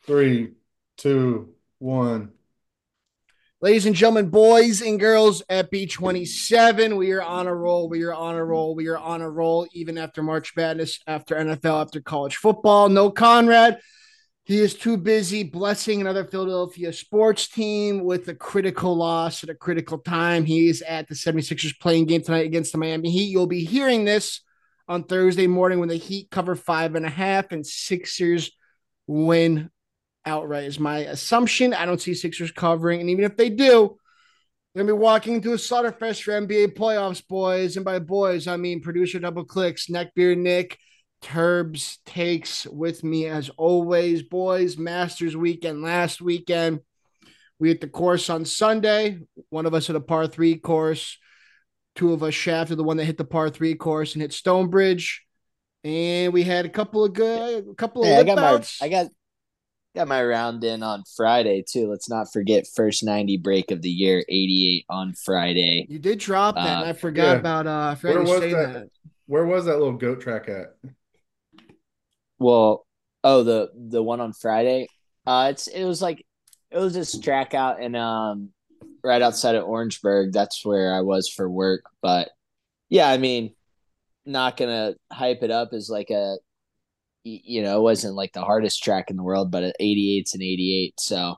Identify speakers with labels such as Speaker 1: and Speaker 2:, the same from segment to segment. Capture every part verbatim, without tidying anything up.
Speaker 1: Three, two, one.
Speaker 2: Ladies and gentlemen, boys and girls at B twenty-seven, we are on a roll. We are on a roll. We are on a roll, even after March Madness, after N F L, after college football. No Conrad. He is too busy blessing another Philadelphia sports team with a critical loss at a critical time. He is at the 76ers playing game tonight against the Miami Heat. You'll be hearing this on Thursday morning when the Heat cover five and a half and Sixers win outright is my assumption. I don't see Sixers covering, and even if they do, they're gonna be walking into a slaughterfest for N B A playoffs, boys. And by boys, I mean producer double clicks, neckbeard Nick, Turbs takes with me as always, boys. Masters weekend last weekend. We hit the course on Sunday. One of us hit a par three course. Two of us shafted the one that hit the par three course and hit Stonebridge. And we had a couple of good, a couple of
Speaker 3: Hey, I
Speaker 2: lip
Speaker 3: got my I
Speaker 2: outs.
Speaker 3: got got my round in on Friday too. Let's not forget first ninety break of the year, eighty-eight on Friday.
Speaker 2: You did drop that, and
Speaker 3: Uh
Speaker 2: I forgot
Speaker 1: Yeah.
Speaker 2: about. Uh, I forgot
Speaker 1: Where
Speaker 2: you
Speaker 1: was
Speaker 2: saying
Speaker 1: that?
Speaker 2: that.
Speaker 1: Where was that little goat track at?
Speaker 3: well, oh the the one on Friday. Uh it's it was like it was this track out in um right outside of Orangeburg. That's where I was for work. But yeah, I mean, not gonna hype it up as like a you know, it wasn't like the hardest track in the world, but eighty-eight's an eighty-eight. So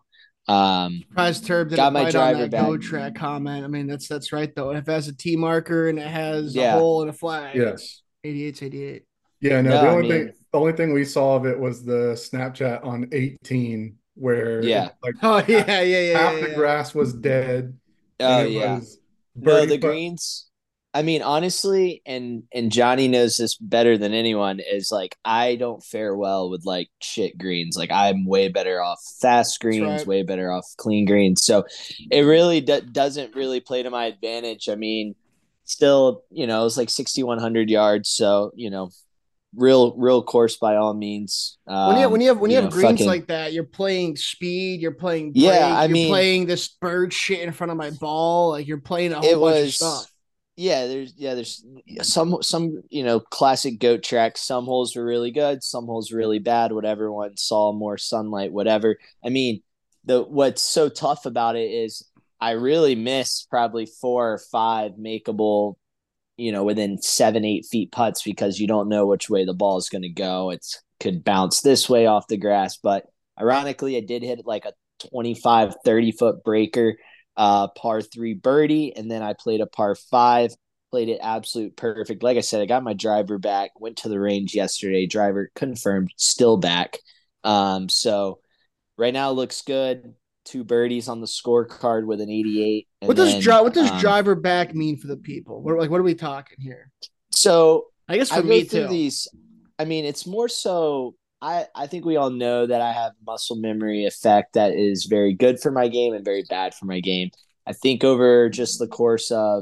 Speaker 3: um
Speaker 2: Surprised Turb
Speaker 3: got
Speaker 2: didn't
Speaker 3: my
Speaker 2: bite on
Speaker 3: driver
Speaker 2: that
Speaker 3: back.
Speaker 2: go track comment. I mean, that's that's right though. If it has a T marker and it has a
Speaker 3: Yeah.
Speaker 2: hole and a flag,
Speaker 1: Yeah.
Speaker 2: it's eighty-eight's eighty-eight.
Speaker 1: Yeah, no,
Speaker 3: No,
Speaker 1: the
Speaker 3: I
Speaker 1: only thing
Speaker 3: mean,
Speaker 1: the only thing we saw of it was the Snapchat on eighteen where it
Speaker 3: yeah.
Speaker 1: like
Speaker 2: Oh
Speaker 1: half,
Speaker 2: yeah, yeah, yeah,
Speaker 1: half
Speaker 2: yeah,
Speaker 1: the
Speaker 2: yeah.
Speaker 1: grass was dead and
Speaker 3: Oh
Speaker 1: it
Speaker 3: yeah.
Speaker 1: was
Speaker 3: No,
Speaker 1: birdie
Speaker 3: the
Speaker 1: putt.
Speaker 3: greens. I mean, honestly, and and Johnny knows this better than anyone, is like I don't fare well with like shit greens. Like I'm way better off fast
Speaker 2: That's
Speaker 3: greens,
Speaker 2: right.
Speaker 3: way better off clean greens. So it really do- doesn't really play to my advantage. I mean, still, you know, it's like sixty-one hundred yards, so, you know, real real course by all means.
Speaker 2: When you when
Speaker 3: Um,
Speaker 2: you have when you
Speaker 3: you
Speaker 2: have
Speaker 3: know,
Speaker 2: greens
Speaker 3: fucking
Speaker 2: like that, you're playing speed, you're playing
Speaker 3: yeah,
Speaker 2: break,
Speaker 3: I
Speaker 2: you're
Speaker 3: mean,
Speaker 2: playing this bird shit in front of my ball, like you're playing a whole
Speaker 3: it
Speaker 2: bunch of stuff.
Speaker 3: was yeah there's yeah there's some some you know classic goat tracks. Some holes were really good, some holes were really bad, whatever one saw more sunlight, whatever. I mean, the what's so tough about it is I really miss probably four or five makeable, you know, within seven eight feet putts, because you don't know which way the ball is going to go. It's could bounce this way off the grass. But ironically, I did hit like a twenty-five thirty foot breaker, uh, par three birdie. And then I played a par five, played it absolute perfect. Like I said, I got my driver back, went to the range yesterday, driver confirmed, still back. Um, so right now it looks good. Two birdies on the scorecard with an eighty-eight.
Speaker 2: What
Speaker 3: And
Speaker 2: does
Speaker 3: then,
Speaker 2: drive what does
Speaker 3: um,
Speaker 2: driver back mean for the people? What like what are we talking here?
Speaker 3: so
Speaker 2: I guess
Speaker 3: I
Speaker 2: for
Speaker 3: go
Speaker 2: me
Speaker 3: through
Speaker 2: too.
Speaker 3: these. I mean, it's more so. I I think we all know that I have muscle memory effect that is very good for my game and very bad for my game. I think over just the course of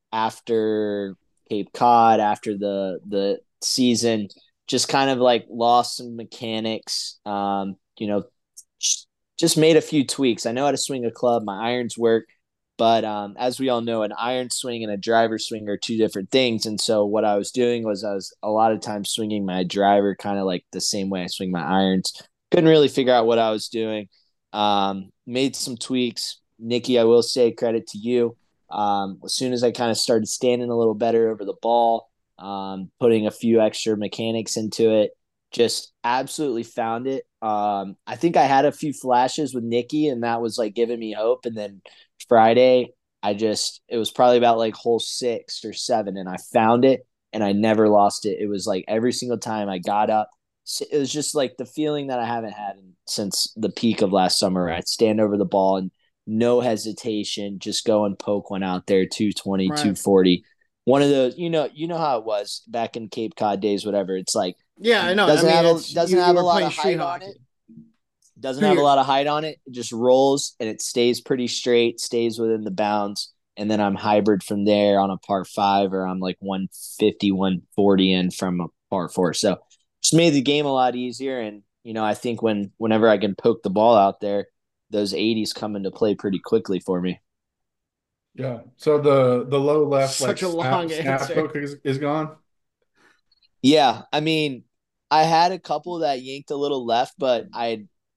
Speaker 3: after Cape Cod, after the the season, just kind of like lost some mechanics. Um, you know, just made a few tweaks. I know how to swing a club. My irons work. But um, as we all know, an iron swing and a driver swing are two different things. And so what I was doing was I was a lot of times swinging my driver kind of like the same way I swing my irons. Couldn't really figure out what I was doing. Um, made some tweaks. Nikki, I will say credit to you. Um, as soon as I kind of started standing a little better over the ball, um, putting a few extra mechanics into it, just absolutely found it. Um, I think I had a few flashes with Nikki, and that was like giving me hope. And then Friday, I just it was probably about like hole six or seven, and I found it, and I never lost it. It was like every single time I got up, it was just like the feeling that I haven't had in, since the peak of last summer. I'd stand over the ball and no hesitation, just go and poke one out there, two twenty,
Speaker 2: Right.
Speaker 3: two forty. One of those, you know, you know how it was back in Cape Cod days, whatever. It's like
Speaker 2: Yeah, I know. I
Speaker 3: doesn't
Speaker 2: mean,
Speaker 3: have a
Speaker 2: it's
Speaker 3: doesn't
Speaker 2: you you
Speaker 3: have a
Speaker 2: were
Speaker 3: lot
Speaker 2: playing
Speaker 3: of
Speaker 2: street
Speaker 3: height on
Speaker 2: hockey.
Speaker 3: it, doesn't
Speaker 2: Who
Speaker 3: have a
Speaker 2: you
Speaker 3: lot of height on it. It just rolls and it stays pretty straight, stays within the bounds. And then I'm hybrid from there on a par five, or I'm like one fifty, one forty in from a par four. So just made the game a lot easier. And, you know, I think when whenever I can poke the ball out there, those eighties come into play pretty quickly for me.
Speaker 1: Yeah. So the the low left like
Speaker 2: such a
Speaker 1: snap
Speaker 2: long
Speaker 1: snap
Speaker 2: answer.
Speaker 1: hook is, is gone.
Speaker 3: Yeah. I mean, I had a couple that yanked a little left, but I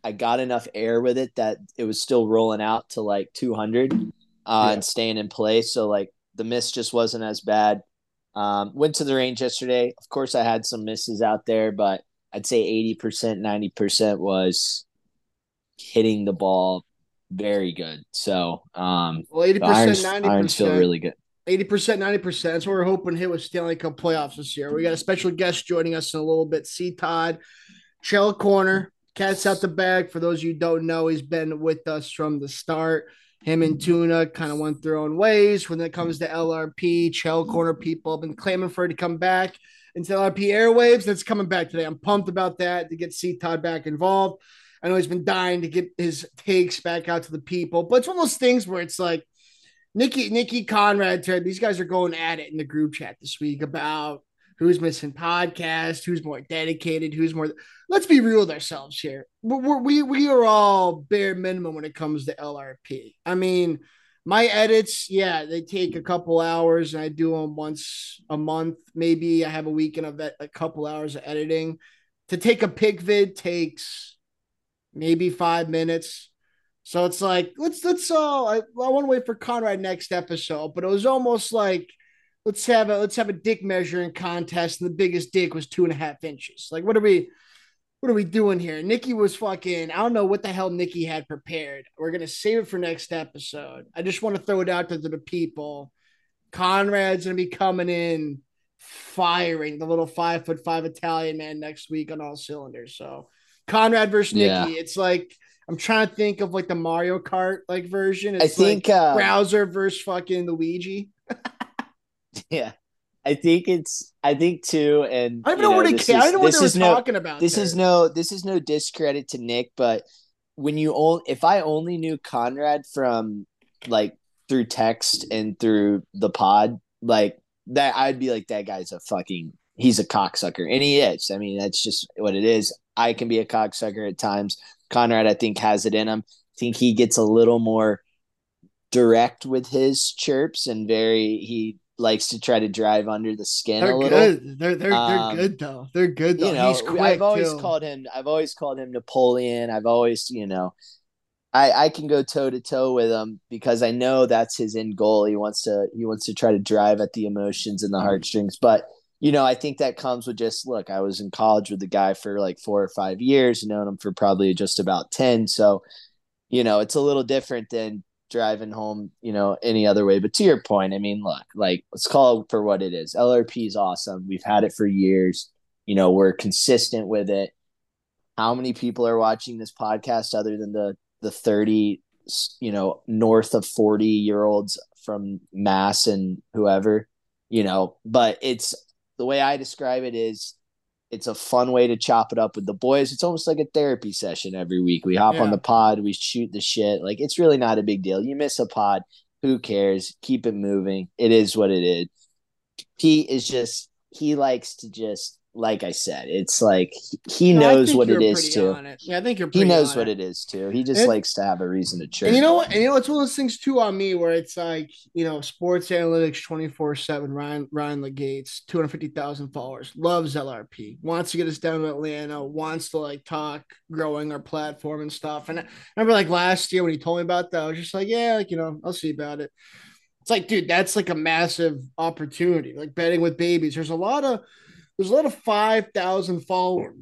Speaker 3: I got enough air with it that it was still rolling out to like two hundred uh, yeah. and staying in place. So like the miss just wasn't as bad. Um, went to the range yesterday. Of course, I had some misses out there, but I'd say eighty percent, ninety percent was hitting the ball very good. So, um,
Speaker 2: well, eighty percent, irons, ninety percent.
Speaker 3: Irons feel really good.
Speaker 2: eighty percent, ninety percent. That's what we're hoping to hit with Stanley Cup playoffs this year. We got a special guest joining us in a little bit. C. Todd, Shell Corner, Cat's out the bag. For those of you who don't know, he's been with us from the start. Him and Tuna kind of went their own ways. When it comes to L R P, Shell Corner people have been claiming for it to come back into L R P airwaves. That's coming back today. I'm pumped about that, to get C. Todd back involved. I know he's been dying to get his takes back out to the people, but it's one of those things where it's like Nikki, Nikki Conrad, Ted, these guys are going at it in the group chat this week about who's missing podcast, who's more dedicated, who's more. Let's be real with ourselves here. We're, we we are all bare minimum when it comes to L R P. I mean, my edits, yeah, they take a couple hours, and I do them once a month. Maybe I have a weekend of a couple hours of editing. To take a pick vid takes maybe five minutes. So it's like, let's, let's, uh, I, I want to wait for Conrad next episode, but it was almost like, let's have a, let's have a dick measuring contest. And the biggest dick was two and a half inches. Like, what are we, what are we doing here? Nikki was fucking, I don't know what the hell Nikki had prepared. We're going to save it for next episode. I just want to throw it out to the people. Conrad's going to be coming in firing the little five foot five Italian man next week on all cylinders. So Conrad versus yeah. Nikki. It's like, I'm trying to think of like the Mario Kart like version. It's
Speaker 3: I think
Speaker 2: like
Speaker 3: uh,
Speaker 2: Browser versus fucking Luigi.
Speaker 3: yeah. I think it's, I think too. And
Speaker 2: I don't know, know what it can. I don't know what they were
Speaker 3: no,
Speaker 2: talking about.
Speaker 3: This
Speaker 2: there.
Speaker 3: is no, this is no discredit to Nick, but when you only, if I only knew Conrad from like through text and through the pod, like that, I'd be like, that guy's a fucking, he's a cocksucker. And he is. I mean, that's just what it is. I can be a cocksucker at times. Conrad, I think, has it in him. I think he gets a little more direct with his chirps, and very, he likes to try to drive under the skin
Speaker 2: they're
Speaker 3: a little.
Speaker 2: Good. They're they're
Speaker 3: um,
Speaker 2: they're good though. They're good though.
Speaker 3: You know,
Speaker 2: He's quick
Speaker 3: I've always
Speaker 2: too.
Speaker 3: called him. I've always called him Napoleon. I've always, you know, I I can go toe to toe with him because I know that's his end goal. He wants to he wants to try to drive at the emotions and the heartstrings, but. You know, I think that comes with just, look, I was in college with the guy for like four or five years, known him for probably just about ten. So, you know, it's a little different than driving home, you know, any other way. But to your point, I mean, look, like, let's call it for what it is. L R P is awesome. We've had it for years. You know, we're consistent with it. How many people are watching this podcast other than the the thirty, you know, north of forty year olds from Mass and whoever, you know, but it's, the way I describe it is it's a fun way to chop it up with the boys. It's almost like a therapy session every week. We hop yeah. on the pod, we shoot the shit. Like, it's really not a big deal. You miss a pod, who cares? Keep it moving. It is what it is. Pete is just, he likes to just, like I said, it's like he
Speaker 2: no,
Speaker 3: knows what it is too.
Speaker 2: It. Yeah, I think you're.
Speaker 3: He knows what
Speaker 2: it.
Speaker 3: it is too. He just and, likes to have a reason to chirp.
Speaker 2: And you know what? And you know it's one of those things too on me where it's like, you know, sports analytics twenty-four seven. Ryan Ryan Legates, two hundred fifty thousand followers, loves L R P, wants to get us down to Atlanta, wants to like talk growing our platform and stuff. And I remember like last year when he told me about that, I was just like, yeah, like, you know, I'll see about it. It's like, dude, that's like a massive opportunity. Like betting with babies. There's a lot of There's a lot of five thousand follower,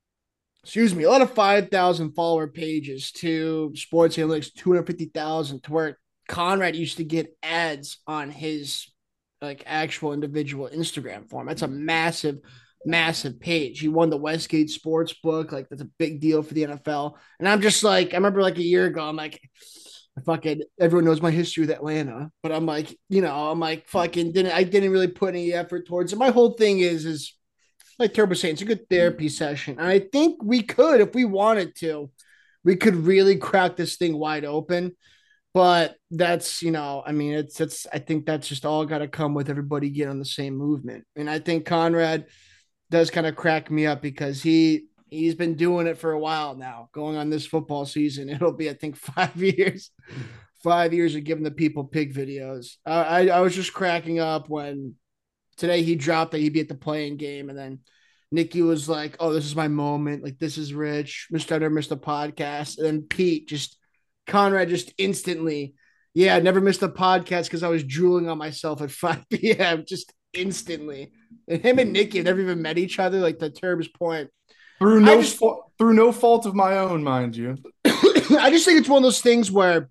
Speaker 2: excuse me, a lot of five thousand follower pages to Sports Analytics, two hundred fifty thousand, to where Conrad used to get ads on his like actual individual Instagram form. That's a massive, massive page. He won the Westgate Sports Book. Like, that's a big deal for the N F L. And I'm just like, I remember like a year ago, I'm like, I fucking, everyone knows my history with Atlanta, but I'm like, you know, I'm like fucking didn't, I didn't really put any effort towards it. My whole thing is, is like Turbo saying, it's a good therapy session. And I think we could, if we wanted to, we could really crack this thing wide open. But that's, you know, I mean, it's, it's, I think that's just all got to come with everybody getting on the same movement. And I think Conrad does kind of crack me up because he, he's been doing it for a while now, going on this football season. It'll be, I think, five years, five years of giving the people pig videos. Uh, I, I was just cracking up when today he dropped that he'd be at the playing game. And then Nikki was like, "Oh, this is my moment. Like, this is rich. Mister Never Missed a Podcast." And then Pete just, Conrad just instantly, yeah, I never missed a podcast because I was drooling on myself at five p.m. just instantly. And him and Nikki have never even met each other. Like, the Turb's point.
Speaker 1: Through
Speaker 2: I
Speaker 1: no
Speaker 2: just,
Speaker 1: fault, through no fault of my own, mind you.
Speaker 2: I just think it's one of those things where,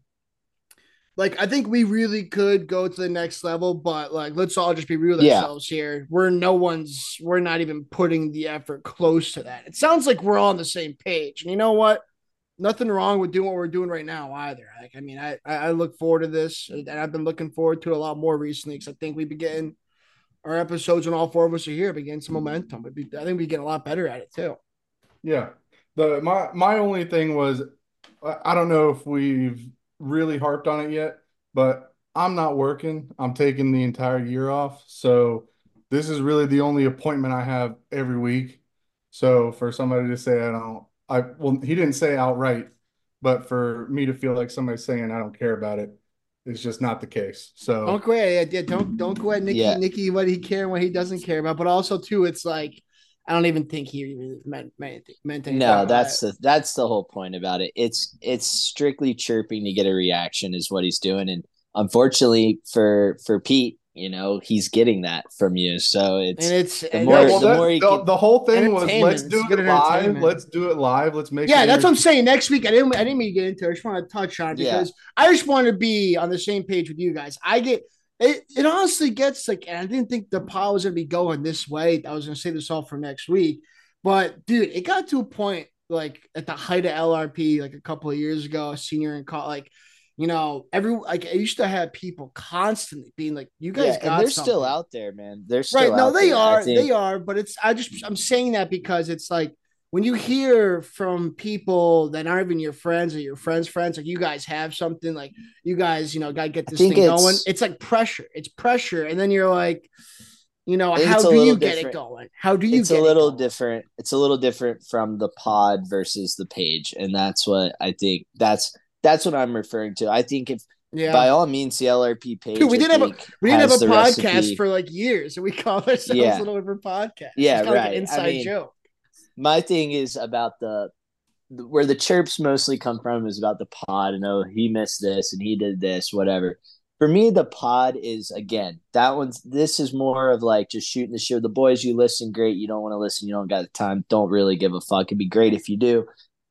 Speaker 2: like, I think we really could go to the next level, but like, let's all just be real with
Speaker 3: Yeah.
Speaker 2: ourselves here. We're no one's, we're not even putting the effort close to that. It sounds like we're all on the same page. And you know what? Nothing wrong with doing what we're doing right now either. Like, I mean, I, I look forward to this, and I've been looking forward to it a lot more recently because I think we begin our episodes when all four of us are here, begin some momentum. Be, I think we get a lot better at it too.
Speaker 1: Yeah. The my my only thing was I don't know if we've really harped on it yet, but I'm not working. I'm taking the entire year off. So this is really the only appointment I have every week. So for somebody to say I don't, I well, he didn't say outright, but for me to feel like somebody's saying I don't care about it is just not the case. So
Speaker 2: Don't go ahead, yeah, don't don't go ahead, Nikki.
Speaker 3: Yeah.
Speaker 2: Nikki, what he care and what he doesn't care about, but also too, it's like I don't even think he really meant meant, meant anything.
Speaker 3: No,
Speaker 2: by
Speaker 3: that's
Speaker 2: it.
Speaker 3: the that's the whole point about it. It's it's strictly chirping to get a reaction is what he's doing, and unfortunately for for Pete, you know, he's getting that from you. So it's
Speaker 2: and it's
Speaker 3: the
Speaker 2: and
Speaker 3: more
Speaker 1: yeah,
Speaker 2: that's
Speaker 1: well,
Speaker 3: the
Speaker 1: that
Speaker 3: more he
Speaker 1: the,
Speaker 3: can.
Speaker 1: the whole thing was
Speaker 2: entertainment.
Speaker 1: let's
Speaker 2: It's
Speaker 1: do
Speaker 2: good
Speaker 1: it live.
Speaker 2: entertainment.
Speaker 1: Let's do it live. Let's make
Speaker 2: Yeah,
Speaker 1: it
Speaker 2: that's what I'm
Speaker 1: entertaining.
Speaker 2: saying. Next week, I didn't I didn't mean to get into it. I just want to touch on it
Speaker 3: Yeah.
Speaker 2: because I just want to be on the same page with you guys. I get it. It honestly gets like, and I didn't think the pod was gonna be going this way. I was gonna say this all for next week, but dude, it got to a point like at the height of L R P, like a couple of years ago, a senior in college, like. You know, every like I used to have people constantly being like, "You guys
Speaker 3: Yeah,
Speaker 2: got
Speaker 3: and they're
Speaker 2: something."
Speaker 3: still out there, man. They're
Speaker 2: Right.
Speaker 3: still
Speaker 2: No,
Speaker 3: out
Speaker 2: they
Speaker 3: there. I
Speaker 2: are. They
Speaker 3: think
Speaker 2: are. But it's, I just, I'm saying that because it's like when you hear from people that aren't even your friends or your friends' friends, like you guys have something, like you guys, you know, got to get
Speaker 3: I
Speaker 2: this
Speaker 3: think
Speaker 2: thing going.
Speaker 3: it's
Speaker 2: It's like pressure. It's pressure. And then you're like, you know,
Speaker 3: I think
Speaker 2: how
Speaker 3: it's a
Speaker 2: do
Speaker 3: little
Speaker 2: you get it
Speaker 3: different.
Speaker 2: going? How do you
Speaker 3: It's a
Speaker 2: get it
Speaker 3: little
Speaker 2: going?
Speaker 3: different. It's a little different from the pod versus the page, and that's what I think. That's that's what I'm referring to. I think if by
Speaker 2: Yeah.
Speaker 3: all means the L R P page,
Speaker 2: Dude, we
Speaker 3: I
Speaker 2: didn't have a
Speaker 3: think
Speaker 2: we didn't have
Speaker 3: has
Speaker 2: a
Speaker 3: the
Speaker 2: podcast
Speaker 3: recipe.
Speaker 2: for like years, and we call ourselves
Speaker 3: Yeah.
Speaker 2: Little River Podcast.
Speaker 3: Yeah,
Speaker 2: It's kind of like an
Speaker 3: right. I
Speaker 2: inside
Speaker 3: mean,
Speaker 2: joke.
Speaker 3: my thing is about the where the chirps mostly come from is about the pod and oh he missed this and he did this whatever. For me, the pod is again that one's this is more of like just shooting the shit with the boys. You listen, great. You don't want to listen, you don't got the time. Don't really give a fuck. It'd be great if you do.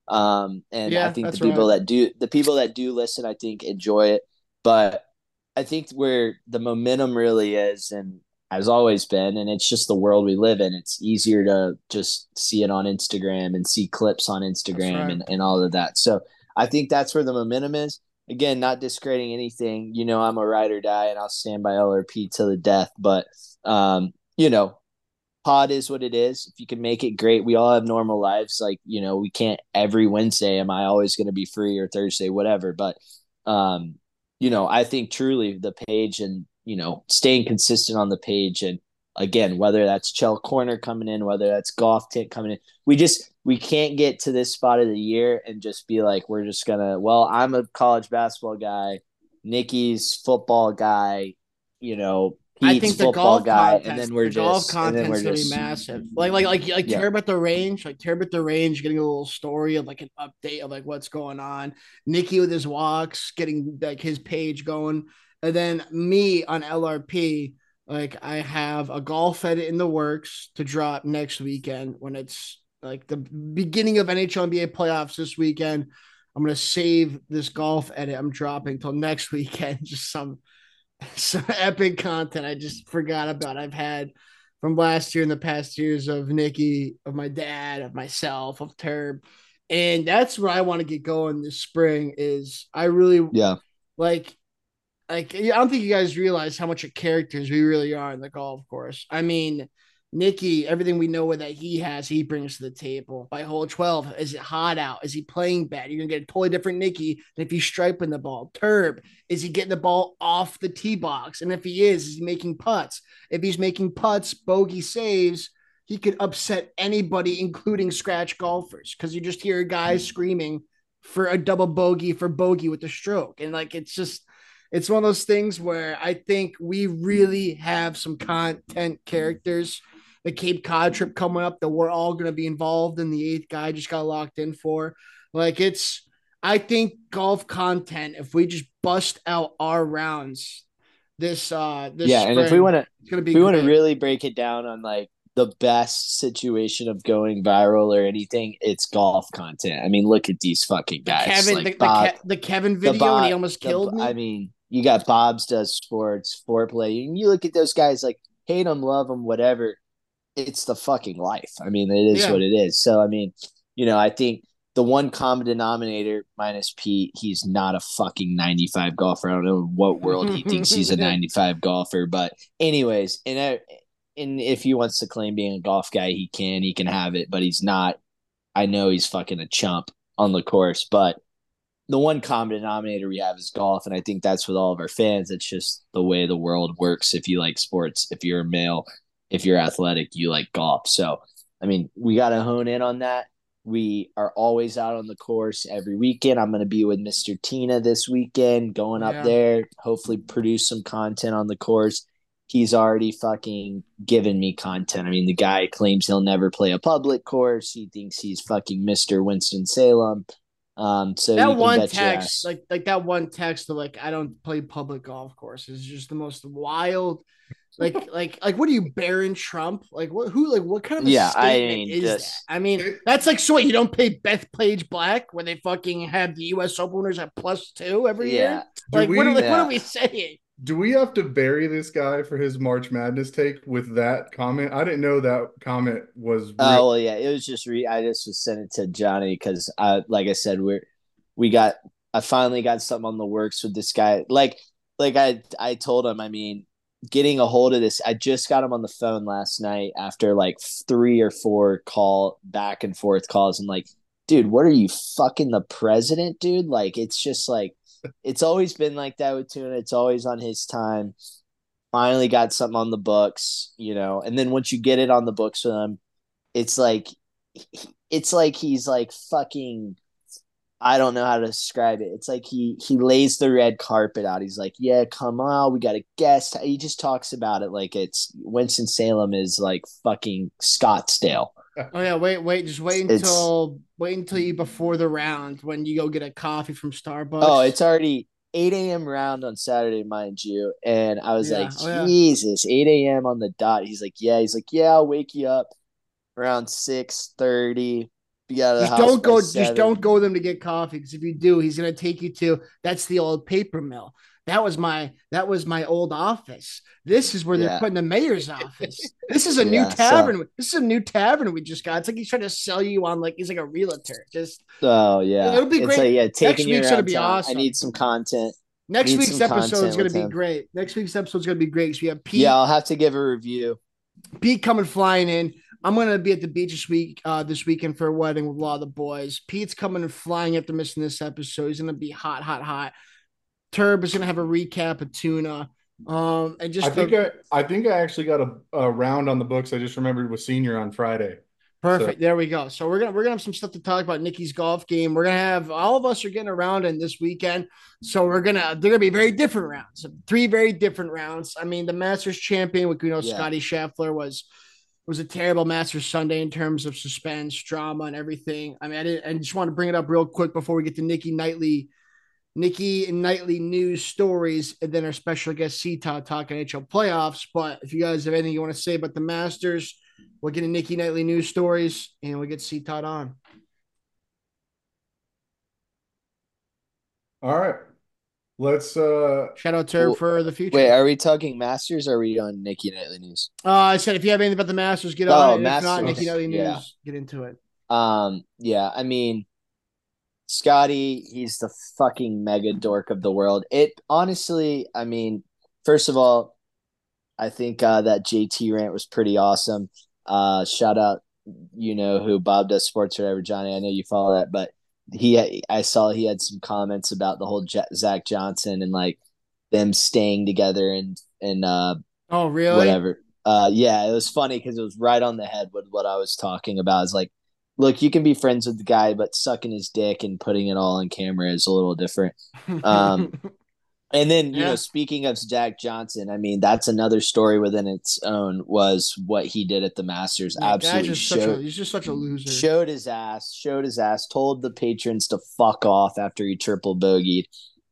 Speaker 3: Um, and I
Speaker 2: Yeah,
Speaker 3: think the
Speaker 2: that's
Speaker 3: people
Speaker 2: right.
Speaker 3: that do the people that do listen, I think enjoy it. But I think where the momentum really is, and has always been, and it's just the world we live in. It's easier to just see it on Instagram and see clips on
Speaker 2: That's
Speaker 3: Instagram
Speaker 2: right.
Speaker 3: and, and all of that. So I think that's where the momentum is. Again, not discrediting anything. You know, I'm a ride or die and I'll stand by L R P till the death. But, um, you know, pod is what it is. If you can make it, great. We all have normal lives. Like, you know, we can't every Wednesday, am I always going to be free or Thursday, whatever. But, um, you know, I think truly the page and, you know, staying consistent on the page. And again, whether that's Chell Corner coming in, whether that's Golf Tit coming in, we just, we can't get to this spot of the year and just be like, we're just going to, well, I'm a college basketball guy. Nikki's football guy, you know,
Speaker 2: I
Speaker 3: Pete's
Speaker 2: think the
Speaker 3: football
Speaker 2: golf
Speaker 3: guy. And
Speaker 2: contest,
Speaker 3: then we're
Speaker 2: the golf
Speaker 3: just, and then
Speaker 2: content's
Speaker 3: we're
Speaker 2: gonna be
Speaker 3: just,
Speaker 2: massive. Like, like, like, like
Speaker 3: yeah.
Speaker 2: Terb at the range, like Terb at the range, getting a little story of like an update of like what's going on. Nikki with his walks, getting like his page going, and then me on L R P. Like I have a golf edit in the works to drop next weekend when it's like the beginning of N H L N B A playoffs this weekend. I'm gonna save this golf edit I'm dropping till next weekend. Just some some epic content I just forgot about. I've had from last year and the past years of Nikki, of my dad, of myself, of Terb. And that's where I want to get going this spring is I really
Speaker 3: Yeah.
Speaker 2: like like I don't think you guys realize how much of characters we really are in the golf course. I mean, Nikki, everything we know that he has, he brings to the table. By hole twelve, is it hot out? Is he playing bad? You're gonna get a totally different Nikki than if he's striping the ball. Turb, is he getting the ball off the tee box? And if he is, is he making putts? If he's making putts, bogey saves, he could upset anybody, including scratch golfers, because you just hear guys screaming for a double bogey for bogey with the stroke. And like it's just it's one of those things where I think we really have some content characters the Cape Cod trip coming up that we're all going to be involved in. The eighth guy just got locked in for. Like it's, I think golf content. If we just bust out our rounds this uh this
Speaker 3: Yeah, and if we
Speaker 2: spring,
Speaker 3: want to,
Speaker 2: it's going to
Speaker 3: if
Speaker 2: be
Speaker 3: we want to
Speaker 2: great.
Speaker 3: really break it down on like the best situation of going viral or anything, it's golf content. I mean, look at these fucking
Speaker 2: The
Speaker 3: guys,
Speaker 2: Kevin, the
Speaker 3: like
Speaker 2: the,
Speaker 3: Bob,
Speaker 2: Ke- the Kevin
Speaker 3: the
Speaker 2: video when he
Speaker 3: Bob,
Speaker 2: almost
Speaker 3: the
Speaker 2: killed
Speaker 3: I
Speaker 2: me.
Speaker 3: mean, you got Bob's does sports, foreplay, and you look at those guys like hate them, love them, whatever. It's the fucking life. I mean, it is
Speaker 2: Yeah.
Speaker 3: what it is. So, I mean, you know, I think the one common denominator minus Pete, he's not a fucking ninety-five golfer. I don't know what world he thinks he's a ninety-five golfer, but anyways, and I, and if he wants to claim being a golf guy, he can, he can have it, but he's not. I know he's fucking a chump on the course, but the one common denominator we have is golf, and I think that's with all of our fans. It's just the way the world works. If you like sports, if you're a male, if you're athletic, you like golf. So, I mean, we got to hone in on that. We are always out on the course every weekend. I'm going to be with Mister Tina this weekend, going up
Speaker 2: Yeah.
Speaker 3: there, hopefully produce some content on the course. He's already fucking given me content. I mean, the guy claims he'll never play a public course. He thinks he's fucking Mister Winston-Salem. Um, so you
Speaker 2: That
Speaker 3: can
Speaker 2: one
Speaker 3: bet your
Speaker 2: text,
Speaker 3: ass.
Speaker 2: like like that one text of like I don't play public golf courses, is just the most wild. Like like like what are you, Baron Trump? Like what who like what kind of a
Speaker 3: Yeah, I
Speaker 2: statement
Speaker 3: mean,
Speaker 2: is
Speaker 3: just
Speaker 2: that? I mean, that's like so what, you don't pay Bethpage Black where they fucking have the U S Open winners at plus two every
Speaker 3: yeah,
Speaker 2: year.
Speaker 1: Do
Speaker 2: Like what are
Speaker 1: we
Speaker 2: like what
Speaker 3: yeah.
Speaker 2: are we saying?
Speaker 1: do we have to bury this guy for his March Madness take with that comment? I didn't know that comment was real.
Speaker 3: Oh well, yeah. It was just re. I just was sent it to Johnny because I, like I said, we're we got. I finally got something on the works with this guy. Like, like I, I told him. I mean, getting a hold of this. I just got him on the phone last night after like three or four call back and forth calls. And like, dude, what are you fucking the president, dude? Like, it's just like, it's always been like that with Tuna. It's always on his time. Finally got something on the books, you know, and then once you get it on the books with him, it's like it's like he's like fucking I don't know how to describe it. It's like he he lays the red carpet out. He's like, "Yeah, come on, we got a guest." He just talks about it like it's Winston Salem is like fucking Scottsdale.
Speaker 2: Oh yeah, wait, wait, just wait
Speaker 3: It's
Speaker 2: until wait until you before the round when you go get a coffee from
Speaker 3: oh,
Speaker 2: Starbucks.
Speaker 3: it's already eight a m round on Saturday, mind you. And I was like,
Speaker 2: Yeah, oh yeah.
Speaker 3: Jesus, eight a m on the dot. He's like, yeah. He's like, yeah, I'll wake you up around six thirty. Be out of the
Speaker 2: Just
Speaker 3: house
Speaker 2: don't
Speaker 3: by
Speaker 2: go. Just
Speaker 3: seven.
Speaker 2: don't go with him to get coffee because if you do, he's gonna take you to that's the old paper mill. That was my that was my old office. This is where they're
Speaker 3: Yeah,
Speaker 2: putting the mayor's office. This is a new
Speaker 3: yeah. So,
Speaker 2: tavern. This is a new tavern we just got. It's like he's trying to sell you on like he's like a realtor. Just
Speaker 3: oh yeah,
Speaker 2: it'll be
Speaker 3: it's
Speaker 2: great.
Speaker 3: like yeah,
Speaker 2: Next
Speaker 3: taking you
Speaker 2: week's gonna
Speaker 3: around
Speaker 2: be
Speaker 3: town. I
Speaker 2: awesome.
Speaker 3: need some content.
Speaker 2: Next
Speaker 3: Need
Speaker 2: week's
Speaker 3: some
Speaker 2: episode is
Speaker 3: content
Speaker 2: gonna
Speaker 3: with
Speaker 2: be
Speaker 3: him.
Speaker 2: great. Next week's episode is gonna be great. So we have Pete.
Speaker 3: Yeah, I'll have to give a review.
Speaker 2: Pete coming flying in. I'm gonna be at the beach this week, uh, this weekend for a wedding with a lot of the boys. Pete's coming and flying after missing this episode. He's gonna be hot, hot, hot. Turb is gonna have a recap of Tuna. Um, and
Speaker 1: I
Speaker 2: just
Speaker 1: think
Speaker 2: the
Speaker 1: I I think I actually got a, a round on the books. I just remembered with senior on Friday. So
Speaker 2: perfect. There we go. So we're gonna we're gonna have some stuff to talk about Nikki's golf game. We're gonna have all of us are getting around in this weekend. So we're gonna they're gonna be very different rounds. Three very different rounds. I mean, the Masters champion, which we know
Speaker 3: Yeah.
Speaker 2: Scotty Scheffler was was a terrible Masters Sunday in terms of suspense, drama, and everything. I mean, I didn't I just want to bring it up real quick before we get to Nikki Knightley Nikki and Nightly news stories, and then our special guest C Todd talking N H L playoffs. But if you guys have anything you want to say about the Masters, we'll get to Nikki Nightly news stories, and we'll get C Todd on.
Speaker 1: all right, let's uh
Speaker 2: Shout out to her for the future.
Speaker 3: Wait, are we talking Masters or are we on Nikki Nightly News?
Speaker 2: Uh, I said if you have anything about the Masters, get on
Speaker 3: Oh,
Speaker 2: it. And if not,
Speaker 3: Masters.
Speaker 2: Nikki Nightly news,
Speaker 3: Yeah.
Speaker 2: get into it.
Speaker 3: Um, yeah, I mean, Scotty, he's the fucking mega dork of the world. It honestly, I mean, first of all, I think uh, that J T rant was pretty awesome. Uh, shout out, you know who Bob does sports or whatever, Johnny. I know you follow that, but he, I saw he had some comments about the whole J- Zach Johnson and like them staying together and and uh,
Speaker 2: Oh, really?
Speaker 3: whatever. Uh, yeah, it was funny because it was right on the head with what I was talking about. It's like, look, you can be friends with the guy, but sucking his dick and putting it all on camera is a little different. Um, And then, you know,
Speaker 2: Yeah.
Speaker 3: speaking of Zach Johnson, I mean, that's another story within its own was what he did at the Masters.
Speaker 2: Yeah, guy's
Speaker 3: Absolutely
Speaker 2: just such a
Speaker 3: showed
Speaker 2: he's just such a loser.
Speaker 3: showed his ass, showed his ass, told the patrons to fuck off after he triple bogeyed.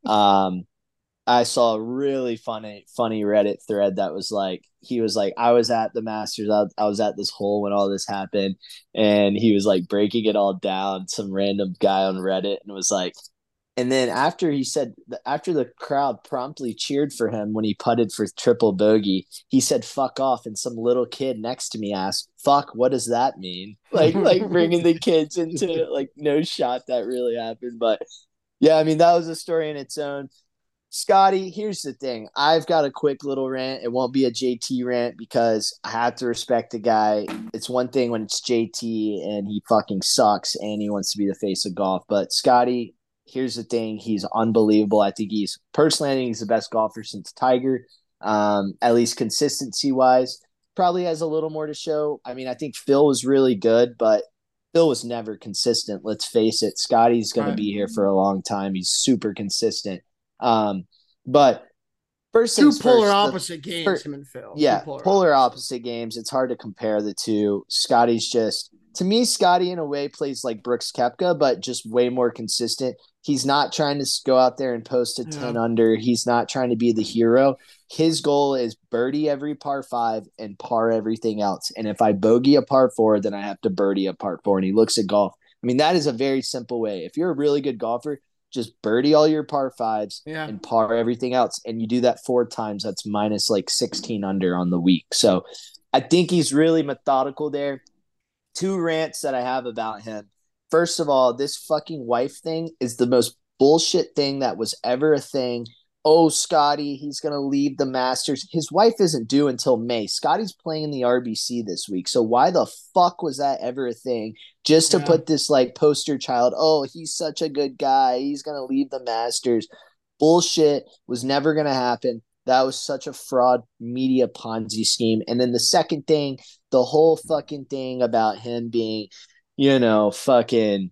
Speaker 3: Um, I saw a really funny, funny Reddit thread that was like, he was like, I was at the Masters, I, I was at this hole when all this happened, and he was like breaking it all down. Some random guy on Reddit and was like, and then after he said, after the crowd promptly cheered for him when he putted for triple bogey, he said "fuck off," and some little kid next to me asked, "Fuck, what does that mean?" Like, like bringing the kids into it, like no shot that really happened, but yeah, I mean that was a story in its own. Scotty, here's the thing. I've got a quick little rant. It won't be a J T rant because I have to respect the guy. It's one thing when it's J T and he fucking sucks and he wants to be the face of golf. But Scotty, here's the thing. He's unbelievable. I think he's personally, I think he's the best golfer since Tiger, um, at least consistency wise. Probably has a little more to show. I mean, I think Phil was really good, but Phil was never consistent. Let's face it. Scotty's going
Speaker 2: Right.
Speaker 3: to be here for a long time. He's super consistent. Um, but first
Speaker 2: Two
Speaker 3: things
Speaker 2: polar
Speaker 3: first,
Speaker 2: opposite
Speaker 3: the,
Speaker 2: games,
Speaker 3: for,
Speaker 2: him and Phil.
Speaker 3: yeah,
Speaker 2: Two polar,
Speaker 3: polar opposite games. It's hard to compare the two. Scotty's just, to me, Scotty in a way plays like Brooks Koepka, but just way more consistent. He's not trying to go out there and post a
Speaker 2: Yeah.
Speaker 3: ten under. He's not trying to be the hero. His goal is birdie every par five and par everything else. And if I bogey a par four, then I have to birdie a par four. And he looks at golf. I mean, that is a very simple way. If you're a really good golfer, just birdie all your par fives
Speaker 2: Yeah.
Speaker 3: and par everything else. And you do that four times, that's minus like sixteen under on the week. So I think he's really methodical there. Two rants that I have about him. First of all, this fucking wife thing is the most bullshit thing that was ever a thing. Oh, Scotty, he's going to leave the Masters. His wife isn't due until May. Scotty's playing in the R B C this week. So why the fuck was that ever a thing? Just to
Speaker 2: Yeah.
Speaker 3: put this like poster child, oh, he's such a good guy. He's going to leave the Masters. Bullshit was never going to happen. That was such a fraud media Ponzi scheme. And then the second thing, the whole fucking thing about him being, you know, fucking,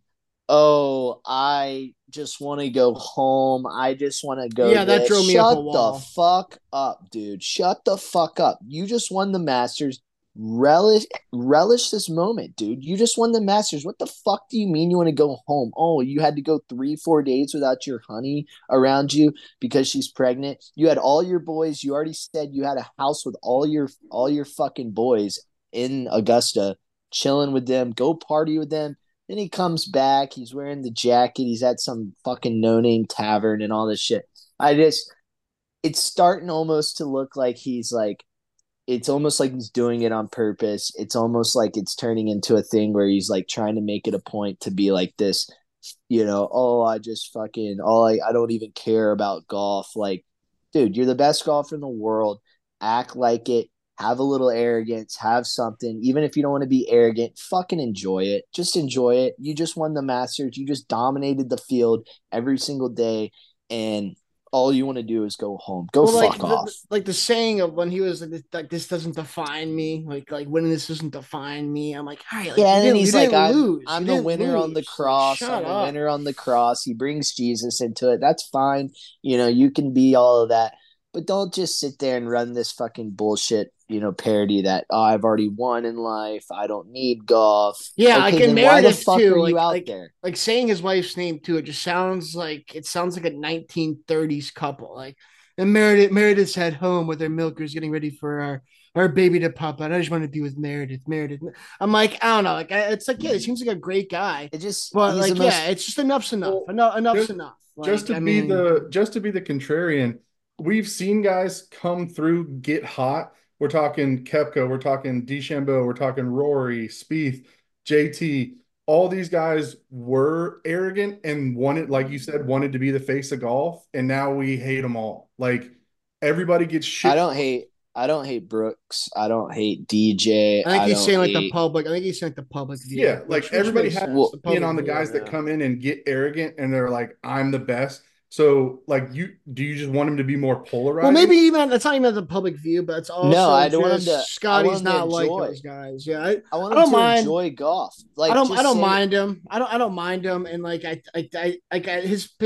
Speaker 3: oh, I just want to go home. I just want to go.
Speaker 2: Yeah, that
Speaker 3: this.
Speaker 2: drove me
Speaker 3: Shut
Speaker 2: up a wall.
Speaker 3: the fuck up, dude. Shut the fuck up. You just won the Masters. Relish, relish this moment, dude. You just won the Masters. What the fuck do you mean you want to go home? Oh, you had to go three, four days without your honey around you because she's pregnant. You had all your boys. You already said you had a house with all your all your fucking boys in Augusta, chilling with them. Go party with them. Then he comes back. He's wearing the jacket. He's at some fucking no-name tavern and all this shit. I just, it's starting almost to look like he's like, it's almost like he's doing it on purpose. It's almost like it's turning into a thing where he's like trying to make it a point to be like this, you know, oh, I just fucking, oh, I, I don't even care about golf. Like, dude, you're the best golfer in the world. Act like it. Have a little arrogance. Have something. Even if you don't want to be arrogant, fucking enjoy it. Just enjoy it. You just won the Masters. You just dominated the field every single day. And all you want to do is go home. Go
Speaker 2: Well,
Speaker 3: fuck
Speaker 2: like
Speaker 3: off.
Speaker 2: the, like the saying of when he was like, this, like, this doesn't define me. Like, like winning this doesn't define me. I'm like, all right, like,
Speaker 3: Yeah,
Speaker 2: you
Speaker 3: and then
Speaker 2: didn't,
Speaker 3: he's
Speaker 2: you
Speaker 3: like,
Speaker 2: didn't
Speaker 3: I'm
Speaker 2: lose.
Speaker 3: I'm
Speaker 2: You
Speaker 3: the
Speaker 2: didn't
Speaker 3: winner on the
Speaker 2: lose. Like,
Speaker 3: cross.
Speaker 2: shut
Speaker 3: I'm the
Speaker 2: up.
Speaker 3: winner on the cross. He brings Jesus into it. That's fine. You know, you can be all of that. But don't just sit there and run this fucking bullshit, you know, parody that, oh, I've already won in life. I don't need golf.
Speaker 2: Yeah,
Speaker 3: Okay,
Speaker 2: like in
Speaker 3: then why the
Speaker 2: Meredith
Speaker 3: fuck
Speaker 2: too.
Speaker 3: are
Speaker 2: Like,
Speaker 3: you out
Speaker 2: like,
Speaker 3: there?
Speaker 2: like saying his wife's name too. It just sounds like it sounds like a nineteen thirties couple. Like, and Meredith, Meredith's at home with her milkers, getting ready for our our baby to pop out. I just want to be with Meredith. Meredith. I'm like, I don't know. Like, I, it's like, yeah, he seems like a great guy,
Speaker 3: It just,
Speaker 2: but
Speaker 3: he's the
Speaker 2: like, yeah,
Speaker 3: most,
Speaker 2: it's just enough's enough.
Speaker 1: Well,
Speaker 2: Enough, enough's
Speaker 1: just
Speaker 2: enough.
Speaker 1: just
Speaker 2: Like,
Speaker 1: to
Speaker 2: I
Speaker 1: be
Speaker 2: mean,
Speaker 1: the just to be the contrarian, we've seen guys come through, get hot. We're talking Kepka, we're talking DeChambeau, we're talking Rory, Spieth, J T. All these guys were arrogant and wanted, like you said, wanted to be the face of golf, and now we hate them all. Like everybody gets
Speaker 3: I
Speaker 1: shit.
Speaker 3: don't hate, I don't hate Brooks. I don't hate D J.
Speaker 2: I think
Speaker 3: I
Speaker 2: he's
Speaker 3: don't
Speaker 2: saying like the
Speaker 3: hate,
Speaker 2: public. I think he's saying like the public
Speaker 1: Yeah,
Speaker 2: view,
Speaker 1: like
Speaker 2: which which
Speaker 1: everybody
Speaker 2: makes
Speaker 1: has
Speaker 2: sense. The
Speaker 3: well,
Speaker 1: in
Speaker 2: public
Speaker 1: on the
Speaker 2: view,
Speaker 1: guys that
Speaker 2: yeah.
Speaker 1: come in and get arrogant and they're like, I'm the best. So like you do you just want him to be more
Speaker 2: Well,
Speaker 1: polarizing?
Speaker 2: maybe even that's not even the public view, but it's
Speaker 3: no,
Speaker 2: also
Speaker 3: I don't want him to,
Speaker 2: just
Speaker 3: I want
Speaker 2: Scotty's
Speaker 3: him to
Speaker 2: not like
Speaker 3: enjoy.
Speaker 2: those guys. Yeah, I,
Speaker 3: I want
Speaker 2: I
Speaker 3: him
Speaker 2: don't
Speaker 3: to
Speaker 2: mind.
Speaker 3: enjoy golf.
Speaker 2: I
Speaker 3: Like,
Speaker 2: don't. I
Speaker 3: just
Speaker 2: don't
Speaker 3: say,
Speaker 2: mind him. I don't. I don't mind him. And like I, I, I like I, his his.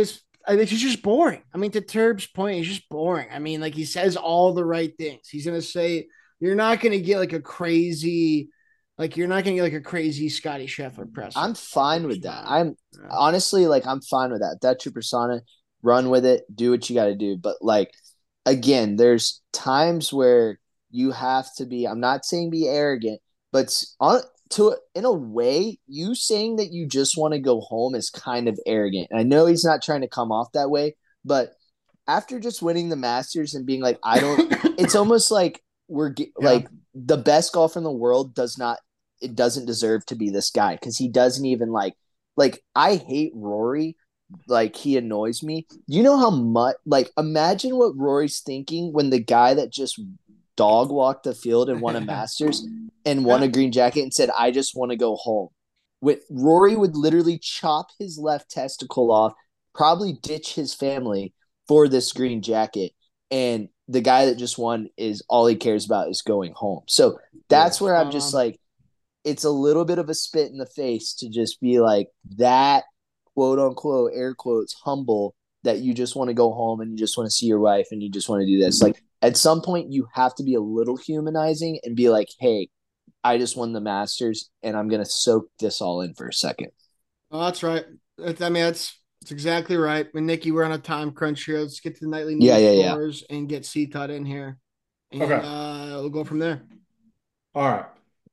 Speaker 2: I think he's just boring. I mean, to Turb's point, he's just boring. I mean, like he says all the right things. He's gonna say you're not gonna get like a crazy, like you're not gonna get like a crazy Scotty Scheffler presser.
Speaker 3: I'm fine with that. I'm yeah. honestly like I'm fine with that. That's your persona. Run with it. Do what you got to do. But like again, there's times where you have to be. I'm not saying be arrogant, but on to in a way, you saying that you just want to go home is kind of arrogant. And I know he's not trying to come off that way, but after just winning the Masters and being like, I don't, it's almost like we're yeah. like the best golfer in the world does not, it doesn't deserve to be this guy because he doesn't even like, like I hate Rory. Like he annoys me. You know how much, like imagine what Rory's thinking when the guy that just dog walked the field and won a Masters and won a green jacket and said, I just want to go home. With Rory would literally chop his left testicle off, probably ditch his family for this green jacket. And the guy that just won is all he cares about is going home. So that's where I'm just like, it's a little bit of a spit in the face to just be like that quote unquote air quotes humble that you just want to go home and you just want to see your wife and you just want to do this. Like at some point you have to be a little humanizing and be like, hey, I just won the Masters and I'm going to soak this all in for a second.
Speaker 2: Oh, that's right. I mean, that's, that's exactly right. And Nikki, we're on a time crunch here. Let's get to the nightly news
Speaker 3: yeah, yeah,
Speaker 2: scores yeah. and get C-Todd in here. And
Speaker 1: okay.
Speaker 2: uh, we'll go from there.
Speaker 1: All right.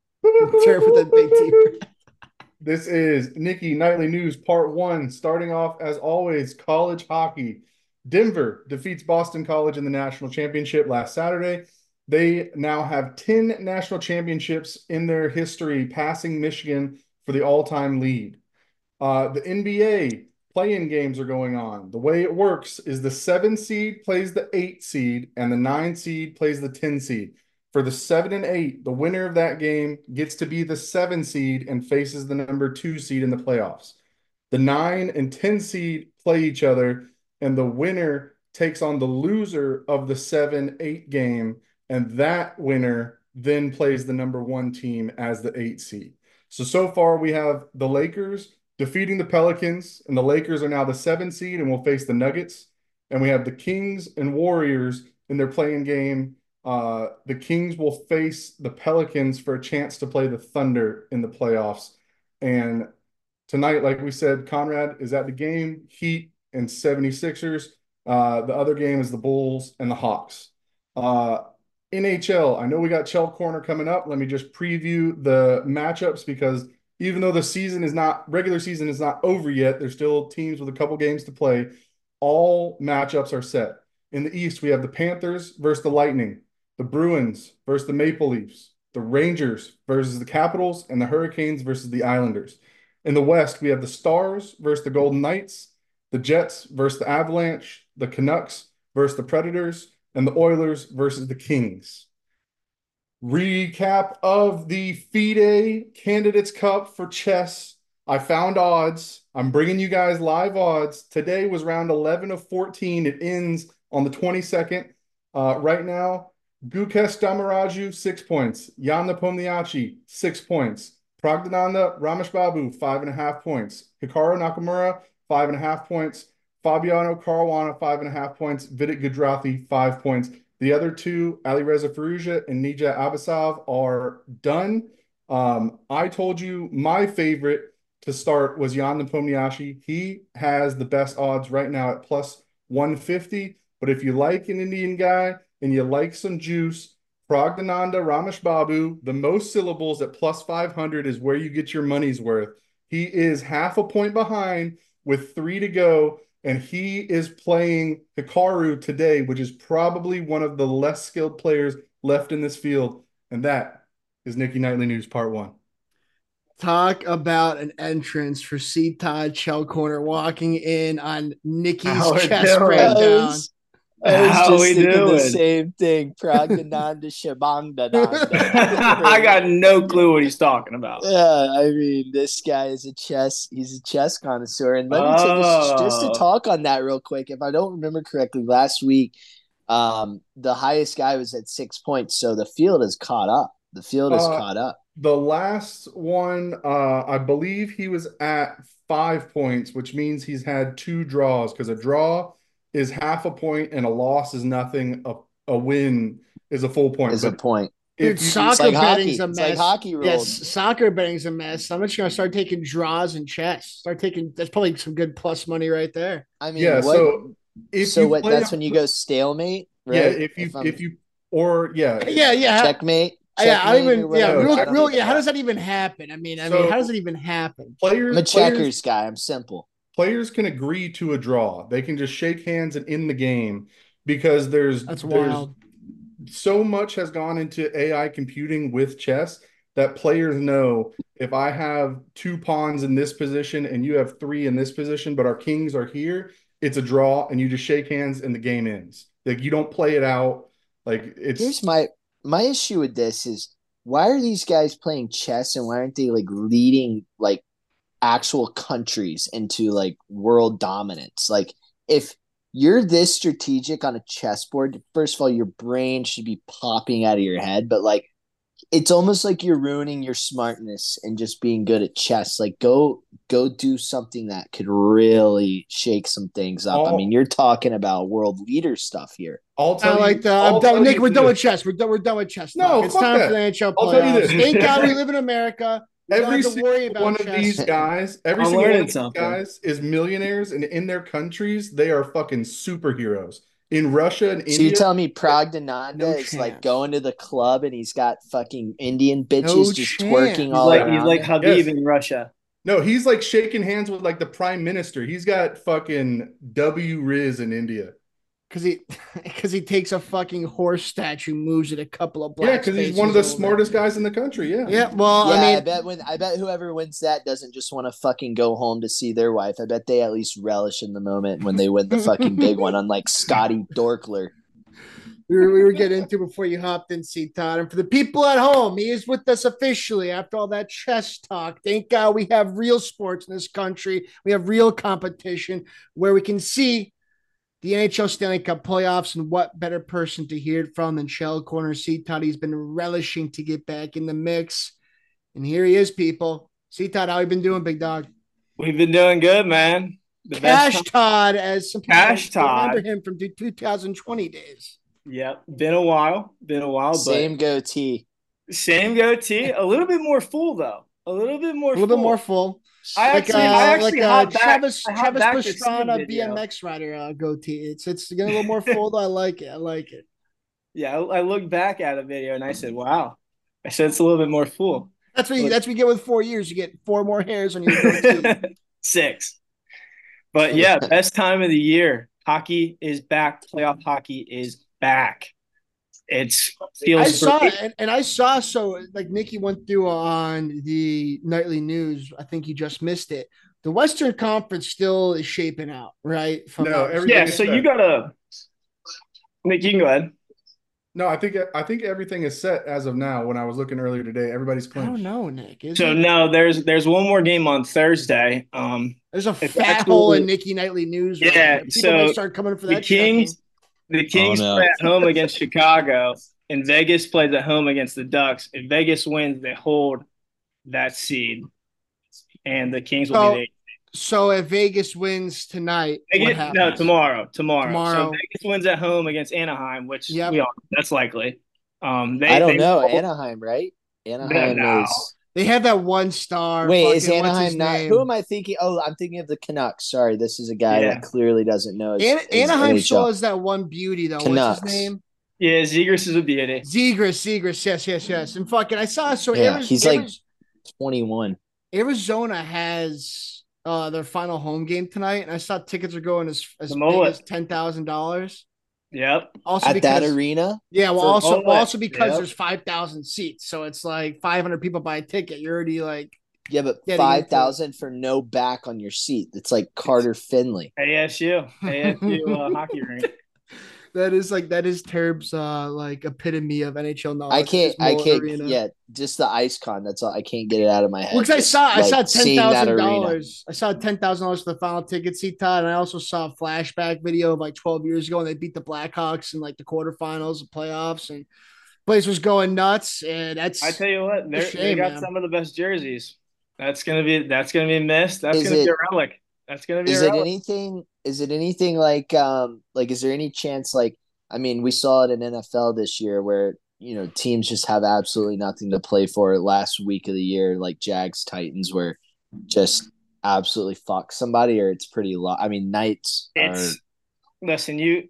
Speaker 2: Turn for that big team.
Speaker 1: This is Nikki Nightly News Part One. Starting off, as always, college hockey. Denver defeats Boston College in the national championship last Saturday. They now have ten national championships in their history, passing Michigan for the all-time lead. Uh, the N B A play-in games are going on. The way it works is the seven seed plays the eight seed, and the nine seed plays the ten seed. For the seven and eight, the winner of that game gets to be the seven seed and faces the number two seed in the playoffs. The nine and ten seed play each other, and the winner takes on the loser of the seven eight game, and that winner then plays the number one team as the eight seed. So, so far we have the Lakers defeating the Pelicans, and the Lakers are now the seven seed and will face the Nuggets. And we have the Kings and Warriors in their play-in game. Uh, the Kings will face the Pelicans for a chance to play the Thunder in the playoffs. And tonight, like we said, Conrad is at the game, Heat and seventy-sixers. Uh, the other game is the Bulls and the Hawks. Uh, N H L, I know we got Chell Corner coming up. Let me just preview the matchups because even though the season is not, regular season is not over yet, there's still teams with a couple games to play. All matchups are set. In the East, we have the Panthers versus the Lightning, the Bruins versus the Maple Leafs, the Rangers versus the Capitals, and the Hurricanes versus the Islanders. In the West, we have the Stars versus the Golden Knights, the Jets versus the Avalanche, the Canucks versus the Predators, and the Oilers versus the Kings. Recap of the FIDE Candidates Cup for chess. I found odds. I'm bringing you guys live odds. Today was round eleven of fourteen. It ends on the twenty-second. Uh, right now, Gukesh Damaraju, six points. Jan Nepomniachtchi, six points. Pragdananda Rameshbabu, five and a half points. Hikaru Nakamura, five and a half points. Fabiano Caruana, five and a half points. Vidit Gudrathi, five points. The other two, Alireza Firouzja and Nija Abasov, are done. Um, I told you my favorite to start was Jan Nepomniachtchi. He has the best odds right now at plus one fifty. But if you like an Indian guy and you like some juice, Pragdananda Rameshbabu, the most syllables at plus five hundred is where you get your money's worth. He is half a point behind with three to go, and he is playing Hikaru today, which is probably one of the less skilled players left in this field. And that is Nikki Nightly News Part One.
Speaker 2: Talk about an entrance for C-Todd Chell Corner walking in on Nikki's chest breakdown.
Speaker 3: I was How just we thinking doing? The same thing. Pragdananda Shabangdananda.
Speaker 4: I got no clue what he's talking about.
Speaker 3: Yeah, I mean, this guy is a chess. He's a chess connoisseur. And let me oh. take this just to talk on that real quick. If I don't remember correctly, last week, um, the highest guy was at six points. So the field has caught up. The field is
Speaker 1: Uh,
Speaker 3: caught up.
Speaker 1: the last one, uh, I believe he was at five points, which means he's had two draws because a draw is half a point and a loss is nothing. A, a win is a full point.
Speaker 3: Is a
Speaker 1: But
Speaker 3: point.
Speaker 2: Dude,
Speaker 1: if you
Speaker 2: soccer
Speaker 3: like
Speaker 2: betting's
Speaker 3: hockey.
Speaker 2: a
Speaker 3: It's like
Speaker 2: mess.
Speaker 3: hockey
Speaker 2: Yes,
Speaker 3: rules.
Speaker 2: soccer betting's a mess. I'm just gonna start taking draws and chess. Start taking that's probably some good plus money right there.
Speaker 3: I mean,
Speaker 1: yeah,
Speaker 3: what?
Speaker 1: so if
Speaker 3: so
Speaker 1: you
Speaker 3: what?
Speaker 1: play
Speaker 3: That's
Speaker 1: on-
Speaker 3: when you go stalemate,
Speaker 1: yeah,
Speaker 3: right?
Speaker 1: if you
Speaker 3: I'm-
Speaker 1: if you or yeah,
Speaker 2: Yeah, yeah.
Speaker 3: checkmate,
Speaker 2: yeah, I don't
Speaker 3: checkmate or
Speaker 2: even yeah,
Speaker 3: whatever.
Speaker 2: real
Speaker 3: I don't
Speaker 2: real
Speaker 3: even
Speaker 2: yeah, how
Speaker 3: know.
Speaker 2: does that even happen? I mean, I
Speaker 1: So-
Speaker 2: mean, how does it even happen?
Speaker 1: players
Speaker 3: I'm a
Speaker 1: players
Speaker 3: checkers guy. I'm simple.
Speaker 1: players can agree to a draw. They can just shake hands and end the game because there's
Speaker 2: That's
Speaker 1: there's
Speaker 2: wild.
Speaker 1: so much has gone into A I computing with chess that players know if I have two pawns in this position and you have three in this position, but our kings are here, it's a draw and you just shake hands and the game ends. Like you don't play it out. Like it's
Speaker 3: Here's my my issue with this is why are these guys playing chess and why aren't they like leading like actual countries into like world dominance? Like if you're this strategic on a chessboard, first of all, your brain should be popping out of your head, but like it's almost like you're ruining your smartness and just being good at chess. Like go go do something that could really shake some things up. I
Speaker 1: All-
Speaker 3: mean, you're talking about world leader stuff here.
Speaker 1: I'll
Speaker 2: I
Speaker 1: tell
Speaker 2: like
Speaker 1: you.
Speaker 2: the
Speaker 1: I'll
Speaker 2: I'm
Speaker 1: tell
Speaker 2: done. Nick,
Speaker 1: you
Speaker 2: we're done
Speaker 1: this.
Speaker 2: with chess. We're done. We're done with chess.
Speaker 1: No,
Speaker 2: talk. It's
Speaker 1: fuck
Speaker 2: time
Speaker 1: that.
Speaker 2: for the N H L
Speaker 1: I'll tell you
Speaker 2: playoffs.
Speaker 1: this.
Speaker 2: Thank God we live in America. We don't
Speaker 1: Every
Speaker 2: have to
Speaker 1: single
Speaker 2: worry about
Speaker 1: one
Speaker 2: chess.
Speaker 1: of these guys, every
Speaker 4: I'm
Speaker 1: single one
Speaker 4: learning
Speaker 1: of these
Speaker 4: something.
Speaker 1: guys is millionaires, and in their countries, they are fucking superheroes. In Russia and
Speaker 3: So
Speaker 1: India,
Speaker 3: you tell me Pragdananda
Speaker 2: No
Speaker 3: is like
Speaker 2: chance.
Speaker 3: going to the club and he's got fucking Indian bitches
Speaker 2: No
Speaker 3: just
Speaker 2: chance.
Speaker 3: twerking
Speaker 2: He's
Speaker 3: all
Speaker 4: like
Speaker 3: around
Speaker 4: he's like
Speaker 3: him?
Speaker 4: Habib
Speaker 1: Yes.
Speaker 4: in Russia.
Speaker 1: no, he's like shaking hands with like the prime minister. He's got fucking W Riz in India.
Speaker 2: Because he, because he takes a fucking horse statue, moves it a couple of black.
Speaker 1: Yeah, because he's one of the
Speaker 2: spaces over.
Speaker 1: smartest guys in the country. Yeah.
Speaker 2: Yeah, well,
Speaker 3: Yeah,
Speaker 2: I
Speaker 3: I,
Speaker 2: mean,
Speaker 3: bet when I bet whoever wins that doesn't just want to fucking go home to see their wife. I bet they at least relish in the moment when they win the fucking big one, unlike Scotty Dorkler.
Speaker 2: we were, we were getting into before you hopped in, C Todd. And for the people at home, he is with us officially after all that chess talk. Thank God we have real sports in this country. We have real competition where we can see the N H L Stanley Cup playoffs, and what better person to hear it from than Shell Corner C Todd. He's been relishing to get back in the mix. And here he is, people. C Todd, how you been doing, big dog?
Speaker 4: We've been doing good, man. The
Speaker 2: Cash
Speaker 4: best
Speaker 2: Todd, as some people
Speaker 4: Cash
Speaker 2: remember
Speaker 4: Todd.
Speaker 2: him from the two thousand twenty days.
Speaker 4: Yep, been a while, been a while,
Speaker 3: Same goatee.
Speaker 4: but same goatee. A little bit more full though. A little bit more.
Speaker 2: A little bit
Speaker 4: full.
Speaker 2: more full.
Speaker 4: I
Speaker 2: Like,
Speaker 4: actually,
Speaker 2: uh,
Speaker 4: I actually
Speaker 2: like uh,
Speaker 4: hopped back.
Speaker 2: Travis,
Speaker 4: I hopped
Speaker 2: Travis
Speaker 4: back to see the
Speaker 2: Pastrana
Speaker 4: video.
Speaker 2: B M X rider uh, goatee. It's it's getting a little more full. Though. I like it. I like it.
Speaker 4: Yeah, I, I looked back at a video and I said, "Wow." I said it's a little bit more full.
Speaker 2: That's what you, that's what you get with four years. You get four more hairs on your goatee.
Speaker 4: Six. But yeah, best time of the year. Hockey is back. Playoff hockey is back. It's feels
Speaker 2: I saw
Speaker 4: great.
Speaker 2: it, and, and I saw so like Nikki went through on the nightly news. I think you just missed it. The Western Conference still is shaping out, right? If I'm
Speaker 1: No,
Speaker 2: not
Speaker 1: everything
Speaker 4: Yeah,
Speaker 1: is
Speaker 4: so
Speaker 1: set.
Speaker 4: you gotta Nick, you can go ahead.
Speaker 1: No, I think I think everything is set as of now. When I was looking earlier today, everybody's
Speaker 2: I
Speaker 1: clinched.
Speaker 2: don't know, Nick. Is
Speaker 4: So
Speaker 2: it?
Speaker 4: no, there's there's one more game on Thursday. Um
Speaker 2: There's a
Speaker 4: It's
Speaker 2: fat
Speaker 4: actually-
Speaker 2: hole in Nikki Nightly News. Right
Speaker 4: Yeah,
Speaker 2: there. People
Speaker 4: so
Speaker 2: may start coming for
Speaker 4: the
Speaker 2: that.
Speaker 4: Kings
Speaker 2: checking.
Speaker 4: the Kings
Speaker 3: no.
Speaker 4: play at home against Chicago and Vegas plays at home against the Ducks. If Vegas wins, they hold that seed. And the Kings will
Speaker 2: So,
Speaker 4: be the
Speaker 2: so if Vegas wins tonight, what
Speaker 4: Vegas,
Speaker 2: happens?
Speaker 4: no, tomorrow, tomorrow.
Speaker 2: Tomorrow.
Speaker 4: So Vegas wins at home against Anaheim, which
Speaker 2: Yep.
Speaker 4: we all that's likely. Um, they,
Speaker 3: I don't
Speaker 4: they,
Speaker 3: know. Anaheim, right? Anaheim
Speaker 4: No.
Speaker 3: is.
Speaker 2: They have that one star.
Speaker 3: Wait, is
Speaker 2: fucking- what's his
Speaker 3: Anaheim not?
Speaker 2: name?
Speaker 3: Who am I thinking? Oh, I'm thinking of the Canucks. Sorry, this is a guy
Speaker 4: Yeah.
Speaker 3: that clearly doesn't know. His,
Speaker 2: An-
Speaker 3: his
Speaker 2: Anaheim
Speaker 3: N H L.
Speaker 2: still has that one beauty though. What's
Speaker 3: Canucks.
Speaker 2: his name?
Speaker 4: Yeah, Zegers is a beauty.
Speaker 2: Zegras, Zegras. Yes, yes, yes. And fucking, I saw. So
Speaker 3: Yeah,
Speaker 2: Ariz-
Speaker 3: he's like-
Speaker 2: Ariz-
Speaker 3: twenty-one.
Speaker 2: Arizona has uh, their final home game tonight, and I saw tickets are going as as
Speaker 4: The
Speaker 2: big
Speaker 4: mullet.
Speaker 2: as ten thousand dollars.
Speaker 4: Yep.
Speaker 2: Also
Speaker 3: At
Speaker 2: because
Speaker 3: that arena?
Speaker 2: yeah, well,
Speaker 4: For
Speaker 2: also
Speaker 4: mullet.
Speaker 2: well, also because
Speaker 4: Yep.
Speaker 2: there's five thousand seats, so it's like five hundred people buy a ticket. You're already like
Speaker 3: Yeah, but
Speaker 2: Getting into
Speaker 3: five thousand for no back on your seat. It's like Carter Finley.
Speaker 4: A S U. A S U uh, hockey rink.
Speaker 2: that is like that is Terb's uh like epitome of N H L knowledge.
Speaker 3: I can't.
Speaker 2: is
Speaker 3: I
Speaker 2: Mullet
Speaker 3: can't.
Speaker 2: Arena.
Speaker 3: Yeah, just the ice con. That's all. I can't get it out of my head.
Speaker 2: Well, 'cause I
Speaker 3: Just,
Speaker 2: saw I
Speaker 3: like,
Speaker 2: saw ten
Speaker 3: seeing that
Speaker 2: thousand
Speaker 3: arena.
Speaker 2: dollars. I saw ten thousand dollars for the final ticket seat, Todd, and I also saw a flashback video of like twelve years ago when they beat the Blackhawks in like the quarterfinals, the playoffs, and Place was going nuts, and
Speaker 4: I
Speaker 2: that's
Speaker 4: tell you what,
Speaker 2: a
Speaker 4: they they
Speaker 2: shame,
Speaker 4: got
Speaker 2: man.
Speaker 4: some of the best jerseys. That's gonna be that's gonna be missed. That's
Speaker 3: Is
Speaker 4: gonna be a
Speaker 3: it
Speaker 4: relic. That's gonna be a
Speaker 3: is it
Speaker 4: relic.
Speaker 3: anything is it anything like um like is there any chance like I mean we saw it in N F L this year where you know teams just have absolutely nothing to play for last week of the year like Jags Titans where just absolutely fuck somebody or it's pretty low. I mean Knights are
Speaker 4: It's listen, you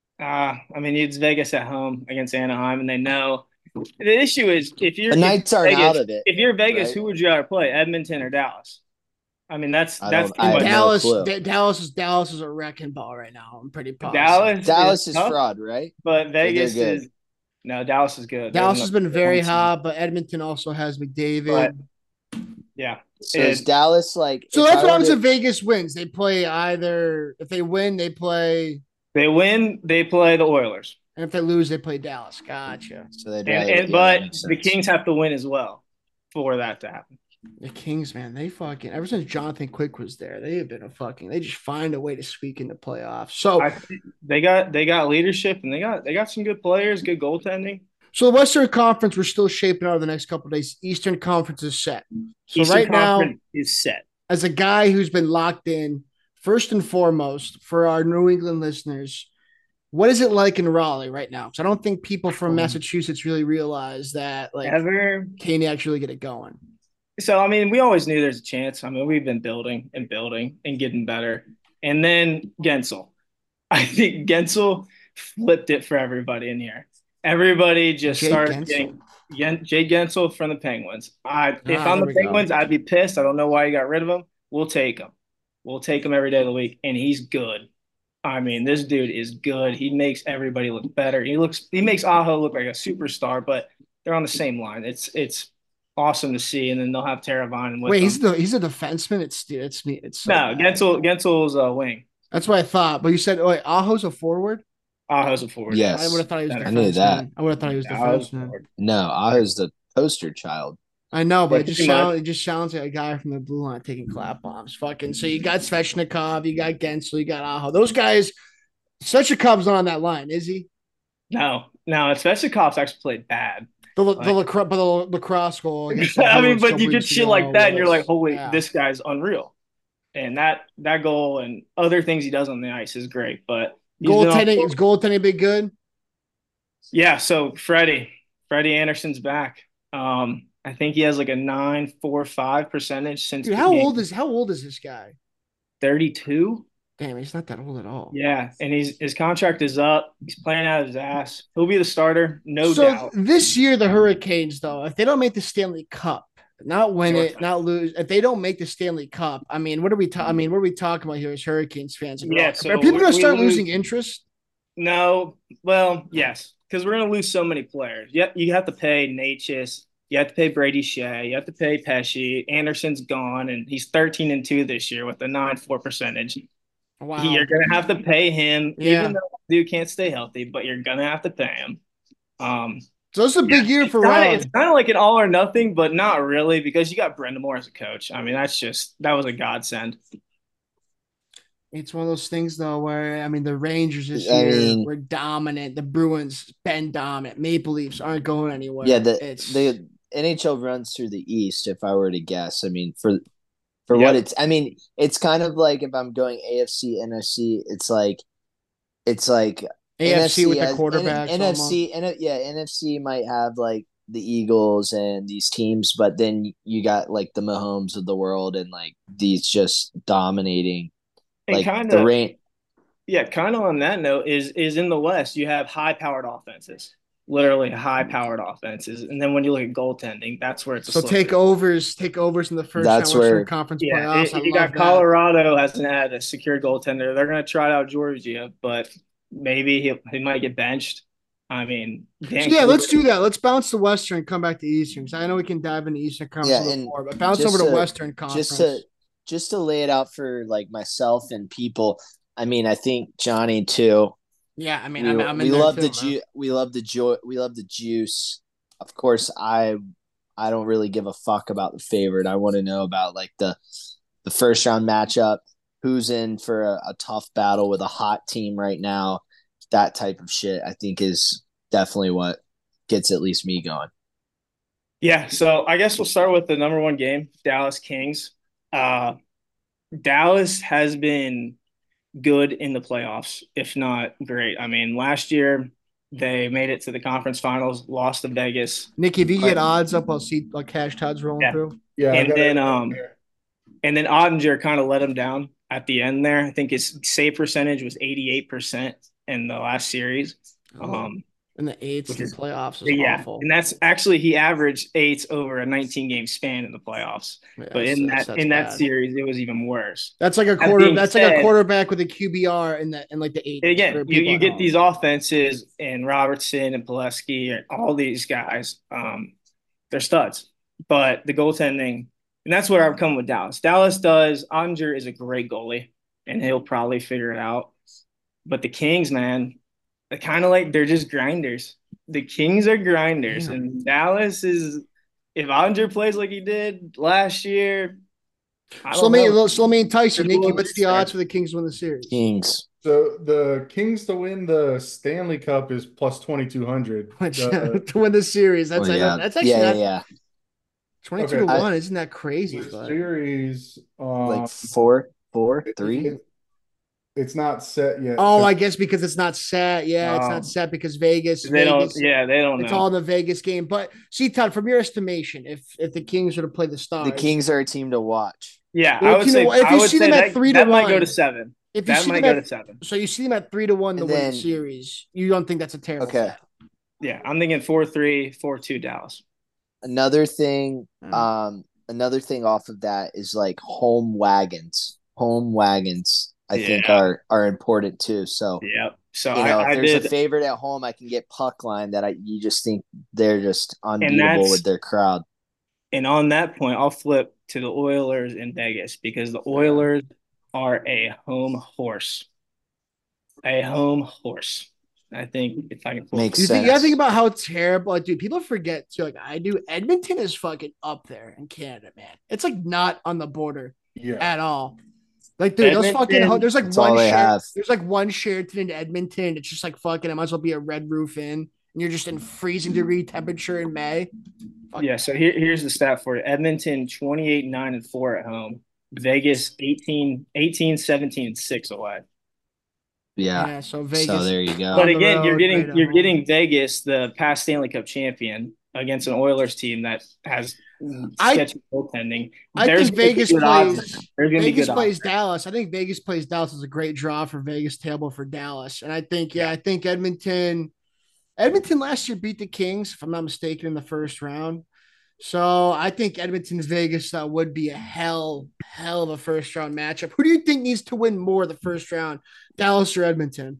Speaker 4: uh I mean it's Vegas at home against Anaheim and they know the issue is if you're
Speaker 3: the
Speaker 4: if
Speaker 3: Knights
Speaker 4: you're
Speaker 3: aren't out
Speaker 4: Vegas,
Speaker 3: of it,
Speaker 4: if you're Vegas,
Speaker 3: right?
Speaker 4: who would you rather play, Edmonton or Dallas? I mean that's
Speaker 3: I
Speaker 4: that's
Speaker 3: don't
Speaker 4: the
Speaker 3: I
Speaker 2: And
Speaker 3: have
Speaker 4: question.
Speaker 3: no
Speaker 2: Dallas,
Speaker 3: clue.
Speaker 2: D- Dallas is Dallas is a wrecking ball right now. I'm pretty positive.
Speaker 4: Dallas is
Speaker 3: Dallas is
Speaker 4: tough,
Speaker 3: fraud, right?
Speaker 4: but
Speaker 3: Or they're
Speaker 4: Vegas
Speaker 3: good.
Speaker 4: is no, Dallas is good. They're
Speaker 2: Dallas
Speaker 4: the
Speaker 2: has been
Speaker 4: they're one
Speaker 2: very
Speaker 4: seed.
Speaker 2: hot, but Edmonton also has
Speaker 4: But
Speaker 2: McDavid.
Speaker 4: yeah.
Speaker 3: So is
Speaker 4: It
Speaker 3: Dallas like
Speaker 2: So
Speaker 3: if
Speaker 2: that's
Speaker 3: I
Speaker 2: what
Speaker 3: were
Speaker 2: happens if
Speaker 3: to
Speaker 2: Vegas wins. They play either if they win, they play,
Speaker 4: they win, they play the Oilers.
Speaker 2: and if they lose, they play Dallas. Gotcha.
Speaker 3: so they'd
Speaker 4: And
Speaker 3: rather
Speaker 4: and
Speaker 3: yeah, that
Speaker 4: but
Speaker 3: makes
Speaker 4: the
Speaker 3: sense.
Speaker 4: Kings have to win as well for that to happen.
Speaker 2: The Kings, man, they fucking ever since Jonathan Quick was there, they have been a fucking. They just find a way to squeak in the playoffs. So,
Speaker 4: I think they got they got leadership and they got they got some good players, good goaltending.
Speaker 2: so the Western Conference, we're still shaping out of the next couple of days. Eastern Conference is set. So
Speaker 4: Eastern
Speaker 2: right now,
Speaker 4: Conference is set.
Speaker 2: as a guy who's been locked in, first and foremost, for our New England listeners, what is it like in Raleigh right now? Because I don't think people from Massachusetts really realize that, like,
Speaker 4: Ever
Speaker 2: can you actually get it going?
Speaker 4: so I mean, we always knew there's a chance. I mean, we've been building and building and getting better. And then Gensel. I think Gensel flipped it for everybody in here. Everybody just
Speaker 2: Jake
Speaker 4: started
Speaker 2: Gensel.
Speaker 4: getting Jay Gensel from the Penguins. I if
Speaker 2: Ah,
Speaker 4: I'm
Speaker 2: there
Speaker 4: the
Speaker 2: we go.
Speaker 4: Penguins, I'd be pissed. I don't know why you got rid of him. We'll take him. We'll take him every day of the week, and he's good. I mean, this dude is good. He makes everybody look better. He looks he makes Aho look like a superstar, but they're on the same line. It's it's awesome to see, and then they'll have Teravainen with
Speaker 2: Wait, he's
Speaker 4: them.
Speaker 2: the he's a defenseman. It's it's me. It's so
Speaker 4: No,
Speaker 2: bad.
Speaker 4: Gensel Gensel's a wing.
Speaker 2: That's what I thought. But you said, oh, wait, Aho's a forward.
Speaker 4: Aho's a forward. Yeah,
Speaker 2: I would
Speaker 3: Yes.
Speaker 2: have thought he was
Speaker 4: center.
Speaker 3: I knew that.
Speaker 2: defenseman. I would have thought he was
Speaker 4: Aho's a
Speaker 2: defenseman.
Speaker 4: forward.
Speaker 3: No, Aho's the poster child.
Speaker 2: I know, but
Speaker 4: Yeah,
Speaker 2: it just
Speaker 4: pretty much.
Speaker 2: sounds it just sounds like a guy from the blue line taking clap bombs. Fucking so you got Svechnikov, you got Gensel, you got Aho. Those guys, Svechnikov's not on that line, is he?
Speaker 4: No, no, especially cops actually played bad.
Speaker 2: The the,
Speaker 4: Like-
Speaker 2: lacrosse, but the lacrosse goal. against the
Speaker 4: I mean,
Speaker 2: Bruins a
Speaker 4: but
Speaker 2: couple
Speaker 4: you get
Speaker 2: weeks
Speaker 4: shit
Speaker 2: ago
Speaker 4: like that, and you're
Speaker 2: was-
Speaker 4: like, holy,
Speaker 2: yeah.
Speaker 4: this guy's unreal. And that that goal and other things he does on the ice is great. But he's been on-
Speaker 2: goaltending is goaltending big good.
Speaker 4: yeah. So Freddie, Freddie Anderson's back. Um, I think he has like a nine four five percentage since.
Speaker 2: Dude, how old is how old is this guy?
Speaker 4: thirty-two?
Speaker 2: Damn, he's not that old at all.
Speaker 4: Yeah, and he's his contract is up. He's playing out of his ass. He'll be the starter, no
Speaker 2: so
Speaker 4: doubt.
Speaker 2: this year, the Hurricanes, though, if they don't make the Stanley Cup, not win it, not lose, if they don't make the Stanley Cup, I mean, what are we? Ta- I mean, what are we talking about here as Hurricanes fans?
Speaker 4: Yeah,
Speaker 2: are,
Speaker 4: so
Speaker 2: are people going to
Speaker 4: we
Speaker 2: start
Speaker 4: lose-
Speaker 2: losing interest?
Speaker 4: No, well, yes, because we're gonna lose so many players. Yep, you have to pay Natchez, you have to pay Brady Shea, you have to pay Pesci. Anderson's gone, and he's thirteen and two this year with a nine four percentage.
Speaker 2: Wow.
Speaker 4: You're gonna have to pay him,
Speaker 2: Yeah.
Speaker 4: even though the dude can't stay healthy, but you're gonna have to pay him. Um,
Speaker 2: So this is a big year
Speaker 4: it's
Speaker 2: for
Speaker 4: kinda,
Speaker 2: Raleigh.
Speaker 4: it's kind of like an all or nothing, but not really because you got Brenda Moore as a coach. I mean, that's just that was a godsend.
Speaker 2: It's one of those things, though, where I mean, the Rangers this
Speaker 3: I
Speaker 2: year
Speaker 3: mean-
Speaker 2: were dominant. The Bruins been dominant. Maple Leafs aren't going anywhere.
Speaker 3: Yeah, the
Speaker 2: it's
Speaker 3: the N H L runs through the East. If I were to guess, I mean for for
Speaker 4: Yep.
Speaker 3: what it's. I mean it's kind of like if I'm going A F C, N F C. It's like it's like
Speaker 2: A F C with the
Speaker 3: has-
Speaker 2: quarterbacks.
Speaker 3: N- NFC, N- yeah, N F C might have like the Eagles and these teams, but then you got like the Mahomes of the world and like these just dominating
Speaker 4: And
Speaker 3: like
Speaker 4: kind
Speaker 3: the
Speaker 4: of
Speaker 3: rain.
Speaker 4: Yeah, kind of on that note, is is in the West, you have high powered offenses, literally high powered offenses. And then when you look at goaltending, that's where it's a
Speaker 2: So
Speaker 4: slippery-
Speaker 2: take overs, take overs in the first
Speaker 3: That's
Speaker 2: round Western
Speaker 3: where-
Speaker 2: Conference
Speaker 4: Yeah,
Speaker 2: playoffs. I
Speaker 4: you
Speaker 2: love
Speaker 4: got
Speaker 2: that.
Speaker 4: Colorado hasn't had a secure goaltender. They're going to try out Georgia, but maybe he he might get benched. I mean,
Speaker 2: So yeah, let's do that. Let's bounce to Western and come back to Eastern. Because I know we can dive into Eastern Conference
Speaker 3: Yeah,
Speaker 2: a little
Speaker 3: and
Speaker 2: more, but bounce
Speaker 3: just
Speaker 2: over to
Speaker 3: to-
Speaker 2: Western Conference.
Speaker 3: just to just to lay it out for like myself and people. I mean, I think Johnny too.
Speaker 2: yeah, I mean,
Speaker 3: we
Speaker 2: I'm, I'm in
Speaker 3: we
Speaker 2: there
Speaker 3: love
Speaker 2: too,
Speaker 3: the
Speaker 2: man.
Speaker 3: ju- we love the joy we love the juice. Of course, I I don't really give a fuck about the favorite. I want to know about like the the first round matchup, who's in for a, a tough battle with a hot team right now. That type of shit, I think, is definitely what gets at least me going.
Speaker 4: Yeah, so I guess we'll start with the number one game, Dallas Kings. Uh, Dallas has been good in the playoffs, if not great. I mean, last year they made it to the conference finals, lost to Vegas.
Speaker 2: Nikki, if you
Speaker 3: But
Speaker 2: get odds up, I'll see like cash Todd's rolling
Speaker 4: Yeah.
Speaker 2: through.
Speaker 1: Yeah, I
Speaker 4: And
Speaker 1: got
Speaker 4: then
Speaker 1: it.
Speaker 4: um and then Ottinger kind of let him down at the end there. I think his save percentage was eighty-eight percent in the last series. Um
Speaker 2: And the eights
Speaker 4: which
Speaker 2: in
Speaker 4: is
Speaker 2: the playoffs is
Speaker 4: yeah,
Speaker 2: awful.
Speaker 4: and that's actually he averaged eights over a nineteen game span in the playoffs.
Speaker 2: Yeah,
Speaker 4: But
Speaker 2: that's,
Speaker 4: in
Speaker 2: that's,
Speaker 4: that
Speaker 2: that's
Speaker 4: in that
Speaker 2: bad.
Speaker 4: series, it was even worse.
Speaker 2: That's like a
Speaker 4: That
Speaker 2: quarter.
Speaker 4: being
Speaker 2: That's like a
Speaker 4: said-
Speaker 2: quarterback with a Q B R in the in like the eighties.
Speaker 4: And again,
Speaker 2: for
Speaker 4: you,
Speaker 2: people
Speaker 4: you
Speaker 2: at
Speaker 4: get
Speaker 2: home.
Speaker 4: these offenses and Robertson and Pileski and all these guys, um, they're studs. But the goaltending, and that's where I'm coming with Dallas. Dallas does. Onger is a great goalie, and he'll probably figure it out. But the Kings, man, they're kind of like they're just grinders. The Kings are grinders,
Speaker 2: Damn.
Speaker 4: and Dallas is. If Onger plays like he did last year, I
Speaker 2: So
Speaker 4: don't
Speaker 2: let me
Speaker 4: know.
Speaker 2: so let me entice you,
Speaker 4: There's a
Speaker 2: Nikki.
Speaker 4: little
Speaker 2: What's the
Speaker 4: juice there.
Speaker 2: odds for the Kings to win the series?
Speaker 3: Kings.
Speaker 1: So the Kings to win the Stanley Cup is plus twenty-two hundred.
Speaker 2: Which,
Speaker 1: The,
Speaker 2: to win the series, that's
Speaker 3: Oh,
Speaker 2: like,
Speaker 3: yeah.
Speaker 2: that's actually
Speaker 3: yeah,
Speaker 2: not
Speaker 3: yeah, yeah.
Speaker 2: twenty-two
Speaker 1: Okay.
Speaker 2: to
Speaker 3: I-
Speaker 2: one. Isn't that crazy?
Speaker 1: the
Speaker 2: But
Speaker 1: series, um,
Speaker 3: Like four, four,
Speaker 1: it-
Speaker 3: three.
Speaker 1: it- it's not set yet.
Speaker 2: oh, I guess because it's not set. Yeah, it's
Speaker 4: Um,
Speaker 2: not set because Vegas.
Speaker 4: They
Speaker 2: Vegas
Speaker 4: don't. Yeah, they don't
Speaker 2: It's
Speaker 4: know.
Speaker 2: all in the Vegas game. But see, Todd, from your estimation, if if the Kings were to play the Stars,
Speaker 3: The Kings are a team to watch.
Speaker 4: Yeah,
Speaker 2: Well,
Speaker 4: I would
Speaker 2: you
Speaker 4: say.
Speaker 2: know, if
Speaker 4: I
Speaker 2: you
Speaker 4: would
Speaker 2: see
Speaker 4: say
Speaker 2: them at
Speaker 4: that,
Speaker 2: three to
Speaker 4: that might go
Speaker 2: one,
Speaker 4: to seven.
Speaker 2: if you
Speaker 4: That
Speaker 2: see
Speaker 4: might
Speaker 2: them
Speaker 4: go
Speaker 2: at,
Speaker 4: to seven.
Speaker 2: so you see them at three to one to
Speaker 3: And
Speaker 2: win
Speaker 3: then-
Speaker 2: the series, you don't think that's a terrible?
Speaker 3: Okay.
Speaker 2: setup?
Speaker 4: Yeah, I'm thinking four three, four two Dallas.
Speaker 3: Another thing,
Speaker 2: Mm.
Speaker 3: um, another thing off of that is like home wagons. Home wagons, I think,
Speaker 4: Yeah.
Speaker 3: are are important too. So
Speaker 4: Yep. So
Speaker 3: you know,
Speaker 4: I,
Speaker 3: if
Speaker 4: I
Speaker 3: there's
Speaker 4: did,
Speaker 3: a favorite at home, I can get puck line that I you just think they're just unbeatable
Speaker 4: that's-
Speaker 3: with their crowd.
Speaker 4: and on that point, I'll flip to the Oilers in Vegas because the Oilers are a home horse. A home horse. I think if I can pull
Speaker 3: Makes
Speaker 2: You think?
Speaker 3: sense.
Speaker 2: You gotta think about how terrible, like, dude. People forget too. Like I do. Edmonton is fucking up there in Canada, man. It's like not on the border
Speaker 1: Yeah.
Speaker 2: at all. Like, dude, those fucking
Speaker 4: Edmonton,
Speaker 2: there's like
Speaker 3: that's all
Speaker 2: one
Speaker 3: they
Speaker 2: share,
Speaker 3: have.
Speaker 2: there's like one Sheraton in Edmonton. It's just like fucking. It might as well be a Red Roof Inn, and you're just in freezing degree temperature in May. Fuck.
Speaker 4: Yeah, so here, here's the stat for you. Edmonton twenty-eight, nine, and four at home. Vegas eighteen, eighteen, seventeen, and six away.
Speaker 3: Yeah.
Speaker 2: Yeah. So Vegas.
Speaker 3: So there you go.
Speaker 4: But
Speaker 2: On the
Speaker 4: again, you're
Speaker 2: road,
Speaker 4: getting
Speaker 2: right at
Speaker 4: you're
Speaker 2: home.
Speaker 4: getting Vegas, the past Stanley Cup champion, against an Oilers team that has
Speaker 2: I-
Speaker 4: sketchy goaltending.
Speaker 2: I
Speaker 4: There's
Speaker 2: think
Speaker 4: gonna be
Speaker 2: Vegas
Speaker 4: good odds
Speaker 2: plays.
Speaker 4: there. There's gonna be
Speaker 2: Vegas
Speaker 4: good
Speaker 2: plays
Speaker 4: odds.
Speaker 2: Dallas. I think Vegas plays Dallas is a great draw for Vegas table for Dallas. And I think, yeah, I think Edmonton, Edmonton last year beat the Kings, if I'm not mistaken, in the first round. So I think Edmonton Vegas uh, would be a hell, hell of a first round matchup. Who do you think needs to win more the first round, Dallas or Edmonton?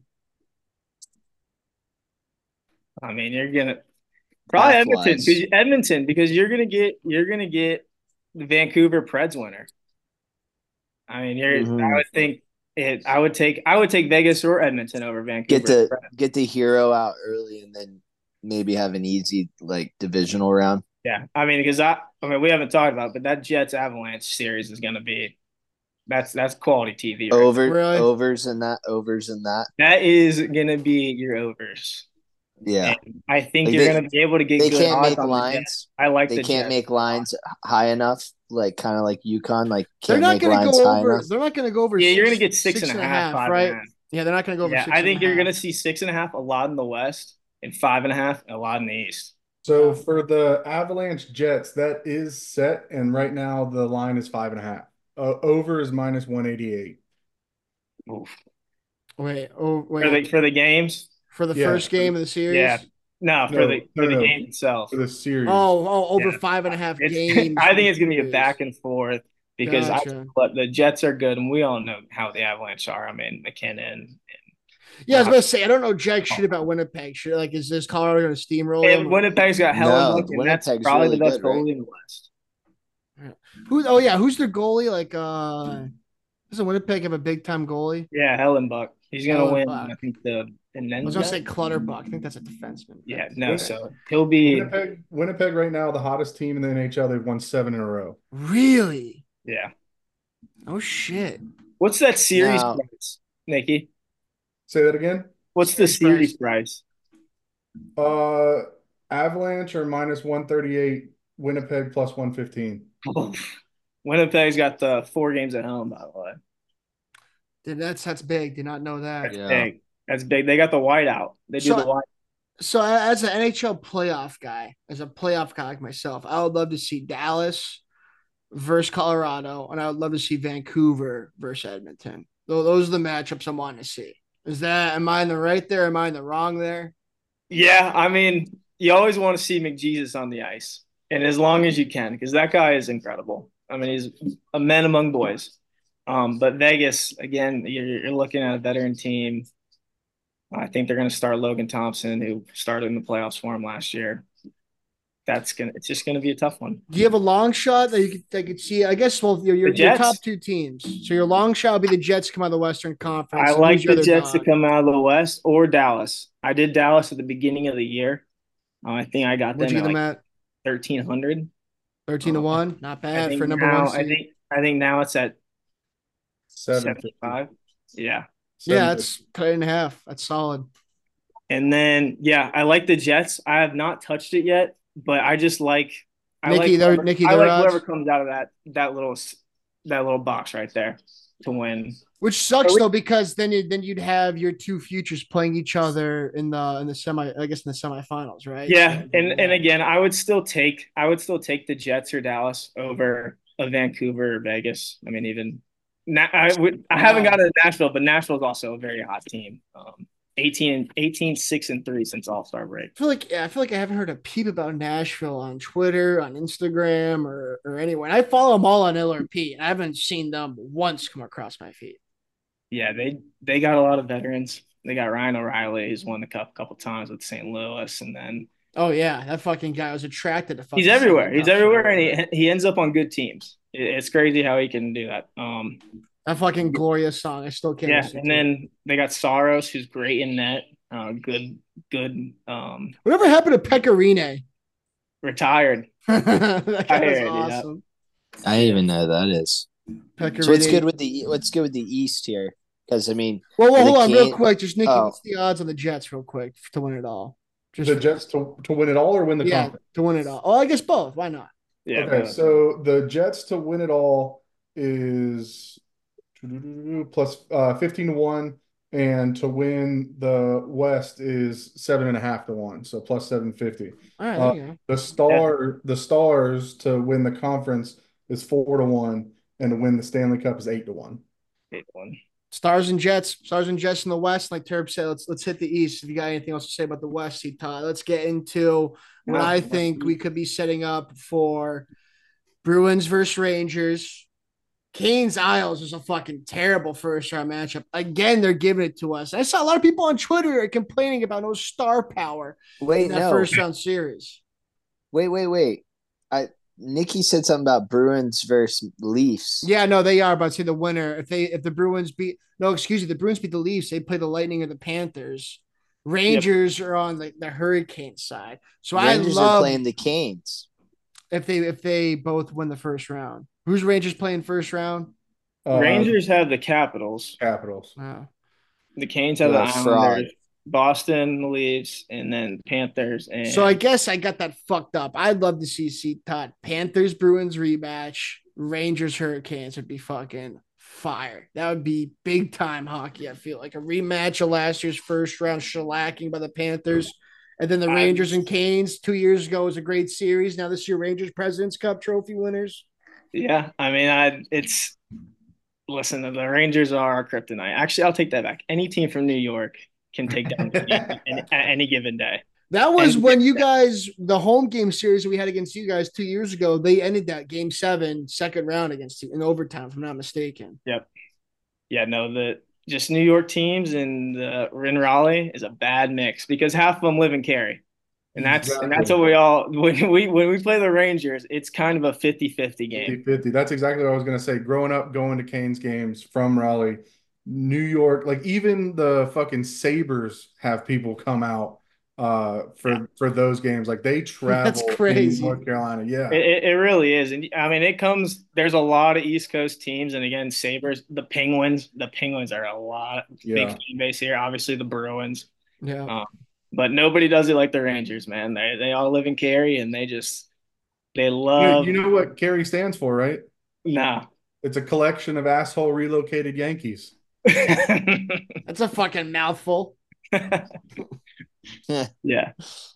Speaker 4: I mean, you're gonna probably Edmonton
Speaker 3: Math-wise.
Speaker 4: because Edmonton because you're gonna get you're gonna get the Vancouver Preds winner. I mean, you're
Speaker 3: Mhm.
Speaker 4: I would think it. I would take I would take Vegas or Edmonton over Vancouver.
Speaker 3: Get the
Speaker 4: Preds.
Speaker 3: get the hero out early and then maybe have an easy like divisional round.
Speaker 4: Yeah, I mean, because I I mean we haven't talked about, it, but that Jets Avalanche series is gonna be that's that's quality T V. Right?
Speaker 3: Over
Speaker 2: Really?
Speaker 3: overs and that overs and that.
Speaker 4: That is gonna be your overs.
Speaker 3: Yeah.
Speaker 4: And I think
Speaker 3: Like,
Speaker 4: you're
Speaker 3: they-
Speaker 4: gonna be able to get
Speaker 3: They
Speaker 4: good
Speaker 3: can't
Speaker 4: odds
Speaker 3: make
Speaker 4: on the Jets.
Speaker 3: lines.
Speaker 4: I like
Speaker 3: They
Speaker 4: the
Speaker 3: can't
Speaker 4: Jets.
Speaker 3: make lines high enough, like kind of like UConn. Like
Speaker 2: They're
Speaker 3: can't
Speaker 2: not
Speaker 3: make
Speaker 2: going to
Speaker 3: lines
Speaker 2: go
Speaker 3: high
Speaker 2: over.
Speaker 3: enough.
Speaker 2: They're not going to go over.
Speaker 4: Yeah, you're
Speaker 2: six-
Speaker 4: gonna get six and a half, five
Speaker 2: right?
Speaker 4: and a half.
Speaker 2: Yeah, they're not going to go over.
Speaker 4: Yeah,
Speaker 2: six
Speaker 4: I think
Speaker 2: and a
Speaker 4: you're
Speaker 2: half.
Speaker 4: gonna see six and a half a lot in the West and five and a half a lot in the East.
Speaker 1: So for the Avalanche Jets, that is set, and right now the line is five and a half. Uh, over is minus one eighty-eight.
Speaker 4: Oof.
Speaker 2: Wait, oh wait.
Speaker 4: For the for the games,
Speaker 2: For the
Speaker 1: Yeah.
Speaker 2: first game of the series?
Speaker 4: Yeah. no, for
Speaker 1: No,
Speaker 4: the
Speaker 1: no,
Speaker 4: for the
Speaker 1: no.
Speaker 4: game itself.
Speaker 1: For the series.
Speaker 2: Oh, oh, over
Speaker 4: Yeah.
Speaker 2: five and a half
Speaker 4: It's,
Speaker 2: games.
Speaker 4: I think it's gonna be a
Speaker 2: Jeez.
Speaker 4: back and forth because
Speaker 2: Gotcha.
Speaker 4: I but the Jets are good and we all know how the Avalanche are. I mean McKinnon
Speaker 2: Yeah, I was about to say, I don't know jack shit about Winnipeg. Should, like, is this Colorado going to steamroll
Speaker 4: and
Speaker 2: them?
Speaker 4: Winnipeg's got
Speaker 3: No,
Speaker 4: Helen and that's
Speaker 3: Winnipeg's
Speaker 4: probably
Speaker 3: really
Speaker 4: the best
Speaker 3: good, right?
Speaker 4: goalie in the West.
Speaker 2: Who? Oh yeah, who's their goalie? Like, uh, doesn't Winnipeg have a big time goalie?
Speaker 4: Yeah, Hellenbuck. He's gonna win.
Speaker 2: Hellenbuck.
Speaker 4: I think the and
Speaker 2: I
Speaker 4: then
Speaker 2: was gonna say Clutterbuck. I think that's a defenseman.
Speaker 4: yeah, no.
Speaker 1: Winni-
Speaker 4: So he'll be
Speaker 1: Winnipeg, Winnipeg right now, the hottest team in the N H L. They've won seven in a row.
Speaker 2: Really?
Speaker 4: yeah.
Speaker 2: Oh shit.
Speaker 4: What's that series
Speaker 3: Now-
Speaker 4: price, Nikki?
Speaker 1: Say that again.
Speaker 4: What's the
Speaker 2: Series
Speaker 4: series price?
Speaker 1: Uh, Avalanche are minus one thirty-eight, Winnipeg plus one fifteen.
Speaker 4: Winnipeg's got the four games at home, by the way.
Speaker 2: Dude, that's that's big. Did not know that.
Speaker 3: Yeah.
Speaker 4: Big. That's big. They got the whiteout. They do
Speaker 2: So-
Speaker 4: the white.
Speaker 2: So as an N H L playoff guy, as a playoff guy like myself, I would love to see Dallas versus Colorado, and I would love to see Vancouver versus Edmonton. Tho- Those are the matchups I'm wanting to see. Is that am I in the right there? Am I in the wrong there?
Speaker 4: Yeah, I mean, you always want to see McJesus on the ice, and as long as you can, because that guy is incredible. I mean, he's a man among boys. Um, but Vegas, again, you're, you're looking at a veteran team. I think they're going to start Logan Thompson, who started in the playoffs for him last year. That's gonna. It's just going to be a tough one.
Speaker 2: Do you have a long shot that you could, that could see? I guess well, your your,
Speaker 4: The
Speaker 2: your
Speaker 4: Jets?
Speaker 2: top two teams. So your long shot would be the Jets come out of the Western Conference.
Speaker 4: I
Speaker 2: and
Speaker 4: like
Speaker 2: who's your
Speaker 4: the
Speaker 2: other
Speaker 4: Jets
Speaker 2: dog?
Speaker 4: to come out of the West or Dallas. I did Dallas at the beginning of the year. Uh, I think I got
Speaker 2: What'd
Speaker 4: them
Speaker 2: you
Speaker 4: at
Speaker 2: get them
Speaker 4: like
Speaker 2: at?
Speaker 4: thirteen hundred.
Speaker 2: Thirteen to
Speaker 4: Uh,
Speaker 2: one. Not
Speaker 4: I
Speaker 2: bad
Speaker 4: think
Speaker 2: for number
Speaker 4: now,
Speaker 2: one
Speaker 4: I
Speaker 2: seed.
Speaker 4: think I think now it's at
Speaker 1: seven fifty.
Speaker 4: seventy-five. Yeah.
Speaker 2: Yeah, that's cut it in half. That's solid.
Speaker 4: And then, yeah, I like the Jets. I have not touched it yet, but I just like I
Speaker 2: Nikki,
Speaker 4: like
Speaker 2: they're-
Speaker 4: whoever,
Speaker 2: Nikki,
Speaker 4: I
Speaker 2: their
Speaker 4: like
Speaker 2: odds?
Speaker 4: whoever comes out of that that little s- that little box right there to win.
Speaker 2: Which sucks
Speaker 4: Are we-
Speaker 2: though, because then you then you'd have your two futures playing each other in the in the semi, I guess in the semifinals, right?
Speaker 4: Yeah,
Speaker 2: So,
Speaker 4: and
Speaker 2: yeah.
Speaker 4: and again, I would still take I would still take the Jets or Dallas over a Vancouver or Vegas. I mean, even Na- I would I haven't
Speaker 2: Wow.
Speaker 4: gotten to Nashville, but Nashville's also a very hot team. Um, eighteen, eighteen, six and three since All Star break.
Speaker 2: I feel like yeah, I feel like I haven't heard a peep about Nashville on Twitter, on Instagram, or or anywhere. And I follow them all on L R P, and I haven't seen them once come across my feed.
Speaker 4: Yeah, they they got a lot of veterans. They got Ryan O'Reilly, who's won the cup a couple times with Saint Louis, and then
Speaker 2: Oh yeah, that fucking guy was attracted to fucking.
Speaker 4: he's everywhere. He's
Speaker 2: Cup
Speaker 4: everywhere, and
Speaker 2: forever.
Speaker 4: he he ends up on good teams. It- It's crazy how he can do that. Um,
Speaker 2: That fucking glorious song. I still can't.
Speaker 4: yeah,
Speaker 2: listen
Speaker 4: and
Speaker 2: to it.
Speaker 4: then they got Saros, who's great in net. Uh, good, good. Um,
Speaker 2: Whatever happened to Pecorine?
Speaker 4: retired.
Speaker 2: That guy
Speaker 4: I
Speaker 2: was
Speaker 4: heard, yeah.
Speaker 2: awesome.
Speaker 3: I didn't even know that is.
Speaker 2: Pecorine.
Speaker 3: So what's good with the what's good with the East here? Because I mean,
Speaker 2: Well, well
Speaker 3: the
Speaker 2: hold on, real
Speaker 3: Can-
Speaker 2: quick. Just Nikki,
Speaker 3: Oh.
Speaker 2: what's the odds on the Jets, real quick, to win it all? Just
Speaker 1: The Jets to, to win it all or win the
Speaker 2: yeah,
Speaker 1: conference?
Speaker 2: to win it all. Oh, I guess both. Why not?
Speaker 4: Yeah.
Speaker 1: Okay,
Speaker 4: but-
Speaker 1: so the Jets to win it all is plus uh, fifteen to one, and to win the West is seven and a half to one, so plus seven fifty.
Speaker 2: All right,
Speaker 1: Uh,
Speaker 2: there you go.
Speaker 1: The star, the Stars to win the conference is four to one, and to win the Stanley Cup is eight to one.
Speaker 4: eight one.
Speaker 2: Stars and Jets, Stars and Jets in the West. Like Terp said, let's let's hit the East. If you got anything else to say about the West, see Todd. Let's get into what
Speaker 4: No.
Speaker 2: I think we could be setting up for Bruins versus Rangers. Canes Isles is a fucking terrible first round matchup. Again, they're giving it to us. I saw a lot of people on Twitter complaining about no star power
Speaker 3: wait,
Speaker 2: in that
Speaker 3: no,
Speaker 2: first round series.
Speaker 3: wait, wait, wait. I Nikki said something about Bruins versus Leafs.
Speaker 2: Yeah, no, they are. But say the winner, if they if the Bruins beat no, excuse me, the Bruins beat the Leafs, they play the Lightning or the Panthers. Rangers are on the, the Hurricane side. So
Speaker 3: Rangers
Speaker 2: I
Speaker 3: are
Speaker 2: love
Speaker 3: playing the Canes.
Speaker 2: if they if they both win the first round. Who's Rangers playing first round?
Speaker 1: Uh,
Speaker 4: Rangers have the Capitals.
Speaker 1: Capitals.
Speaker 2: Wow.
Speaker 4: The Canes have
Speaker 3: What
Speaker 4: the
Speaker 3: a fraud.
Speaker 4: Islanders. Boston, the Leafs, and then Panthers. And
Speaker 2: So I guess I got that fucked up. I'd love to see see Todd Panthers Bruins rematch. Rangers Hurricanes would be fucking fire. That would be big time hockey. I feel like a rematch of last year's first round shellacking by the Panthers. And then the
Speaker 4: I-
Speaker 2: Rangers and Canes two years ago was a great series. Now this year, Rangers President's Cup trophy winners.
Speaker 4: yeah, I mean, I it's listen. The Rangers are our kryptonite. Actually, I'll take that back. Any team from New York can take down the Yankees any- at any given day.
Speaker 2: That was
Speaker 4: And-
Speaker 2: when you guys, the home game series we had against you guys two years ago, they ended that game seven, second round against you in overtime, if I'm not mistaken.
Speaker 4: Yeah, no, the just New York teams and uh, in Raleigh is a bad mix because half of them live in Cary. And that's and that's
Speaker 1: Exactly.
Speaker 4: what we all when we when we play the Rangers, it's kind of a fifty-fifty game.
Speaker 1: fifty fifty. That's exactly what I was going to say. Growing up, going to Canes games from Raleigh, New York, like even the fucking Sabres have people come out uh, for
Speaker 4: Yeah.
Speaker 1: for those games. Like they travel in
Speaker 2: crazy.
Speaker 1: North Carolina. Yeah.
Speaker 4: It, it, it really is. And I mean, it comes, there's a lot of East Coast teams. And again, Sabres, the Penguins, the Penguins are a lot,
Speaker 1: Yeah.
Speaker 4: big fan base here. Obviously, the Bruins.
Speaker 2: Yeah.
Speaker 4: Um, but nobody does it like the Rangers, man. They they all live in Cary, and they just they
Speaker 1: You,
Speaker 4: love.
Speaker 1: you know what Kerry stands for, right?
Speaker 4: Nah.
Speaker 1: It's a collection of asshole relocated Yankees.
Speaker 2: That's a fucking mouthful.
Speaker 4: Yeah.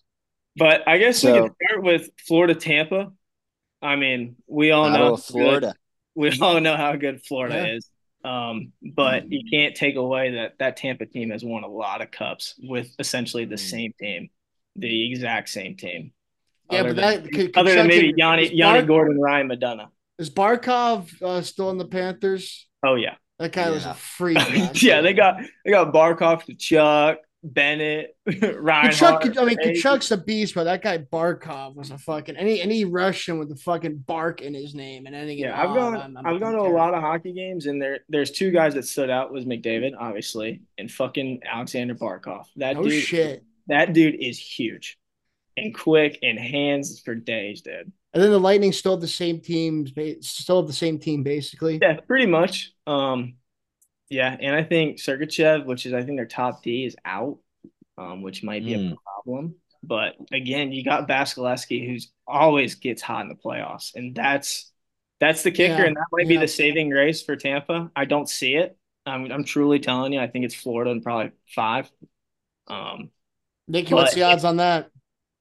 Speaker 4: But I guess we
Speaker 3: So-
Speaker 4: can start with Florida Tampa. I mean, we all know
Speaker 3: Battle
Speaker 4: how
Speaker 3: of Florida.
Speaker 4: good- we all know how good Florida
Speaker 2: Yeah.
Speaker 4: is. Um, but you can't take away that that Tampa team has won a lot of cups with essentially the
Speaker 3: Mm.
Speaker 4: same team, the exact same team.
Speaker 2: Yeah,
Speaker 4: other
Speaker 2: but
Speaker 4: than,
Speaker 2: that could,
Speaker 4: other than
Speaker 2: Kachuk
Speaker 4: maybe
Speaker 2: and-
Speaker 4: Yanni
Speaker 2: is
Speaker 4: Yanni
Speaker 2: Bar-
Speaker 4: Gordon, Ryan Madonna.
Speaker 2: Is Barkov uh, still in the Panthers?
Speaker 4: Oh yeah,
Speaker 2: That guy was
Speaker 3: Yeah.
Speaker 2: a freak. last
Speaker 4: yeah.
Speaker 2: year.
Speaker 4: They got they got Barkov, Kachuk, Bennett, Reinhardt.
Speaker 2: Kachuk, I mean,
Speaker 4: Hayes.
Speaker 2: Kachuk's a beast, but that guy Barkov was a fucking any any Russian with the fucking bark in his name and anything.
Speaker 4: Yeah,
Speaker 2: at
Speaker 4: I've
Speaker 2: all,
Speaker 4: gone.
Speaker 2: I'm- I'm-
Speaker 4: I've
Speaker 2: I'm
Speaker 4: gone to a
Speaker 2: terrified.
Speaker 4: lot of hockey games, and there there's two guys that stood out was McDavid, obviously, and fucking Alexander Barkov. That
Speaker 2: Oh
Speaker 4: dude,
Speaker 2: shit!
Speaker 4: that dude is huge, and quick, and hands for days, dude.
Speaker 2: And then the Lightning still have the same teams, still have the same team basically.
Speaker 4: Yeah, pretty much. Um, yeah, and I think Sergachev, which is I think their top D, is out, um, which might be
Speaker 3: Mm.
Speaker 4: a problem. But again, you got Vasilevsky, who's always gets hot in the playoffs, and that's that's the kicker,
Speaker 2: Yeah,
Speaker 4: and that might be
Speaker 2: yeah.
Speaker 4: the saving grace for Tampa. I don't see it. I'm I'm truly telling you, I think it's Florida and probably five. Um,
Speaker 2: Nicky, what's
Speaker 4: But-
Speaker 2: the odds on that?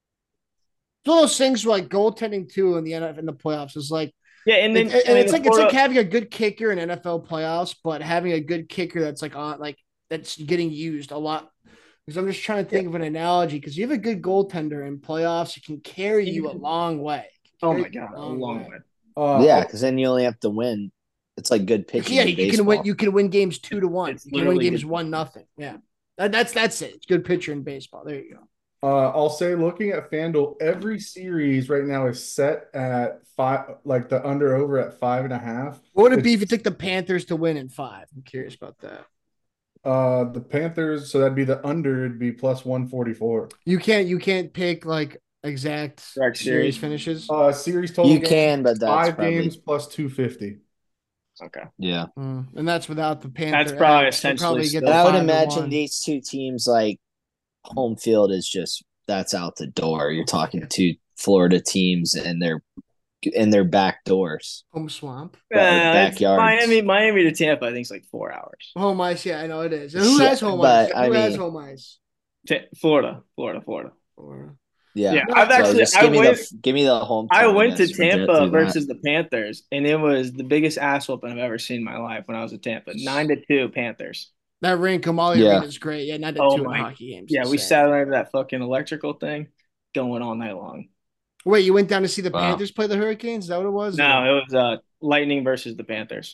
Speaker 2: It's one of those things where, like goaltending too in the N F L in the playoffs is like,
Speaker 4: yeah, and then
Speaker 2: and, and
Speaker 4: I mean,
Speaker 2: it's
Speaker 4: the
Speaker 2: like it's like
Speaker 4: Florida-
Speaker 2: having a good kicker in N F L playoffs, but having a good kicker that's like on like that's getting used a lot. Because I'm just trying to think of an analogy. Because you have a good goaltender in playoffs, it can carry you a long way.
Speaker 4: oh
Speaker 2: Carry
Speaker 4: my
Speaker 2: you
Speaker 4: god, a long way.
Speaker 1: Uh,
Speaker 3: Yeah, because then you only have to win. It's like good pitching.
Speaker 2: Yeah,
Speaker 3: in
Speaker 2: you can
Speaker 3: baseball.
Speaker 2: win. You can win games two to one.
Speaker 4: It's
Speaker 2: You can win
Speaker 4: literally
Speaker 2: games
Speaker 4: good.
Speaker 2: one nothing. Yeah, that, that's that's it. It's good pitcher in baseball. There you go.
Speaker 1: Uh, I'll say, looking at FanDuel, every series right now is set at five, like the under over at five and a half.
Speaker 2: What would it be if
Speaker 1: It's-
Speaker 2: you took the Panthers to win in five? I'm curious about that.
Speaker 1: Uh, the Panthers, so that'd be the under, it'd be plus one forty-four.
Speaker 2: You can't you can't pick like exact
Speaker 4: Correct
Speaker 2: series
Speaker 4: series.
Speaker 2: finishes.
Speaker 1: Uh, series total
Speaker 3: You
Speaker 1: games,
Speaker 3: can, but that's
Speaker 1: five
Speaker 3: probably
Speaker 1: games plus two fifty.
Speaker 4: Okay,
Speaker 3: yeah.
Speaker 2: Mm, and that's without the Panther.
Speaker 4: probably
Speaker 2: edge. They
Speaker 4: essentially
Speaker 2: probably get
Speaker 4: still-
Speaker 2: the
Speaker 3: And I would
Speaker 2: five to
Speaker 3: imagine
Speaker 2: one.
Speaker 3: these two teams, like home field, is just that's out the door. You're talking two Florida teams and their in their back doors.
Speaker 2: home swamp.
Speaker 4: uh, it's
Speaker 3: backyards.
Speaker 4: Miami, Miami to Tampa, I think it's like four hours.
Speaker 2: Home ice, yeah, I know it is. And who
Speaker 3: Yeah,
Speaker 2: has home
Speaker 3: but,
Speaker 2: ice?
Speaker 3: I
Speaker 2: Who has
Speaker 3: mean-
Speaker 2: home ice?
Speaker 4: Ta- Florida, Florida, Florida.
Speaker 2: Or-
Speaker 3: Yeah.
Speaker 4: Yeah, I've
Speaker 3: So
Speaker 4: actually
Speaker 3: just
Speaker 4: I
Speaker 3: give me
Speaker 4: went,
Speaker 3: the give me the home.
Speaker 4: I
Speaker 3: team,
Speaker 4: went to
Speaker 3: guess, for jet
Speaker 4: Tampa
Speaker 3: through that.
Speaker 4: versus the Panthers, and it was the biggest ass whooping I've ever seen in my life when I was at Tampa. Nine to two Panthers.
Speaker 2: That ring, Kamali
Speaker 3: Yeah.
Speaker 2: Arena is great. Yeah, not the
Speaker 4: Oh
Speaker 2: two in
Speaker 4: my-
Speaker 2: hockey games.
Speaker 4: Yeah, we
Speaker 2: Insane.
Speaker 4: sat under that fucking electrical thing going all night long.
Speaker 2: Wait, you went down to see the
Speaker 3: Wow.
Speaker 2: Panthers play the Hurricanes? Is that what it was?
Speaker 4: No, it was uh Lightning versus the Panthers.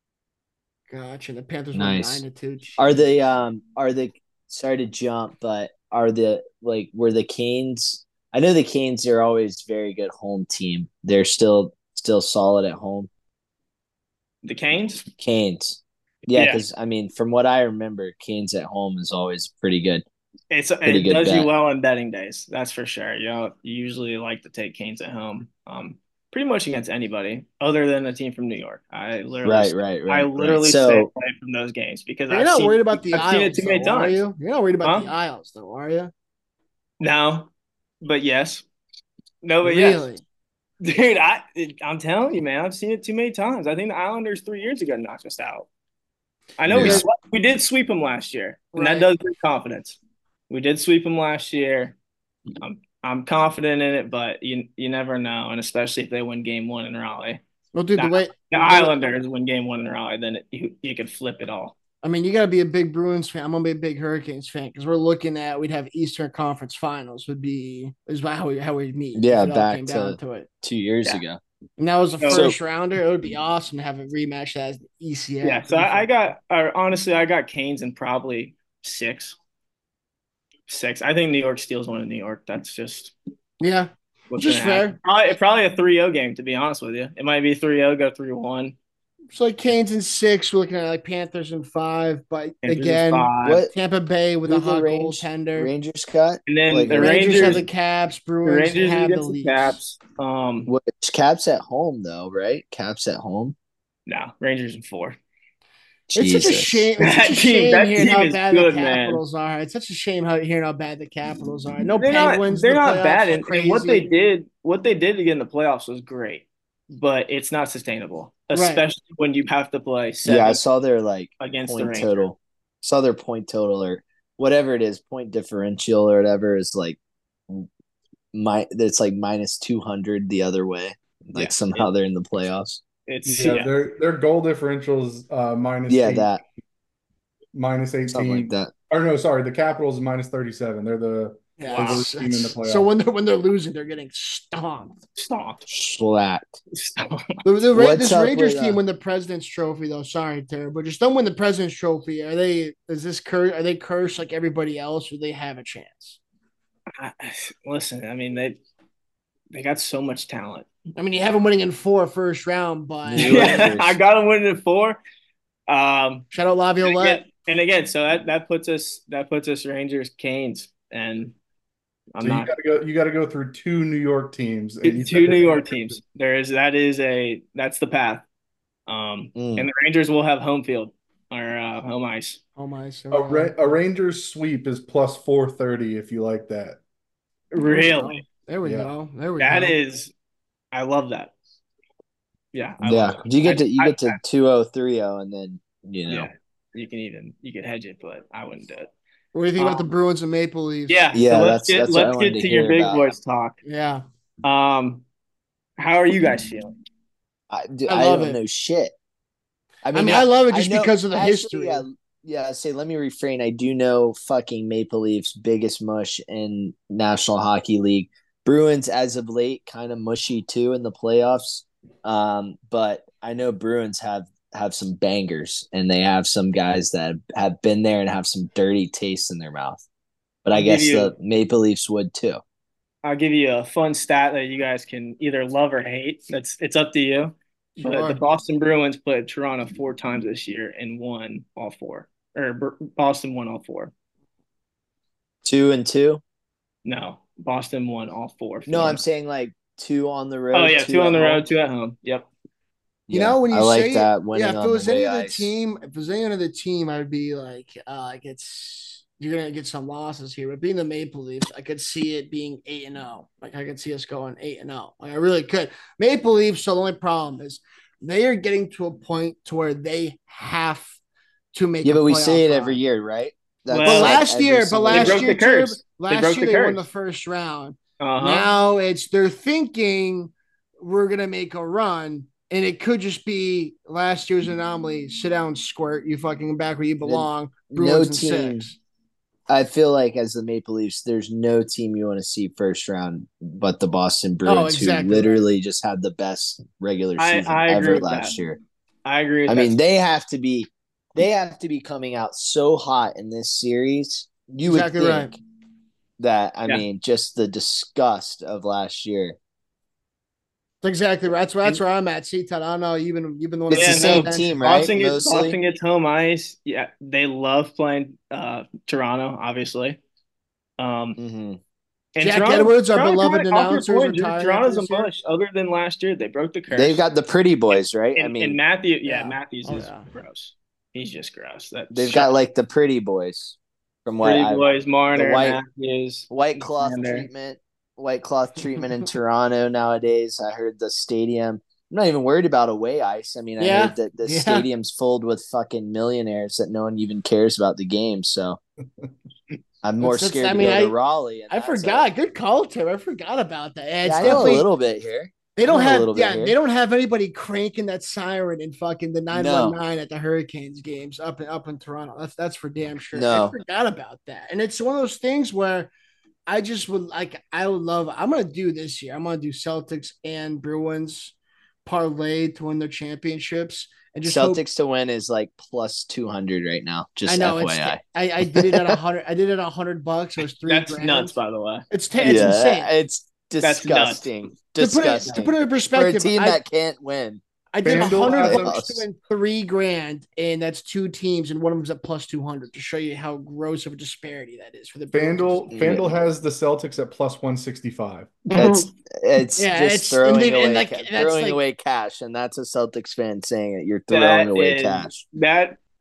Speaker 2: Gotcha. The Panthers
Speaker 3: Nice.
Speaker 2: won nine to two.
Speaker 3: Are they um are the sorry to jump, but are the like were the Canes? I know the Canes are always very good home team. They're still still solid at home.
Speaker 4: The Canes?
Speaker 3: Canes. Yeah,
Speaker 4: Yeah.
Speaker 3: because I mean, from what I remember, Canes at home is always pretty good.
Speaker 4: It's
Speaker 3: Pretty
Speaker 4: it
Speaker 3: good
Speaker 4: does you
Speaker 3: bet.
Speaker 4: well on betting days, that's for sure. You know, you usually like to take Canes at home. Um pretty much against anybody other than a team from New York. I literally
Speaker 3: Right, right, right.
Speaker 4: I
Speaker 3: right.
Speaker 4: literally
Speaker 3: So
Speaker 4: stay away from those games because
Speaker 2: You're
Speaker 4: I've
Speaker 2: not
Speaker 4: seen,
Speaker 2: worried about the
Speaker 4: I've seen it
Speaker 2: Isles,
Speaker 4: too many
Speaker 2: though, are
Speaker 4: times.
Speaker 2: you? You're not worried about
Speaker 4: Huh?
Speaker 2: the Isles, though, are you?
Speaker 4: No, but yes. No, but yes.
Speaker 2: Really?
Speaker 4: Dude, I I'm telling you, man, I've seen it too many times. I think the Islanders three years ago knocked us out. I know we
Speaker 3: Yeah.
Speaker 4: swept, we did sweep them last year, and
Speaker 2: Right.
Speaker 4: that does bring confidence. We did sweep them last year. I'm I'm confident in it, but you you never know, and especially if they win Game One in Raleigh.
Speaker 2: Well, dude, the
Speaker 4: Nah.
Speaker 2: way
Speaker 4: The Islanders win Game One in Raleigh, then it, you you could flip it all.
Speaker 2: I mean, you got to be a big Bruins fan. I'm gonna be a big Hurricanes fan because we're looking at we'd have Eastern Conference Finals would be is how we how we meet.
Speaker 3: Yeah,
Speaker 2: if it all
Speaker 3: back
Speaker 2: came
Speaker 3: to-
Speaker 2: down to it.
Speaker 3: two years
Speaker 4: Yeah.
Speaker 3: ago.
Speaker 2: And that was a
Speaker 4: So-
Speaker 2: first rounder. It would be awesome to have a rematch that as the E C F.
Speaker 4: Yeah, so I, I got or honestly, I got Canes in probably six. Six. I think New York steals one in New York. That's just
Speaker 2: yeah,
Speaker 4: what's
Speaker 2: Which is
Speaker 4: gonna happen.
Speaker 2: fair.
Speaker 4: Probably, probably a three oh game, to be honest with you. It might be three oh, go three one.
Speaker 2: so like Canes in six. We're looking at like Panthers in five, but
Speaker 4: Panthers is
Speaker 2: again,
Speaker 4: five.
Speaker 3: What
Speaker 2: Tampa Bay with
Speaker 3: Who
Speaker 2: a
Speaker 3: the
Speaker 2: hot
Speaker 3: Range-
Speaker 2: goaltender.
Speaker 3: Rangers cut?
Speaker 4: And then
Speaker 3: Like,
Speaker 4: the
Speaker 2: Rangers,
Speaker 4: Rangers,
Speaker 2: have the Caps.
Speaker 4: the
Speaker 2: Bruins
Speaker 4: Rangers
Speaker 2: have the
Speaker 4: against the
Speaker 2: Leafs.
Speaker 4: Caps. Um,
Speaker 3: Which Caps at home though, right? Caps at home.
Speaker 4: no, Rangers in four.
Speaker 2: It's such a
Speaker 3: Jesus.
Speaker 2: shame. It's
Speaker 4: That
Speaker 2: such a
Speaker 4: team-
Speaker 2: shame
Speaker 4: that
Speaker 2: hearing
Speaker 4: team
Speaker 2: how
Speaker 4: is
Speaker 2: bad
Speaker 4: good,
Speaker 2: the
Speaker 4: man.
Speaker 2: Capitals are. It's such a shame how hearing how bad the Capitals are. No
Speaker 4: They're
Speaker 2: Penguins.
Speaker 4: not they're
Speaker 2: in the
Speaker 4: not
Speaker 2: playoffs
Speaker 4: bad,
Speaker 2: are
Speaker 4: and, and what they
Speaker 2: crazy.
Speaker 4: did what they did to get in the playoffs was great, but it's not sustainable,
Speaker 2: Right.
Speaker 4: especially when you have to play seven
Speaker 3: Yeah, I saw their like
Speaker 4: against the
Speaker 3: point
Speaker 4: Rangers.
Speaker 3: total. Saw their point total or whatever it is, point differential or whatever is like my it's like minus two hundred the other way. Like
Speaker 4: Yeah,
Speaker 3: somehow
Speaker 4: it-
Speaker 3: they're in the playoffs.
Speaker 4: It's
Speaker 1: Yeah,
Speaker 4: yeah,
Speaker 1: their their goal differentials uh minus
Speaker 3: Yeah,
Speaker 1: eight,
Speaker 3: that
Speaker 1: minus
Speaker 3: something like
Speaker 1: eighteen.
Speaker 3: that.
Speaker 1: Or no, sorry, the Capitals is minus thirty-seven. They're the
Speaker 2: Yeah,
Speaker 4: Wow.
Speaker 1: the worst team in the
Speaker 2: so
Speaker 1: playoffs.
Speaker 2: when they're when they're losing, they're getting stomped.
Speaker 4: stomped.
Speaker 3: Slacked.
Speaker 4: Stomped.
Speaker 2: The, the Ra-
Speaker 3: What's
Speaker 2: this
Speaker 3: up
Speaker 2: Rangers
Speaker 3: with,
Speaker 2: team
Speaker 3: uh,
Speaker 2: win the President's Trophy though. Sorry, Tara, but just don't win the President's Trophy. Are they? Is this cur? Are they cursed like everybody else, or they have a chance?
Speaker 4: I- Listen, I mean they they got so much talent.
Speaker 2: I mean, you have them winning in four first round, but
Speaker 3: New York
Speaker 4: Yeah, I
Speaker 3: first.
Speaker 4: got them winning at four. Um,
Speaker 2: shout out
Speaker 4: and
Speaker 2: Laviolette.
Speaker 4: again, and again, so that that puts us that puts us Rangers, Canes, and I'm
Speaker 1: So you
Speaker 4: not
Speaker 1: gotta go you gotta go through two New York teams. And
Speaker 4: two,
Speaker 1: you
Speaker 4: two New York teams. There is that is a that's the path. Um,
Speaker 3: Mm.
Speaker 4: and the Rangers will have home field or uh, home ice.
Speaker 2: Oh my! So,
Speaker 1: A, Ra- a Rangers sweep is plus four thirty if you like that.
Speaker 4: Really,
Speaker 2: There we
Speaker 1: Yeah.
Speaker 2: go. There we
Speaker 4: that
Speaker 2: go.
Speaker 4: is, I love that. Yeah, I
Speaker 3: Yeah.
Speaker 4: love that.
Speaker 3: Do you get to
Speaker 4: I-
Speaker 3: you
Speaker 4: I-
Speaker 3: get to two oh three oh and then you know.
Speaker 4: Yeah, you can even you could hedge it, but I wouldn't do it.
Speaker 2: What do you think about the
Speaker 4: Um,
Speaker 2: Bruins and Maple Leafs?
Speaker 4: Yeah,
Speaker 3: Yeah,
Speaker 4: so let's
Speaker 3: that's-
Speaker 4: get
Speaker 3: that's what I
Speaker 4: let's
Speaker 3: wanted
Speaker 4: get
Speaker 3: to
Speaker 4: to your
Speaker 3: hear
Speaker 4: big
Speaker 3: about.
Speaker 4: boys talk.
Speaker 2: Yeah.
Speaker 4: Um, how are you guys feeling?
Speaker 3: I, do,
Speaker 2: I
Speaker 3: I,
Speaker 2: love
Speaker 3: don't
Speaker 2: it.
Speaker 3: know shit.
Speaker 2: I mean, I love it just
Speaker 3: know-
Speaker 2: because of the
Speaker 3: actually,
Speaker 2: history.
Speaker 3: Yeah, yeah, I say let me refrain. I do know fucking Maple Leafs biggest mush in National Hockey League. Bruins as of late kind of mushy too in the playoffs. Um, but I know Bruins have have some bangers and they have some guys that have been there and have some dirty taste in their mouth. But I
Speaker 4: I'll give
Speaker 3: guess
Speaker 4: you-
Speaker 3: the Maple Leafs would too.
Speaker 4: I'll give you a fun stat that you guys can either love or hate. That's it's up to you. But
Speaker 2: Sure.
Speaker 4: the Boston Bruins played Toronto four times this year and won all four. Or Br- Boston won all four.
Speaker 3: Two and two.
Speaker 4: No, Boston won all four.
Speaker 3: No,
Speaker 4: Four.
Speaker 3: I'm saying like two on the road.
Speaker 4: Oh yeah, two,
Speaker 3: at
Speaker 4: on the
Speaker 3: home.
Speaker 4: road, two at home. Yep.
Speaker 2: You
Speaker 3: Yeah,
Speaker 2: know, when you
Speaker 3: I like
Speaker 2: say
Speaker 3: that
Speaker 2: it,
Speaker 3: winning
Speaker 2: yeah, if
Speaker 3: on
Speaker 2: it was
Speaker 3: the
Speaker 2: any
Speaker 3: way
Speaker 2: other
Speaker 3: ice.
Speaker 2: team, if it was any other team, I'd be like, uh, like it's you're gonna get some losses here. But being the Maple Leafs, I could see it being eight and zero. Like I could see us going eight and zero. Like I really could. Maple Leafs. So the only problem is they are getting to a point to where they have to make.
Speaker 3: Yeah,
Speaker 2: a
Speaker 3: but we
Speaker 2: playoff
Speaker 3: say it
Speaker 2: run.
Speaker 3: every year, right?
Speaker 4: Well,
Speaker 2: But
Speaker 4: like
Speaker 2: last
Speaker 3: every
Speaker 2: year, but
Speaker 3: single
Speaker 2: last
Speaker 4: broke
Speaker 2: year,
Speaker 4: the curse.
Speaker 2: Turb,
Speaker 4: They
Speaker 2: last
Speaker 4: broke
Speaker 2: year
Speaker 4: the
Speaker 2: they won
Speaker 4: curse.
Speaker 2: the first round.
Speaker 4: Uh-huh.
Speaker 2: Now it's they're thinking we're gonna make a run, and it could just be last year's anomaly. Sit down, squirt. You fucking back where you belong. Bruins
Speaker 3: no
Speaker 2: in
Speaker 3: team.
Speaker 2: six.
Speaker 3: I feel like as the Maple Leafs, there's no team you want to see first round but the Boston Bruins,
Speaker 2: Oh, exactly
Speaker 3: who literally just had the best regular
Speaker 4: I-
Speaker 3: season
Speaker 4: I agree
Speaker 3: ever
Speaker 4: with
Speaker 3: last
Speaker 4: that.
Speaker 3: year.
Speaker 4: I agree with
Speaker 3: I
Speaker 4: that.
Speaker 3: mean, they have to be they have to be coming out so hot in this series. You
Speaker 2: Exactly
Speaker 3: would
Speaker 2: right.
Speaker 3: think that I
Speaker 4: Yeah.
Speaker 3: mean, just the disgust of last year.
Speaker 2: That's exactly right. That's, that's where I'm at. See, Todd, I don't know. You've been you've been the one.
Speaker 3: It's
Speaker 2: that's
Speaker 3: the
Speaker 2: paying
Speaker 3: same
Speaker 2: attention.
Speaker 3: team, right?
Speaker 4: Boston gets
Speaker 3: Mostly.
Speaker 4: Boston gets home ice. Yeah, they love playing uh, Toronto, obviously. Um,
Speaker 3: hmm
Speaker 4: and
Speaker 2: Jack
Speaker 4: Toronto-
Speaker 2: Edwards, our
Speaker 4: Toronto
Speaker 2: beloved
Speaker 4: kinda- off your
Speaker 2: announcer,
Speaker 4: point,
Speaker 2: retired
Speaker 4: Toronto's a
Speaker 2: this year.
Speaker 4: mush. Other than last year, they broke the curse.
Speaker 3: They've got the pretty boys, right?
Speaker 4: and,
Speaker 3: I mean,
Speaker 4: and Matthew, yeah,
Speaker 2: Yeah.
Speaker 4: Matthews
Speaker 2: Oh,
Speaker 4: is
Speaker 2: yeah.
Speaker 4: gross. He's just gross. That
Speaker 3: they've got like the pretty boys from what
Speaker 4: pretty
Speaker 3: I
Speaker 4: boys, Marner,
Speaker 3: the white-
Speaker 4: Matthews,
Speaker 3: white cloth
Speaker 4: Alexander.
Speaker 3: treatment, white cloth treatment in Toronto nowadays. I heard the stadium. I'm not even worried about away ice. I mean, I
Speaker 2: Yeah,
Speaker 3: heard that the
Speaker 2: yeah.
Speaker 3: stadium's filled with fucking millionaires that no one even cares about the game. So I'm more
Speaker 2: That's- that's-
Speaker 3: scared
Speaker 2: I
Speaker 3: to
Speaker 2: mean,
Speaker 3: go
Speaker 2: I-
Speaker 3: to Raleigh. And
Speaker 2: I
Speaker 3: that's
Speaker 2: forgot. Good call, Tim. I forgot about that.
Speaker 3: A,
Speaker 2: It's
Speaker 3: yeah, I know a
Speaker 2: definitely
Speaker 3: little bit here.
Speaker 2: they don't
Speaker 3: I know a
Speaker 2: have
Speaker 3: little bit
Speaker 2: yeah
Speaker 3: here.
Speaker 2: they don't have anybody cranking that siren in fucking the nine one nine at the Hurricanes games up in up in Toronto. That's that's for damn sure.
Speaker 3: No.
Speaker 2: I forgot about that. And it's one of those things where I just would like I would love I'm gonna do this year. I'm gonna do Celtics and Bruins parlay to win their championships and just hope,
Speaker 3: Celtics to win is like plus two hundred right now. Just
Speaker 2: I know
Speaker 3: F
Speaker 2: it's
Speaker 3: Y I.
Speaker 2: I, I did it at a hundred I did it at a hundred bucks. It was three
Speaker 4: That's
Speaker 2: grand.
Speaker 4: nuts, by the way.
Speaker 2: It's t- it's insane.
Speaker 3: It's
Speaker 4: That's
Speaker 3: disgusting.
Speaker 2: To put, it,
Speaker 3: Disgusting.
Speaker 2: to put it in
Speaker 3: For a
Speaker 2: perspective,
Speaker 3: team
Speaker 2: I,
Speaker 3: that can't win.
Speaker 2: I did a
Speaker 1: FanDuel
Speaker 2: hundred
Speaker 1: has
Speaker 2: bucks
Speaker 3: us.
Speaker 2: to win three grand, and that's two teams, and one of them's at plus two hundred to show you how gross of a disparity that is for the
Speaker 1: FanDuel
Speaker 2: Bruins.
Speaker 1: FanDuel has the Celtics at plus one sixty-five.
Speaker 3: It's it's
Speaker 2: Yeah,
Speaker 3: just
Speaker 2: it's-
Speaker 3: throwing
Speaker 2: and then-
Speaker 3: away
Speaker 2: and like,
Speaker 3: ca-
Speaker 2: that's
Speaker 3: throwing
Speaker 2: like-
Speaker 3: away cash, and that's a Celtics fan saying it. You're throwing
Speaker 4: That
Speaker 3: away
Speaker 4: is-
Speaker 3: cash.
Speaker 4: That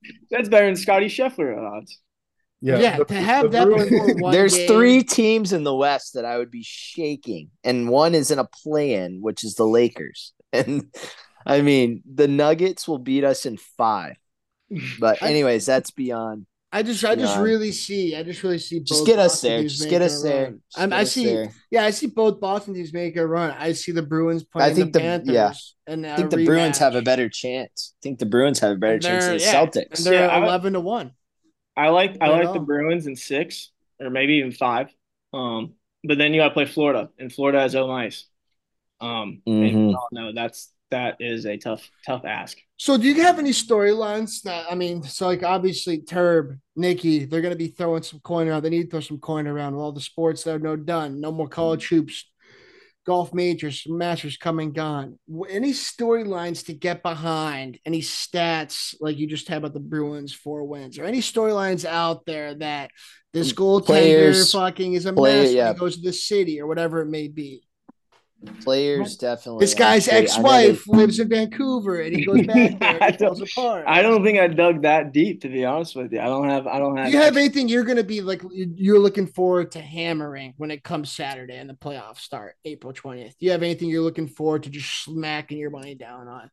Speaker 4: That's better than Scotty Scheffler odds.
Speaker 1: Yeah,
Speaker 2: Yeah,
Speaker 1: the,
Speaker 2: to
Speaker 1: the
Speaker 2: have that
Speaker 1: Bruins.
Speaker 2: before one
Speaker 3: There's
Speaker 2: game.
Speaker 3: three teams in the West that I would be shaking, and one is in a play-in, which is the Lakers. And I mean, the Nuggets will beat us in five. But
Speaker 2: I-
Speaker 3: anyways, that's beyond.
Speaker 2: I just, I just
Speaker 3: Beyond.
Speaker 2: really see, I just really see both.
Speaker 3: Just get us
Speaker 2: Boston
Speaker 3: there.
Speaker 2: teams
Speaker 3: Just
Speaker 2: make
Speaker 3: get
Speaker 2: a
Speaker 3: us there.
Speaker 2: run.
Speaker 3: Just
Speaker 2: I'm,
Speaker 3: get
Speaker 2: I
Speaker 3: us
Speaker 2: see,
Speaker 3: there.
Speaker 2: yeah, I see both Boston teams make a run. I see the Bruins playing
Speaker 3: think
Speaker 2: the
Speaker 3: the-
Speaker 2: Panthers,
Speaker 3: yeah.
Speaker 2: and
Speaker 3: I think the Bruins have a better chance. I think the Bruins have a better
Speaker 2: And
Speaker 3: chance
Speaker 2: they're
Speaker 3: than the
Speaker 2: yeah,
Speaker 3: Celtics.
Speaker 2: and they're
Speaker 4: Yeah, I-
Speaker 2: eleven to one.
Speaker 4: I like I
Speaker 2: Right
Speaker 4: like the
Speaker 2: on.
Speaker 4: Bruins in six or maybe even five. Um, but then you got to play Florida, and Florida has home ice. Um, and
Speaker 3: Mhm.
Speaker 4: we all know that's that is a tough tough ask.
Speaker 2: So, do you have any storylines that I mean? So, like obviously, Turb, Nikki, they're going to be throwing some coin around. They need to throw some coin around with all the sports that are no done. No more college hoops, golf majors, masters come and gone. Any storylines to get behind? Any stats like you just had about the Bruins four wins, or any storylines out there that this goaltender
Speaker 3: Players-
Speaker 2: fucking is a
Speaker 3: player-
Speaker 2: mess when
Speaker 3: yeah.
Speaker 2: he goes to the city or whatever it may be.
Speaker 3: Players definitely.
Speaker 2: This guy's
Speaker 3: I'm sure- I know
Speaker 2: ex-wife lives in Vancouver, and he goes back there and
Speaker 4: I
Speaker 2: he falls
Speaker 4: don't-
Speaker 2: apart.
Speaker 4: I don't think I dug that deep, to be honest with you. I don't have I don't have.
Speaker 2: Do you have anything you're going to be like you're looking forward to hammering when it comes Saturday and the playoffs start April twentieth? Do you have anything you're looking forward to just smacking your money down on?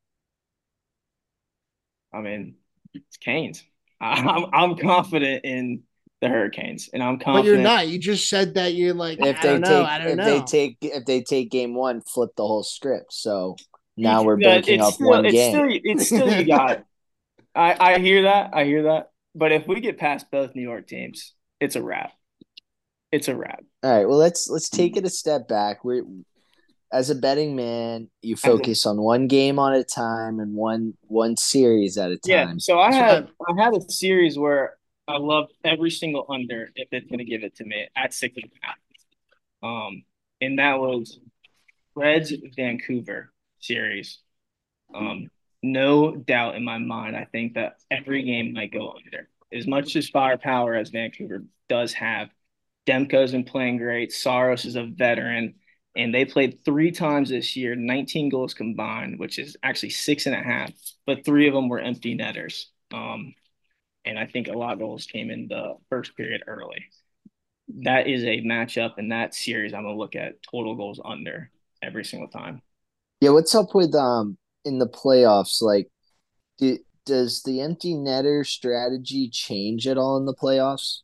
Speaker 4: I mean, it's Canes. I'm I'm confident in the Hurricanes, and I'm confident.
Speaker 2: But you're not. You just said that you're like,
Speaker 3: if
Speaker 2: I
Speaker 3: they
Speaker 2: don't
Speaker 3: take
Speaker 2: know. I don't
Speaker 3: if
Speaker 2: know.
Speaker 3: they take if they take game one, flip the whole script. So now we're
Speaker 4: Yeah,
Speaker 3: banking
Speaker 4: it's
Speaker 3: off
Speaker 4: still,
Speaker 3: one
Speaker 4: it's
Speaker 3: game.
Speaker 4: Still, it's still you got. I I hear that. I hear that. But if we get past both New York teams, it's a wrap. It's a wrap.
Speaker 3: All right. Well, let's let's take it a step back. We're as a betting man, you focus on one game on a time and one one series at a
Speaker 4: Yeah.
Speaker 3: time.
Speaker 4: So I
Speaker 2: So
Speaker 4: had I had a series where I loved every single under if it's going to give it to me at six and a half. Um, and that was Reds Vancouver series. Um, no doubt in my mind, I think that every game might go under. As much as firepower as Vancouver does have, Demko's been playing great. Saros is a veteran, and they played three times this year, nineteen goals combined, which is actually six and a half, but three of them were empty netters. Um, and I think a lot of goals came in the first period early. That is a matchup in that series. I'm gonna look at total goals under every single time.
Speaker 3: Yeah, what's up with um in the playoffs? Like, do, does the empty netter strategy change at all in the playoffs?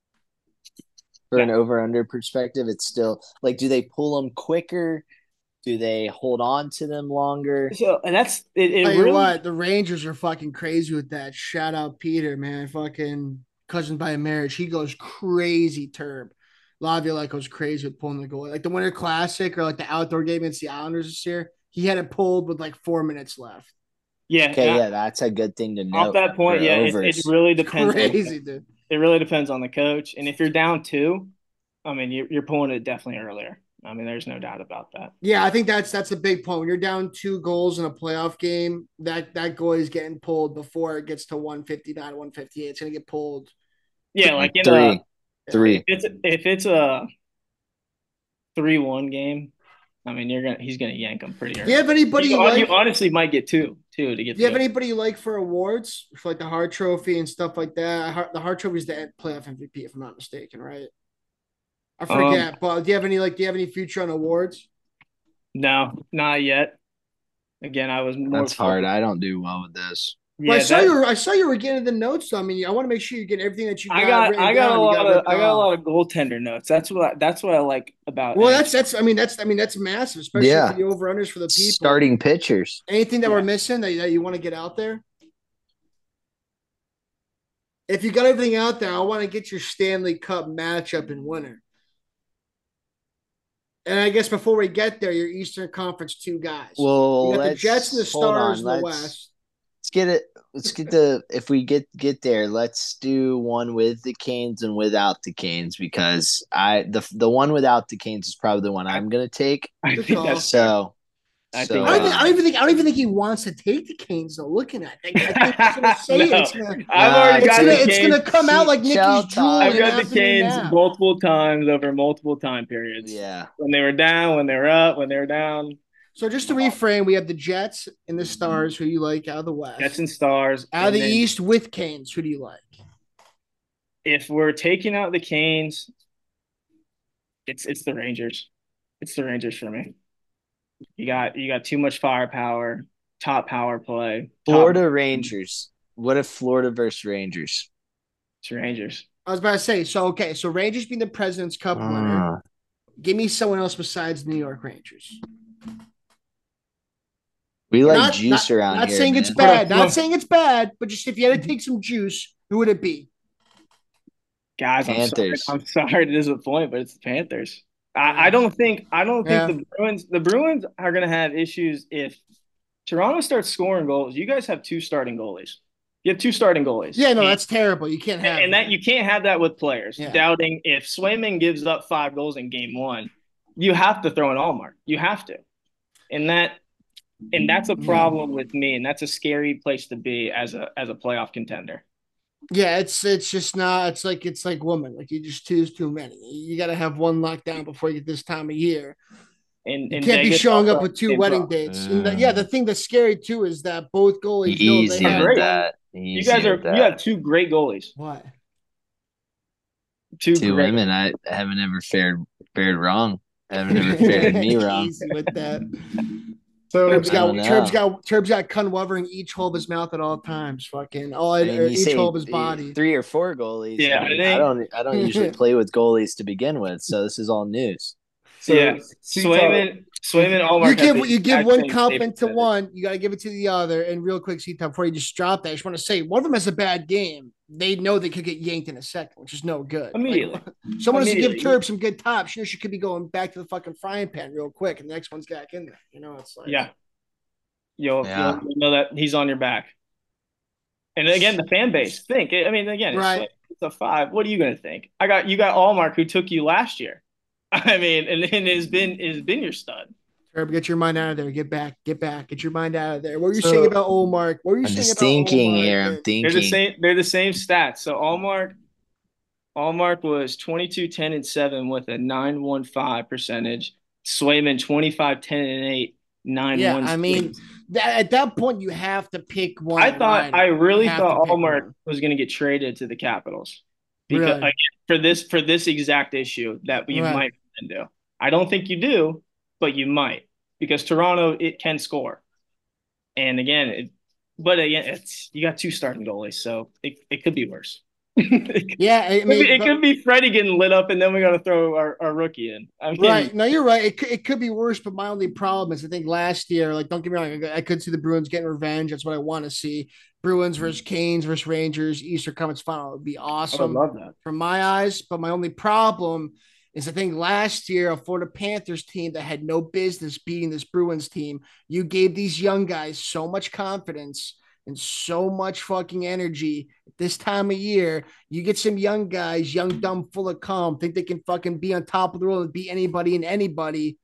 Speaker 3: For an
Speaker 4: No.
Speaker 3: over under perspective, it's still like, do they pull them quicker? Do they hold on to them longer?
Speaker 4: So and that's it. it
Speaker 2: Tell you
Speaker 4: really,
Speaker 2: what, the Rangers are fucking crazy with that. Shout out Peter, man. Fucking cousin by marriage. He goes crazy, Turb. Laviolette goes crazy with pulling the goal. Like the Winter Classic or like the outdoor game against the Islanders this year, he had it pulled with like four minutes left.
Speaker 4: yeah.
Speaker 3: Okay,
Speaker 4: and
Speaker 3: yeah, that's a good thing to know.
Speaker 4: Off that point, yeah, it, it really depends. On the,
Speaker 2: Crazy, dude.
Speaker 4: it really depends on the coach, and if you're down two, I mean, you're, you're pulling it definitely earlier. I mean, there's no doubt about that.
Speaker 2: Yeah, I think that's that's a big point. When you're down two goals in a playoff game, that that goal is getting pulled before it gets to one fifty-nine, one fifty-eight. It's gonna get pulled.
Speaker 4: Yeah, like in
Speaker 3: three,
Speaker 4: a,
Speaker 3: three.
Speaker 4: if it's if it's a three one game, I mean, you're gonna he's gonna yank them pretty early.
Speaker 2: Do you have anybody
Speaker 4: you,
Speaker 2: you like?
Speaker 4: you honestly might get two, two to get.
Speaker 2: Do you have
Speaker 4: the-
Speaker 2: anybody you like for awards, for like the Hart Trophy and stuff like that? Hart- The Hart Trophy is the playoff M V P, if I'm not mistaken, right? I forget,
Speaker 4: Um,
Speaker 2: but do you have any like? Do you have any future on awards?
Speaker 4: No, not yet. Again, I was more.
Speaker 3: That's hard. I don't do well with this.
Speaker 2: But I
Speaker 4: Yeah,
Speaker 2: saw
Speaker 4: that-
Speaker 2: you. Were, I saw you were getting the notes. So, I mean, I want to make sure you get everything that you. Got
Speaker 4: I got
Speaker 2: written
Speaker 4: I got
Speaker 2: down,
Speaker 4: a
Speaker 2: you
Speaker 4: lot of
Speaker 2: ripped
Speaker 4: I got a
Speaker 2: off.
Speaker 4: lot of goaltender notes. That's what I, that's what I like about.
Speaker 2: Well,
Speaker 4: N H L.
Speaker 2: that's that's. I mean, that's I mean that's massive, especially
Speaker 3: Yeah.
Speaker 2: for the over unders for the people.
Speaker 3: Starting pitchers.
Speaker 2: Anything that
Speaker 4: Yeah.
Speaker 2: we're missing that, that you want to get out there? If you got everything out there, I want to get your Stanley Cup matchup in winter. And I guess before we get there, your Eastern Conference two guys.
Speaker 3: Well,
Speaker 2: you got the
Speaker 3: let's-
Speaker 2: Jets and the
Speaker 3: hold
Speaker 2: Stars
Speaker 3: on,
Speaker 2: in the
Speaker 3: let's-
Speaker 2: West.
Speaker 3: Let's get it. Let's get the. If we get get there, let's do one with the Canes and without the Canes because I the the one without the Canes is probably the one I'm gonna take.
Speaker 4: I
Speaker 2: Good
Speaker 4: think
Speaker 2: call.
Speaker 4: that's
Speaker 3: So,
Speaker 4: I
Speaker 3: so,
Speaker 4: think
Speaker 2: I don't, think,
Speaker 3: uh,
Speaker 2: I don't even think I don't even think he wants to take the Canes though. Looking at it, I think he's gonna say it.
Speaker 4: No.
Speaker 2: It's gonna,
Speaker 4: I've
Speaker 3: Nah,
Speaker 4: already
Speaker 2: it's
Speaker 4: got
Speaker 2: gonna,
Speaker 4: the
Speaker 2: it's
Speaker 4: Canes.
Speaker 2: gonna come out like
Speaker 3: Shall
Speaker 2: Nikki's
Speaker 3: talk.
Speaker 2: jewel.
Speaker 4: I've
Speaker 2: in
Speaker 4: got the
Speaker 2: afternoon
Speaker 4: Canes
Speaker 2: nap.
Speaker 4: multiple times over multiple time periods.
Speaker 3: yeah.
Speaker 4: When they were down, when they were up, when they were down.
Speaker 2: So just to reframe, we have the Jets and the Stars. Who you like out of the West?
Speaker 4: Jets and Stars.
Speaker 2: Out of
Speaker 4: and
Speaker 2: the
Speaker 4: then
Speaker 2: East with Canes. Who do you like?
Speaker 4: If we're taking out the Canes, it's it's the Rangers. It's the Rangers for me. You got you got too much firepower, top power play. Top
Speaker 3: Florida Rangers. What if Florida versus Rangers?
Speaker 4: It's Rangers.
Speaker 2: I was about to say. So okay, so Rangers being the President's Cup winner.
Speaker 3: Uh,
Speaker 2: Give me someone else besides New York Rangers.
Speaker 3: we like
Speaker 2: Not-
Speaker 3: juice
Speaker 2: not-
Speaker 3: around
Speaker 2: Not
Speaker 3: here.
Speaker 2: saying
Speaker 3: man.
Speaker 2: it's bad.
Speaker 4: Hold on.
Speaker 2: Not saying it's bad. But just if you had to take some juice, who would it be?
Speaker 4: Guys, I'm sorry,
Speaker 3: Panthers.
Speaker 4: I'm sorry to disappoint, but it's the Panthers. I, I don't think I don't think
Speaker 2: Yeah.
Speaker 4: the Bruins the Bruins are gonna have issues if Toronto starts scoring goals. You guys have two starting goalies. You have two starting goalies.
Speaker 2: Yeah, no,
Speaker 4: And-
Speaker 2: that's terrible. You can't have
Speaker 4: and that you can't have that with players.
Speaker 2: Yeah.
Speaker 4: Doubting if Swayman gives up five goals in game one, you have to throw an Allmark. You have to. And that and that's a problem with me, and that's a scary place to be as a as a playoff contender.
Speaker 2: Yeah, it's it's just not. It's like it's like woman. Like you just choose too many. You got to have one lockdown before you get this time of year.
Speaker 4: And,
Speaker 2: You
Speaker 4: and
Speaker 2: can't be
Speaker 4: Vegas
Speaker 2: showing up
Speaker 4: also
Speaker 2: with two
Speaker 4: same
Speaker 2: wedding
Speaker 4: problem.
Speaker 2: dates. And the, yeah, the thing that's scary too is that both goalies know
Speaker 3: Easy
Speaker 2: they have
Speaker 3: with
Speaker 4: great.
Speaker 3: that.
Speaker 4: You
Speaker 3: Easy
Speaker 4: guys are
Speaker 3: with that.
Speaker 4: you have two great goalies.
Speaker 2: what?
Speaker 4: Two,
Speaker 3: Two
Speaker 4: great.
Speaker 3: women. I haven't ever fared fared wrong. I haven't ever fared me wrong.
Speaker 2: Easy with that.
Speaker 1: So
Speaker 2: Turb's
Speaker 3: I
Speaker 2: got
Speaker 3: don't know.
Speaker 2: Turb's got Turb's got cun covering each hole of his mouth at all times. Fucking all
Speaker 3: I mean,
Speaker 2: or
Speaker 3: you
Speaker 2: each
Speaker 3: say
Speaker 2: hole of his
Speaker 3: th-
Speaker 2: body.
Speaker 3: three or four goalies.
Speaker 4: Yeah,
Speaker 3: I, mean,
Speaker 4: I think-
Speaker 3: I don't. I don't usually play with goalies to begin with, so this is all news.
Speaker 1: so
Speaker 4: yeah,
Speaker 1: see,
Speaker 4: Swayman, Swayman, Allmark.
Speaker 2: You
Speaker 4: have
Speaker 2: give
Speaker 4: the
Speaker 2: you give
Speaker 4: exact
Speaker 2: one
Speaker 4: same
Speaker 2: compliment to
Speaker 4: save
Speaker 2: one, you got to give it to the other. And real quick, C-Top, before you just drop that, I just want to say one of them has a bad game. They know they could get yanked in a second, which is no good.
Speaker 4: Immediately.
Speaker 2: Like, someone has to give
Speaker 4: Immediately.
Speaker 2: Turb some good tops. You know, she could be going back to the fucking frying pan real quick, and the next one's back in there. You know, it's like
Speaker 4: Yeah. You'll,
Speaker 3: Yeah.
Speaker 4: you'll know that he's on your back. And again, the fan base. Think. I mean, again, it's,
Speaker 2: Right.
Speaker 4: it's a five. What are you going to think? I got you got Allmark who took you last year. I mean, and, and has been has been your stud.
Speaker 2: Turb, get your mind out of there. Get back, get back, get your mind out of there. What were you
Speaker 1: So-
Speaker 2: saying about Olmark? What were you
Speaker 3: I'm
Speaker 2: saying
Speaker 3: just
Speaker 2: about
Speaker 3: thinking
Speaker 2: Olmark?
Speaker 3: here. I'm
Speaker 4: They're
Speaker 3: thinking.
Speaker 4: the same. They're the same stats. So Allmark, Allmark was twenty-two, ten, and seven with a nine one five percentage. Swayman twenty-five, ten, and eight, nine
Speaker 2: Yeah,
Speaker 4: one.
Speaker 2: I mean, that, at that point, you have to pick one.
Speaker 4: I thought
Speaker 2: lineup.
Speaker 4: I really
Speaker 2: You have
Speaker 4: thought
Speaker 2: to pick
Speaker 4: Allmark
Speaker 2: one.
Speaker 4: was going to get traded to the Capitals because
Speaker 2: Really?
Speaker 4: again, for this for this exact issue that you
Speaker 2: Right.
Speaker 4: might do. I don't think you do, but you might because Toronto it can score, and again, it, but again, it's you got two starting goalies, so it, it could be worse. it,
Speaker 2: Yeah, I
Speaker 4: could
Speaker 2: mean,
Speaker 4: be, it
Speaker 2: but-
Speaker 4: could be Freddie getting lit up, and then we got to throw our, our rookie in. I mean,
Speaker 2: right. No, you're right. It could, it could be worse, but my only problem is I think last year, like, don't get me wrong, I, I could see the Bruins getting revenge. That's what I want to see. Bruins versus Canes versus Rangers, Eastern Conference Final would be
Speaker 4: I would
Speaker 2: awesome
Speaker 4: love that.
Speaker 2: from my eyes. But my only problem is I think last year, a Florida Panthers team that had no business beating this Bruins team, you gave these young guys so much confidence and so much fucking energy at this time of year. You get some young guys, young, dumb, full of calm, think they can fucking be on top of the world and beat anybody and anybody.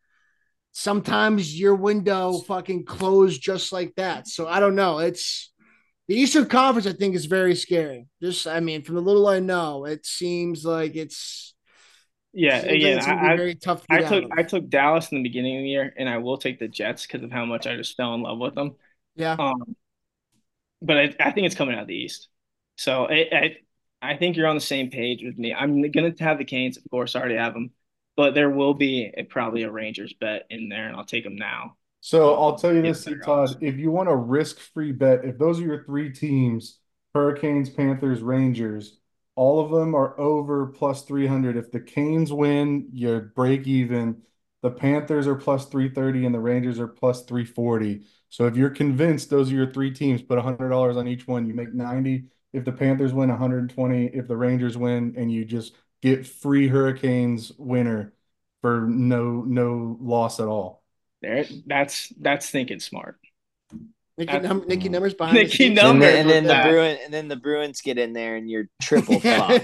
Speaker 2: Sometimes your window fucking closed just like that. So I don't know. It's the Eastern Conference, I think, is very scary. Just, I mean, from the little I know, it seems like it's
Speaker 4: Yeah,
Speaker 2: seems like
Speaker 4: again,
Speaker 2: it's gonna be
Speaker 4: I, I
Speaker 2: very tough. To
Speaker 4: I
Speaker 2: get
Speaker 4: took
Speaker 2: out of.
Speaker 4: I took Dallas in the beginning of the year, and I will take the Jets because of how much I just fell in love with them.
Speaker 2: Yeah.
Speaker 4: Um, but I, I think it's coming out of the East. So I, I I think you're on the same page with me. I'm gonna have the Canes, of course, I already have them, but there will be a, probably a Rangers bet in there, and I'll take them now.
Speaker 1: So I'll tell you this,
Speaker 4: Get better
Speaker 1: Todd,
Speaker 4: odds.
Speaker 1: if you want a risk-free bet, if those are your three teams, Hurricanes, Panthers, Rangers, all of them are over plus three hundred. If the Canes win, you break even. The Panthers are plus three thirty and the Rangers are plus three forty. So if you're convinced those are your three teams, put one hundred dollars on each one, you make ninety. If the Panthers win, one hundred twenty. If the Rangers win, and you just get free Hurricanes winner for no no loss at all.
Speaker 4: There, that's that's thinking smart.
Speaker 2: Nikki,
Speaker 4: That's-
Speaker 2: num- Nikki numbers behind the
Speaker 4: Nikki
Speaker 2: scenes.
Speaker 3: And
Speaker 4: numbers
Speaker 3: then, and then
Speaker 4: with
Speaker 3: the
Speaker 4: that.
Speaker 3: Bruin, and then the Bruins get in there, and you're triple
Speaker 2: Yeah,
Speaker 3: fucked.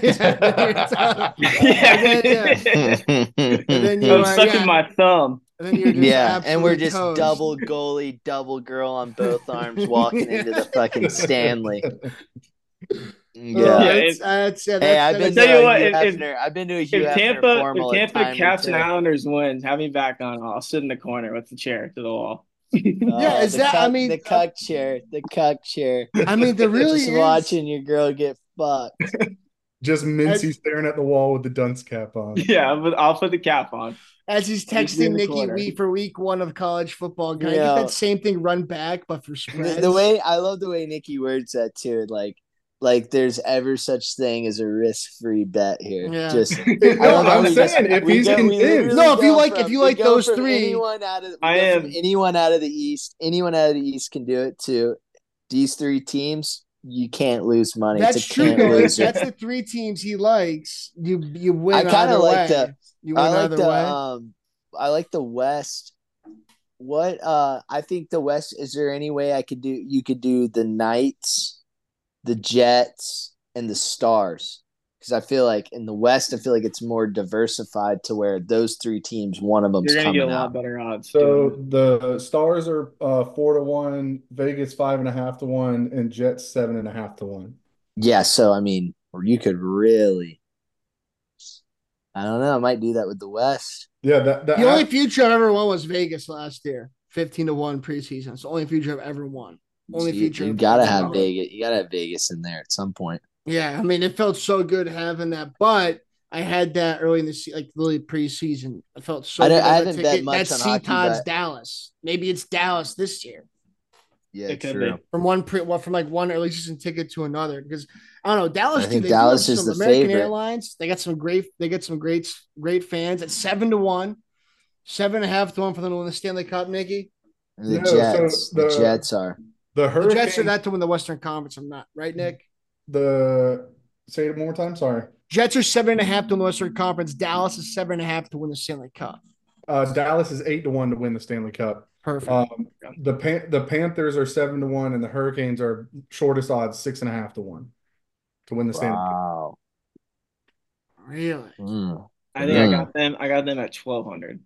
Speaker 2: yeah.
Speaker 4: Yeah.
Speaker 2: Yeah. And then you
Speaker 4: I'm
Speaker 2: are,
Speaker 4: sucking
Speaker 2: yeah.
Speaker 4: my thumb.
Speaker 2: And then you're just
Speaker 3: Yeah, and we're
Speaker 2: absolutely
Speaker 3: just
Speaker 2: toast.
Speaker 3: double goalie, double girl on both arms, walking into the fucking Stanley. Yeah, Yeah.
Speaker 2: that's, that's, yeah,
Speaker 3: Hey,
Speaker 2: that's,
Speaker 3: I've been
Speaker 2: that's,
Speaker 3: to
Speaker 4: tell you
Speaker 3: a
Speaker 4: what,
Speaker 3: Hugh
Speaker 4: if, if
Speaker 3: Hefner. I've been to a Hugh
Speaker 4: if
Speaker 3: Hefner
Speaker 4: Tampa if
Speaker 3: formal a
Speaker 4: Tampa
Speaker 3: time or
Speaker 4: Caps and
Speaker 3: two.
Speaker 4: Islanders wins, have me back on. I'll sit in the corner with the chair to the wall.
Speaker 2: yeah,
Speaker 3: Oh,
Speaker 2: is
Speaker 3: the
Speaker 2: that, I
Speaker 3: cuck,
Speaker 2: mean,
Speaker 3: the cuck chair, the cuck chair.
Speaker 2: I mean, there really
Speaker 3: Just
Speaker 2: is,
Speaker 3: watching your girl get fucked.
Speaker 1: Just Mincy staring at the wall with the dunce cap on.
Speaker 4: Yeah, but I'll put the cap on.
Speaker 2: as he's
Speaker 4: I'll just be in
Speaker 2: texting
Speaker 4: the
Speaker 2: Nikki
Speaker 4: corner.
Speaker 2: week for week one of college football. Can I
Speaker 3: You
Speaker 2: get that
Speaker 3: know,
Speaker 2: same thing run back, but for
Speaker 3: the,
Speaker 2: spreads?
Speaker 3: the way I love the way Nikki words that too. Like, like there's ever such thing as a risk-free bet here.
Speaker 2: Yeah.
Speaker 3: Just
Speaker 1: No,
Speaker 3: I love how
Speaker 1: I'm
Speaker 3: we
Speaker 1: saying
Speaker 3: just-
Speaker 1: if
Speaker 3: we
Speaker 1: he's
Speaker 3: go- we
Speaker 1: convinced.
Speaker 3: literally
Speaker 2: No, if you
Speaker 3: go
Speaker 2: like-
Speaker 3: from-
Speaker 2: if you
Speaker 3: we
Speaker 2: like
Speaker 3: go
Speaker 2: those
Speaker 3: from
Speaker 2: three-
Speaker 3: anyone out of we
Speaker 4: I
Speaker 3: go from
Speaker 4: am-
Speaker 3: anyone out of the East, anyone out of the East can do it too. These three teams, you can't lose money.
Speaker 2: That's
Speaker 3: it's a
Speaker 2: true.
Speaker 3: can't
Speaker 2: Though. If
Speaker 3: lose.
Speaker 2: that's the three teams he likes, you you win.
Speaker 3: I kind
Speaker 2: either
Speaker 3: of like
Speaker 2: way.
Speaker 3: the
Speaker 2: You win
Speaker 3: I like
Speaker 2: either
Speaker 3: the
Speaker 2: way.
Speaker 3: um I like the West. What uh I think the West, is there any way I could do you could do the Knights, the Jets, and the Stars? Because I feel like in the West, I feel like it's more diversified to where those three teams, one of them's
Speaker 4: You're gonna
Speaker 3: coming
Speaker 4: get a lot
Speaker 3: out.
Speaker 4: better odds.
Speaker 1: So
Speaker 4: doing
Speaker 1: the Stars are uh, four to one, Vegas five and a half to one, and Jets seven and a half to one.
Speaker 3: Yeah, so I mean, or you could really, I don't know, I might do that with the West.
Speaker 1: Yeah, that that
Speaker 2: The only
Speaker 1: app-
Speaker 2: future I've ever won was Vegas last year, fifteen to one preseason. It's the only future I've ever won. Only
Speaker 3: you,
Speaker 2: future.
Speaker 3: you
Speaker 2: I've
Speaker 3: gotta
Speaker 2: ever
Speaker 3: have
Speaker 2: won.
Speaker 3: Vegas. You gotta have Vegas in there at some point.
Speaker 2: Yeah, I mean, it felt so good having that, but I had that early in the se- like literally preseason. I felt so.
Speaker 3: I
Speaker 2: good
Speaker 3: don't- I
Speaker 2: on
Speaker 3: haven't
Speaker 2: that
Speaker 3: bet
Speaker 2: ticket.
Speaker 3: much
Speaker 2: That's
Speaker 3: on hockey,
Speaker 2: C-Todd's
Speaker 3: but-
Speaker 2: Dallas. Maybe it's Dallas this year.
Speaker 3: Yeah,
Speaker 4: It could
Speaker 3: true.
Speaker 4: be.
Speaker 2: From one pre, well, from like one early season ticket to another, because I don't know Dallas.
Speaker 3: I
Speaker 2: too,
Speaker 3: think
Speaker 2: they
Speaker 3: Dallas
Speaker 2: do have
Speaker 3: is
Speaker 2: some
Speaker 3: the
Speaker 2: American
Speaker 3: favorite.
Speaker 2: Airlines. They got some great. They get some great, great fans at seven to one, seven and a half to one for them to win the Stanley Cup. Nikki,
Speaker 3: The
Speaker 1: No, so
Speaker 3: Jets. the,
Speaker 1: the-
Speaker 3: Jets are.
Speaker 1: the
Speaker 2: the
Speaker 1: Hurricanes.
Speaker 2: Jets are that to win the Western Conference. I'm not right, Nick.
Speaker 1: The say it one more time. Sorry.
Speaker 2: Jets are seven and a half to win the Western Conference. Dallas is seven and a half to win the Stanley Cup.
Speaker 1: Uh, Dallas is eight to one to win the Stanley Cup.
Speaker 2: Perfect.
Speaker 1: Um, the Pan- the Panthers are seven to one, and the Hurricanes are shortest odds six and a half to one to win the Stanley Cup.
Speaker 3: Wow.
Speaker 2: Really,
Speaker 3: Mm.
Speaker 4: I think
Speaker 3: Mm.
Speaker 4: I got them. I got them at twelve hundred.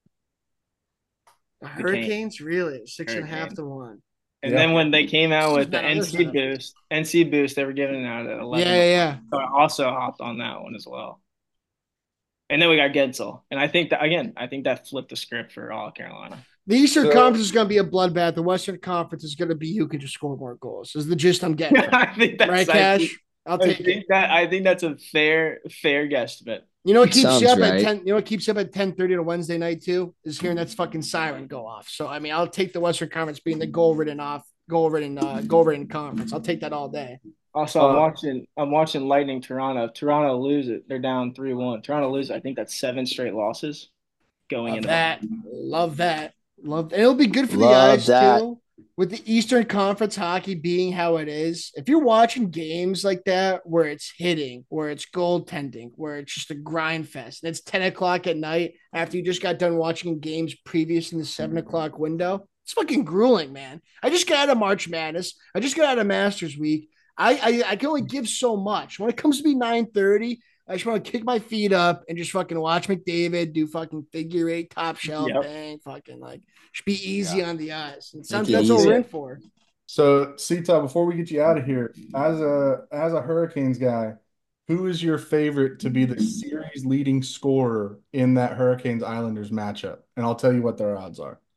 Speaker 2: the Hurricanes really six and a half
Speaker 4: Hurricanes.
Speaker 2: to one.
Speaker 4: And
Speaker 1: Yeah.
Speaker 4: then when they came out with the
Speaker 2: There's not- there's
Speaker 4: N C
Speaker 2: not a-
Speaker 4: boost, N C boost, they were giving it out at
Speaker 2: Yeah,
Speaker 4: eleven.
Speaker 2: yeah, yeah.
Speaker 4: So I also hopped on that one as well. And then we got Gensel. And I think that, again, I think that flipped the script for all of Carolina.
Speaker 2: The Eastern
Speaker 1: So-
Speaker 2: Conference is going to be a bloodbath. The Western Conference is going to be who can just score more goals. Is the gist I'm getting. from it.
Speaker 4: I think that's
Speaker 2: Right,
Speaker 4: I
Speaker 2: Cash?
Speaker 4: think,
Speaker 2: I'll
Speaker 4: I
Speaker 2: take it.
Speaker 4: think that I think that's a fair fair guesstimate.
Speaker 2: You know what keeps
Speaker 3: Sounds
Speaker 2: you up
Speaker 3: right.
Speaker 2: at ten? You know what keeps you up at ten thirty on a Wednesday night too? Is hearing that fucking siren go off. So I mean, I'll take the Western Conference being the goal ridden off, goal ridden, uh, goal ridden conference. I'll take that all day.
Speaker 4: Also, I'm
Speaker 1: Uh,
Speaker 4: watching I'm watching Lightning Toronto. If Toronto lose it, they're down three one. Toronto lose, I think that's seven straight losses going
Speaker 2: Love
Speaker 4: into
Speaker 2: that. Love that. Love. And it'll be good for the
Speaker 3: Love
Speaker 2: guys
Speaker 3: that.
Speaker 2: too. With the Eastern Conference hockey being how it is, if you're watching games like that where it's hitting, where it's goaltending, where it's just a grind fest, and it's ten o'clock at night after you just got done watching games previous in the seven o'clock window, it's fucking grueling, man. I just got out of March Madness. I just got out of Masters Week. I I, I can only give so much. When it comes to be nine thirty, I just want to kick my feet up and just fucking watch McDavid do fucking figure eight top shelf
Speaker 4: Yep.
Speaker 2: bang, fucking like should be easy on the eyes. And sounds
Speaker 3: it
Speaker 2: that's what
Speaker 3: easy.
Speaker 2: we're in for.
Speaker 1: So, Sita, before we get you out of here, as a as a Hurricanes guy, who is your favorite to be the series leading scorer in that Hurricanes Islanders matchup? And I'll tell you what their odds are.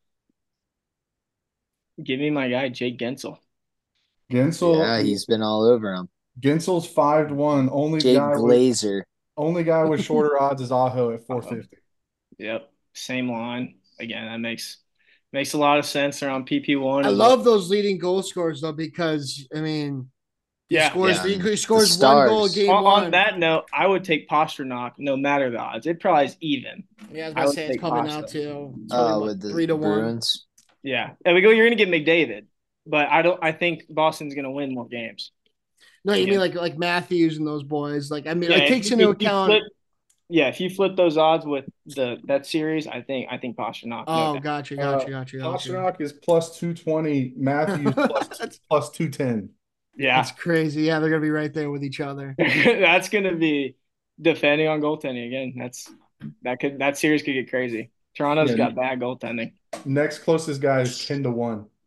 Speaker 4: Give me my guy Jake Gensel.
Speaker 1: Gensel,
Speaker 3: Yeah, he's been all over him.
Speaker 1: Gensel's five to one. Only
Speaker 3: Jake
Speaker 1: guy with,
Speaker 3: Glazer.
Speaker 1: only guy with shorter odds is Aho at four fifty.
Speaker 4: Yep, same line. Again, that makes makes a lot of sense around P P one.
Speaker 2: I love those leading goal scorers though, because I mean he
Speaker 4: Yeah.
Speaker 2: scores
Speaker 3: Yeah.
Speaker 2: he, he scores
Speaker 3: The
Speaker 2: one goal a
Speaker 3: stars.
Speaker 2: game
Speaker 4: On,
Speaker 2: one.
Speaker 4: on that note, I would take Pasternak no matter the odds. It probably is even.
Speaker 2: yeah, I was
Speaker 4: I
Speaker 2: about to
Speaker 4: would
Speaker 2: say it's
Speaker 4: take
Speaker 2: probably now
Speaker 4: Pasta.
Speaker 2: too. It's
Speaker 3: Oh,
Speaker 2: probably, what,
Speaker 3: with the
Speaker 2: three to one.
Speaker 3: Bruins.
Speaker 4: Yeah, and we go. You're gonna get McDavid, but I don't. I think Boston's gonna win more games.
Speaker 2: No, you
Speaker 4: Yeah.
Speaker 2: mean like like Matthews and those boys. Like I mean,
Speaker 4: Yeah,
Speaker 2: it takes
Speaker 4: if-
Speaker 2: into
Speaker 4: if you
Speaker 2: account.
Speaker 4: flip- yeah, if you flip those odds with the that series, I think I think Pasternak. no
Speaker 2: Oh,
Speaker 4: doubt.
Speaker 2: gotcha,
Speaker 1: Uh,
Speaker 2: gotcha, gotcha, gotcha.
Speaker 1: Pasternak is plus two twenty. Matthews plus,
Speaker 2: that's,
Speaker 1: plus two ten.
Speaker 4: yeah,
Speaker 2: that's crazy. Yeah, they're gonna be right there with each other.
Speaker 4: that's gonna be defending on goaltending again. That's that could that series could get crazy. Toronto's
Speaker 1: Yeah.
Speaker 4: got bad goaltending.
Speaker 1: Next closest guy is ten to one.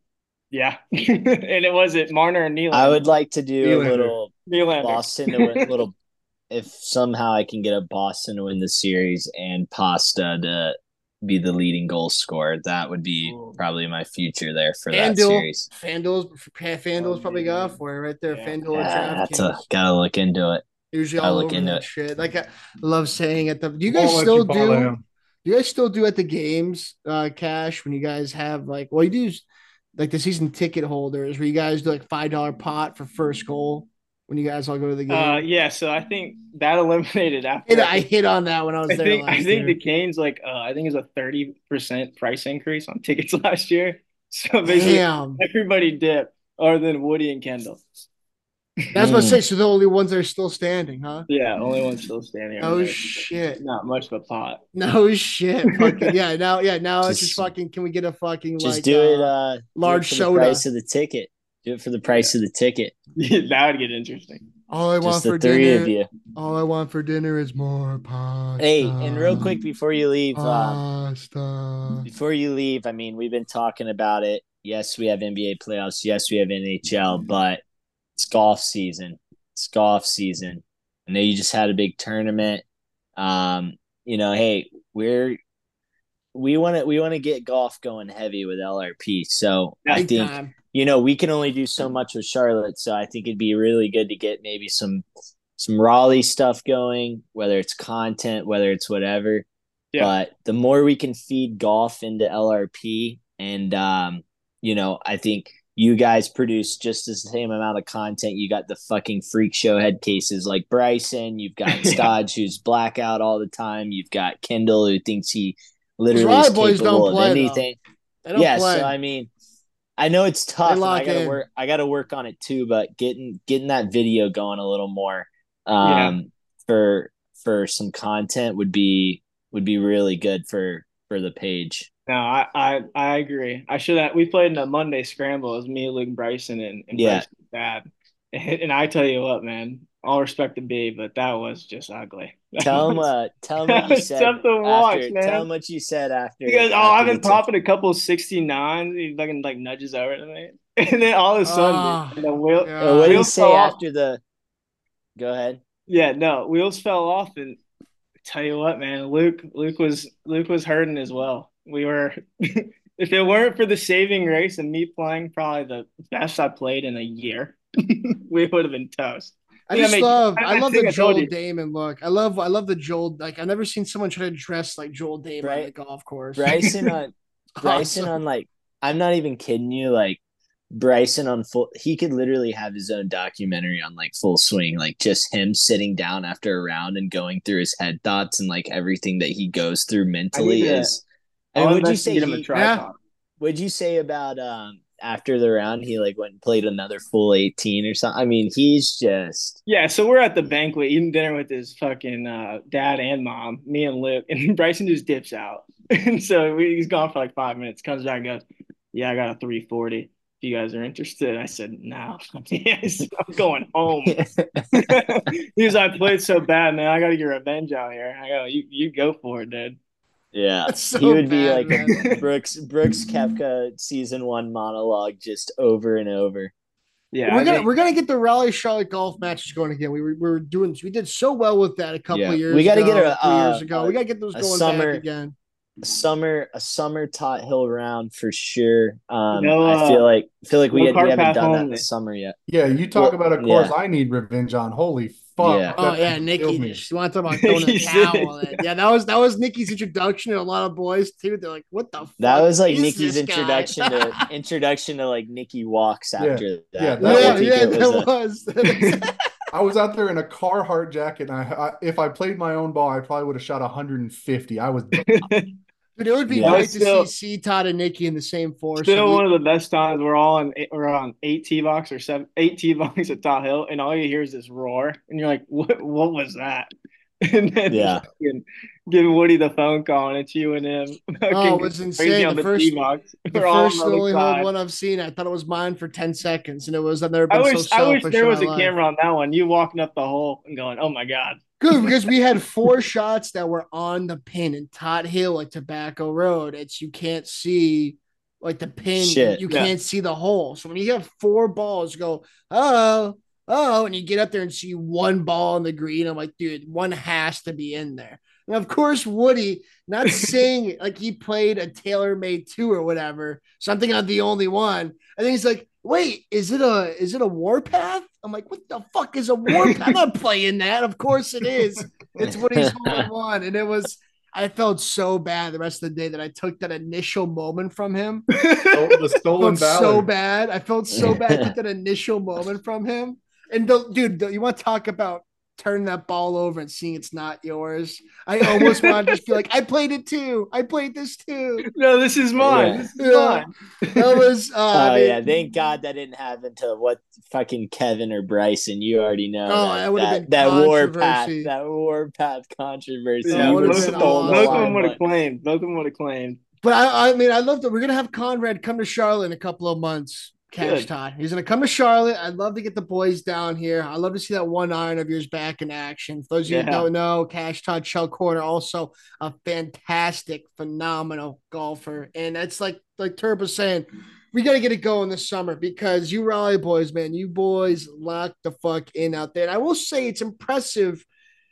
Speaker 4: Yeah, and it was it Marner and Nylander.
Speaker 3: I would like to do a
Speaker 1: Nylander.
Speaker 3: little
Speaker 4: Nylander.
Speaker 3: Boston to win, little if somehow I can get a Boston to win the series and Pasta to be the leading goal scorer, that would be
Speaker 4: Ooh.
Speaker 3: probably my future there for that
Speaker 2: FanDuel,
Speaker 3: series.
Speaker 2: FanDuel's, FanDuel's probably got it for it right there.
Speaker 4: Yeah.
Speaker 2: FanDuel or
Speaker 3: Yeah, that's a
Speaker 2: DraftKings.
Speaker 3: gotta look into it.
Speaker 2: Usually
Speaker 3: Gotta
Speaker 2: all
Speaker 3: look
Speaker 2: over
Speaker 3: into
Speaker 2: that
Speaker 3: it.
Speaker 2: shit. Like I love saying at the. Do you guys
Speaker 1: Won't let
Speaker 2: still
Speaker 1: you parlay
Speaker 2: do?
Speaker 1: 'em.
Speaker 2: Do you guys still do at the games, uh, cash when you guys have like? Well, you do like the season ticket holders where you guys do like five dollar pot for first goal when you guys all go to the game.
Speaker 4: Uh, yeah, so I think that eliminated
Speaker 2: And
Speaker 4: after.
Speaker 2: I hit on that when I was
Speaker 4: I
Speaker 2: there
Speaker 4: think
Speaker 2: last
Speaker 4: I think
Speaker 2: year.
Speaker 4: the Canes like uh, I think it was a thirty percent price increase on tickets last year. So basically,
Speaker 2: Damn.
Speaker 4: everybody dipped other than Woody and Kendall.
Speaker 2: That's what I
Speaker 3: Mm.
Speaker 2: say. So the only ones that are still standing, huh?
Speaker 4: Yeah, only one still standing. over
Speaker 2: Oh
Speaker 4: there.
Speaker 2: shit.
Speaker 4: Not much of a pot.
Speaker 2: No shit. Fucking yeah. Now yeah. Now it's just
Speaker 3: Just-
Speaker 2: fucking. Can we get a fucking
Speaker 3: Just
Speaker 2: like
Speaker 3: do it.
Speaker 2: uh,
Speaker 3: Uh,
Speaker 2: large
Speaker 3: do it for
Speaker 2: soda?
Speaker 3: the price of the ticket. Do it for the price of the ticket.
Speaker 4: That would get interesting.
Speaker 2: All I want
Speaker 3: Just the
Speaker 2: for
Speaker 3: three
Speaker 2: dinner.
Speaker 3: of you.
Speaker 2: All I want for dinner is more pasta.
Speaker 3: Hey, and real quick before you leave, um,
Speaker 2: Pasta.
Speaker 3: before you leave, I mean, we've been talking about it. Yes, we have N B A playoffs. Yes, we have N H L, but it's golf season. It's golf season. I know you just had a big tournament. Um, you know, hey, we're we want to we want to get golf going heavy with L R P. So I
Speaker 2: Big
Speaker 3: think
Speaker 2: time.
Speaker 3: you know we can only do so much with Charlotte. So I think it'd be really good to get maybe some some Raleigh stuff going, whether it's content, whether it's whatever.
Speaker 4: Yeah.
Speaker 3: But the more we can feed golf into L R P, and um, you know, I think you guys produce just the same amount of content. You got the fucking freak show head cases like Bryson. You've got Stodge, who's blackout all the time. You've got Kendall, who thinks he literally
Speaker 2: Raleigh
Speaker 3: is
Speaker 2: boys
Speaker 3: capable
Speaker 2: don't
Speaker 3: of
Speaker 2: play, though.
Speaker 3: anything.
Speaker 2: They don't
Speaker 3: Yeah,
Speaker 2: play.
Speaker 3: so I mean, I know it's tough.
Speaker 2: They
Speaker 3: And
Speaker 2: lock
Speaker 3: I gotta
Speaker 2: in.
Speaker 3: work. I gotta work on it too. But getting getting that video going a little more um,
Speaker 4: Yeah.
Speaker 3: for for some content would be would be really good for for the page.
Speaker 4: No, I, I I agree. I should have. We played in a Monday scramble. It was me, Luke, Bryson, and, and
Speaker 3: Yeah.
Speaker 4: Bryson's dad. And, and I tell you what, man, all respect to B, but that was just ugly. That
Speaker 3: Tell him,
Speaker 4: was-
Speaker 3: uh, tell him
Speaker 4: that
Speaker 3: what you
Speaker 4: was
Speaker 3: said
Speaker 4: tough to watch,
Speaker 3: after.
Speaker 4: man.
Speaker 3: Tell him what you said after.
Speaker 4: He goes, "Oh,
Speaker 3: after
Speaker 4: I've been
Speaker 3: the
Speaker 4: popping a couple sixty-nines." He fucking like nudges over to me, and then all of a sudden,
Speaker 2: Ah,
Speaker 4: dude, the wheel,
Speaker 2: God.
Speaker 3: Uh, what did he
Speaker 4: wheels
Speaker 3: say
Speaker 4: fell off.
Speaker 3: after the? Go ahead.
Speaker 4: Yeah, no, wheels fell off, and tell you what, man, Luke, Luke was Luke was hurting as well. We were, if it weren't for the saving grace and me playing probably the best I played in a year, we would have been toast.
Speaker 2: I
Speaker 4: Yeah,
Speaker 2: just
Speaker 4: mate,
Speaker 2: love.
Speaker 4: I-
Speaker 2: I
Speaker 4: I
Speaker 2: love
Speaker 4: think
Speaker 2: the
Speaker 4: I told
Speaker 2: Joel
Speaker 4: you.
Speaker 2: Damon look. I love. I love the Joel. Like I've never seen someone try to dress like Joel Damon on
Speaker 3: Right.
Speaker 2: the golf course.
Speaker 3: Bryson on Bryson
Speaker 2: Awesome.
Speaker 3: on like I'm not even kidding you. Like Bryson on full, he could literally have his own documentary on like Full Swing, like just him sitting down after a round and going through his head thoughts and like everything that he goes through mentally
Speaker 4: to-
Speaker 3: is. I
Speaker 4: I'll
Speaker 3: mean, would you
Speaker 4: invest in
Speaker 3: say
Speaker 4: get him a
Speaker 3: he,
Speaker 4: tripod.
Speaker 3: would you say about um after the round he like went and played another full eighteen or something? I mean, he's just
Speaker 4: Yeah, so we're at the banquet eating dinner with his fucking uh, dad and mom, me and Luke, and Bryson just dips out. And so we, he's gone for like five minutes, comes back and goes, "Yeah, I got a three forty. If you guys are interested." I said, "No." Yes, I'm going home. He was like, "I played so bad, man. I got to get revenge out here." I go, "You you go for it, dude."
Speaker 3: yeah.
Speaker 2: That's so
Speaker 3: he would be
Speaker 2: bad,
Speaker 3: like
Speaker 2: man.
Speaker 3: a Brooks Brooks Koepka season one monologue just over and over.
Speaker 4: Yeah,
Speaker 2: we're
Speaker 4: I
Speaker 2: gonna
Speaker 4: think-
Speaker 2: we're gonna get the Raleigh Charlotte golf matches going again. We were, we were doing we did so well with that a couple
Speaker 3: Yeah.
Speaker 2: of years.
Speaker 3: We gotta
Speaker 2: ago,
Speaker 3: get a,
Speaker 2: three years
Speaker 3: uh,
Speaker 2: ago.
Speaker 3: a-
Speaker 2: we gotta get those
Speaker 3: a
Speaker 2: going
Speaker 3: summer-
Speaker 2: back again.
Speaker 3: A summer a summer Tot Hill round for sure. Um,
Speaker 4: No,
Speaker 3: I feel
Speaker 4: uh,
Speaker 3: like feel like we,
Speaker 4: no
Speaker 3: had, we
Speaker 4: cart
Speaker 3: haven't
Speaker 4: path
Speaker 3: done that in
Speaker 4: only.
Speaker 3: the summer yet.
Speaker 1: Yeah, you talk
Speaker 3: Well,
Speaker 1: about a course
Speaker 3: yeah.
Speaker 1: I need revenge on. Holy fuck.
Speaker 3: Yeah.
Speaker 2: Oh
Speaker 1: that
Speaker 2: yeah,
Speaker 1: killed
Speaker 2: Nikki.
Speaker 1: me.
Speaker 2: She want to talk about throwing a
Speaker 4: He
Speaker 2: towel.
Speaker 4: said-
Speaker 2: in. Yeah, that was that was Nikki's introduction to a lot of boys too. They're like, "What the fuck?"
Speaker 3: That was like
Speaker 2: is
Speaker 3: Nikki's
Speaker 2: this guy?
Speaker 3: introduction to introduction to like Nikki walks after that.
Speaker 1: Yeah,
Speaker 3: Like,
Speaker 1: that
Speaker 3: I
Speaker 2: yeah,
Speaker 1: was-
Speaker 3: think
Speaker 2: yeah,
Speaker 3: it
Speaker 2: that
Speaker 3: was a-
Speaker 2: was.
Speaker 1: I was out there in a Carhartt jacket, and I, I if I played my own ball, I probably would have shot one hundred fifty. I was
Speaker 2: Dude, it would be
Speaker 3: Yeah.
Speaker 2: great to
Speaker 4: Still-
Speaker 2: see C Todd and Nikki in the same force.
Speaker 4: Still
Speaker 2: We-
Speaker 4: one of the best times. We're all on eight, we're on eight tee box or seven eight tee box at Tot Hill, and all you hear is this roar, and you're like, "What? What was that?" And then
Speaker 3: Yeah.
Speaker 4: fucking give Woody the phone call, and it's you and him.
Speaker 2: Oh, it was
Speaker 4: Crazy
Speaker 2: insane.
Speaker 4: on
Speaker 2: The
Speaker 4: the,
Speaker 2: first-
Speaker 4: tee box.
Speaker 2: the
Speaker 4: We're all on
Speaker 2: first
Speaker 4: the
Speaker 2: and
Speaker 4: other
Speaker 2: only hole
Speaker 4: side.
Speaker 2: one I've seen. I thought it was mine for ten seconds, and it was. I've never
Speaker 4: I
Speaker 2: been
Speaker 4: wish
Speaker 2: so
Speaker 4: I
Speaker 2: selfish.
Speaker 4: wish there
Speaker 2: in
Speaker 4: was
Speaker 2: my
Speaker 4: a
Speaker 2: life.
Speaker 4: camera on that one. You walking up the hole and going, "Oh my god."
Speaker 2: Good, because we had four shots that were on the pin in Tot Hill at Tobacco Road. It's you can't see like the pin,
Speaker 3: Shit.
Speaker 2: you
Speaker 4: Yeah.
Speaker 2: can't see the hole. So when you have four balls go, oh, oh, and you get up there and see one ball in the green, I'm like, dude, one has to be in there. And of course, Woody, not saying like he played a tailor-made two or whatever. So I'm thinking I'm the only one. And then he's like, wait, is it a is it a warpath? I'm like, what the fuck is a warpath? I'm not playing that. Of course it is. It's Woody's hole in one. And it was I felt so bad the rest of the day that I took that initial moment from him.
Speaker 1: Oh, the
Speaker 2: I
Speaker 1: stolen
Speaker 2: felt so
Speaker 1: valor.
Speaker 2: bad. I felt so bad. I took that initial moment from him. And the, dude, the, you want to talk about turning that ball over and seeing it's not yours? I almost want to just be like, I played it too. I played this too.
Speaker 4: No, this is mine.
Speaker 3: Yeah.
Speaker 4: This is
Speaker 2: Yeah.
Speaker 4: mine.
Speaker 2: That was. Uh,
Speaker 3: Oh
Speaker 2: I mean,
Speaker 3: yeah, thank God that didn't happen to what fucking Kevin or Bryson. You already know
Speaker 2: Oh,
Speaker 3: that
Speaker 2: that would've
Speaker 3: that,
Speaker 2: been
Speaker 3: that warpath,
Speaker 2: controversy.
Speaker 3: that warpath controversy.
Speaker 2: That
Speaker 4: Yeah,
Speaker 3: You
Speaker 2: would've
Speaker 3: would
Speaker 4: both,
Speaker 2: been
Speaker 4: of
Speaker 3: stole
Speaker 4: them,
Speaker 3: the
Speaker 4: both
Speaker 2: awesome.
Speaker 4: of them
Speaker 3: line,
Speaker 4: would have
Speaker 3: but-
Speaker 4: claimed. Both of them would have claimed.
Speaker 2: But I, I mean, I love that we're gonna have Conrad come to Charlotte in a couple of months. Cash
Speaker 4: Good.
Speaker 2: Todd. He's gonna come to Charlotte. I'd love to get the boys down here. I'd love to see that one iron of yours back in action. For those of you who
Speaker 4: Yeah.
Speaker 2: don't know, Cash Todd Shell Corner, also a fantastic, phenomenal golfer. And it's like like Turbo saying, we got to get it going this summer because you Raleigh boys, man, you boys lock the fuck in out there. And I will say it's impressive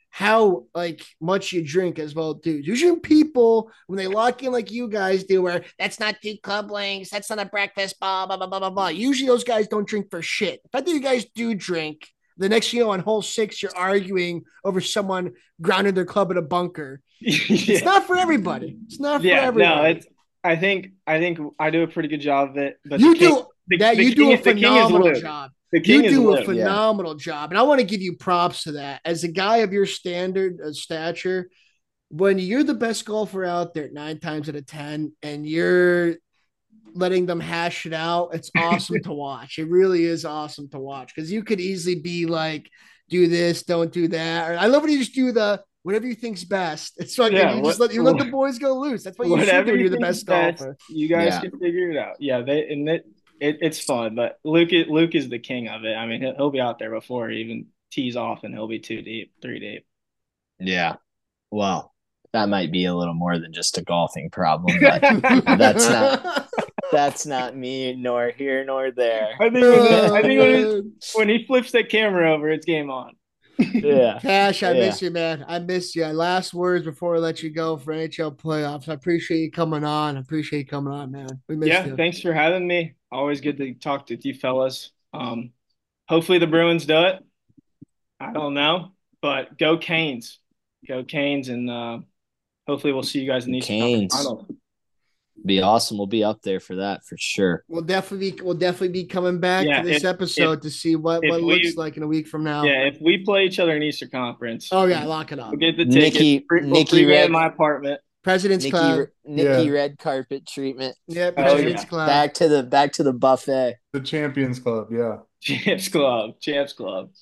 Speaker 2: how like much you drink as well, dude. Usually people when they lock in like you guys do, where that's not two club links, that's not a breakfast, blah blah blah blah blah blah. Usually those guys don't drink for shit. The fact that you guys do drink, the next you know on hole six you're arguing over someone grounding their club in a bunker. It's
Speaker 4: yeah.
Speaker 2: not for everybody. It's not for
Speaker 4: Yeah,
Speaker 2: everybody.
Speaker 4: no, it's. I think I think I do a pretty good job of it. But
Speaker 2: you
Speaker 4: the king,
Speaker 2: do
Speaker 4: the,
Speaker 2: that.
Speaker 4: the
Speaker 2: You
Speaker 4: king,
Speaker 2: do a
Speaker 4: the king is
Speaker 2: phenomenal
Speaker 4: Lou.
Speaker 2: job.
Speaker 4: The king
Speaker 2: You
Speaker 4: is
Speaker 2: do a
Speaker 4: Lou.
Speaker 2: phenomenal job, and I want to give you props to that. As a guy of your standard of stature, when you're the best golfer out there nine times out of ten, and you're letting them hash it out, it's awesome to watch. It really is awesome to watch because you could easily be like, "Do this, don't do that." Or I love when you just do the whatever you think's best. It's like
Speaker 4: Yeah,
Speaker 2: you just
Speaker 4: what-
Speaker 2: let you let the boys go loose. That's what you should
Speaker 4: Whatever
Speaker 2: do when
Speaker 4: you
Speaker 2: you're the
Speaker 4: think
Speaker 2: best
Speaker 4: is best,
Speaker 2: golfer.
Speaker 4: you guys
Speaker 3: Yeah.
Speaker 4: can figure it out. Yeah, they and it, it it's fun. But Luke is, Luke is the king of it. I mean, he'll, he'll be out there before he even tees off, and he'll be two deep, three deep.
Speaker 3: Yeah. Well, that might be a little more than just a golfing problem, but that's not that's not me nor here nor there.
Speaker 4: I think when,
Speaker 2: Oh,
Speaker 4: I think when, he,
Speaker 2: man.
Speaker 4: when he flips that camera over, it's game on.
Speaker 3: Yeah.
Speaker 2: Cash, I
Speaker 3: Yeah.
Speaker 2: miss you, man. I miss you. Last words before I let you go for N H L playoffs. I appreciate you coming on. I appreciate you coming on, man. We missed
Speaker 4: Yeah,
Speaker 2: you.
Speaker 4: thanks for having me. Always good to talk to you fellas. Um, hopefully the Bruins do it. I don't know, but go Canes, go Canes, and uh, hopefully we'll see you guys in the Eastern Conference
Speaker 3: Canes.
Speaker 4: Finals.
Speaker 3: Be awesome. We'll be up there for that for sure.
Speaker 2: We'll definitely be we'll definitely be coming back
Speaker 4: Yeah,
Speaker 2: to this
Speaker 4: if-
Speaker 2: episode to see what,
Speaker 4: if
Speaker 2: what
Speaker 4: we-
Speaker 2: looks like in a week from now.
Speaker 4: Yeah, if we play each other in Eastern Conference,
Speaker 2: Oh yeah, lock it up.
Speaker 4: we'll get the tickets.
Speaker 3: Nikki-
Speaker 4: We'll
Speaker 3: Nikki
Speaker 4: free me
Speaker 3: Red-
Speaker 4: in my apartment.
Speaker 2: President's
Speaker 3: Nikki
Speaker 2: Club.
Speaker 3: Nikki
Speaker 1: Yeah.
Speaker 3: red carpet treatment.
Speaker 2: Yep,
Speaker 4: Oh,
Speaker 2: President's
Speaker 4: yeah.
Speaker 2: Club.
Speaker 3: Back to the back to the buffet.
Speaker 1: The Champions Club, yeah.
Speaker 4: Champs Club, Champs Club.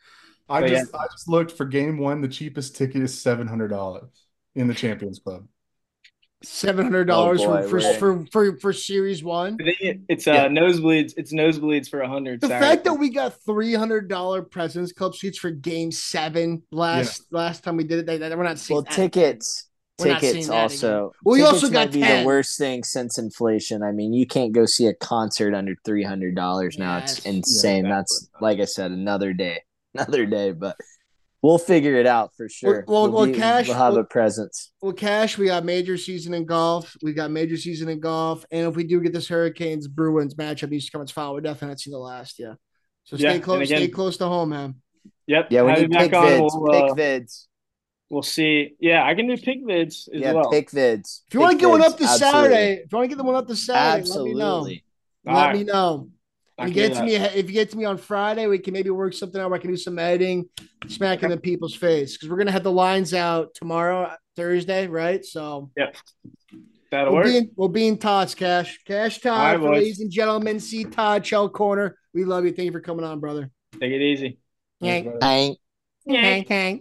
Speaker 1: I
Speaker 4: But
Speaker 1: just I just looked for game one. The cheapest ticket is seven hundred dollars in the Champions Club.
Speaker 2: Seven hundred dollars
Speaker 3: Oh, boy,
Speaker 2: for, for,
Speaker 3: we're-
Speaker 2: for for for series one.
Speaker 4: I think it, it's uh,
Speaker 3: Yeah.
Speaker 4: nosebleeds. It's nosebleeds for a hundred.
Speaker 2: The fact that we got three hundred dollar President's Club seats for Game Seven last last time we did it, they, they, we're not seeing
Speaker 3: Well,
Speaker 2: that.
Speaker 3: tickets
Speaker 2: We're not
Speaker 3: tickets
Speaker 2: seeing that
Speaker 3: also.
Speaker 2: Well, we
Speaker 3: tickets
Speaker 2: also got
Speaker 3: might be
Speaker 2: ten.
Speaker 3: the worst thing since inflation. I mean, you can't go see a concert under three hundred dollars now.
Speaker 2: Yes.
Speaker 3: It's insane.
Speaker 1: Yeah,
Speaker 3: That's like I said, another day, another day. But we'll figure it out for sure.
Speaker 2: well, well,
Speaker 3: be-
Speaker 2: Cash-
Speaker 3: we'll have
Speaker 2: well-
Speaker 3: a presence.
Speaker 2: Well, Cash, we got major season in golf. We got major season in golf, and if we do get this Hurricanes Bruins matchup, these comments final, we're definitely not seeing the last. Yeah, so
Speaker 4: Yeah,
Speaker 2: stay
Speaker 4: and
Speaker 2: close,
Speaker 4: again-
Speaker 2: stay close to home, man.
Speaker 4: Yep.
Speaker 3: Yeah, we
Speaker 4: have
Speaker 3: need
Speaker 4: you
Speaker 3: pick
Speaker 4: back on.
Speaker 3: vids.
Speaker 4: We'll,
Speaker 3: pick
Speaker 4: uh,
Speaker 3: vids.
Speaker 4: we'll see. Yeah, I can do pick vids as
Speaker 3: Yeah,
Speaker 4: well.
Speaker 3: pick vids.
Speaker 2: If you want to
Speaker 3: Pick
Speaker 2: get one
Speaker 3: vids,
Speaker 2: up this
Speaker 3: absolutely.
Speaker 2: Saturday, if you want to get the one up this Saturday,
Speaker 3: Absolutely.
Speaker 2: let me know.
Speaker 4: All
Speaker 2: Let
Speaker 4: right.
Speaker 2: me know.
Speaker 4: I
Speaker 2: And
Speaker 4: can
Speaker 2: you
Speaker 4: do
Speaker 2: get to me if you get to me on Friday, we can maybe work something out where I can do some editing, smacking the people's face because we're gonna have the lines out tomorrow, Thursday, right? So
Speaker 4: That'll
Speaker 2: we'll
Speaker 4: work.
Speaker 2: be in, we'll be in Todd's Cash, Cash Todd,
Speaker 4: All right,
Speaker 2: for
Speaker 4: boys.
Speaker 2: ladies and gentlemen. See Todd Shell Corner. We love you. Thank you for coming on, brother.
Speaker 4: Take it easy.
Speaker 2: Yank,
Speaker 3: Hank,
Speaker 2: yank, yank.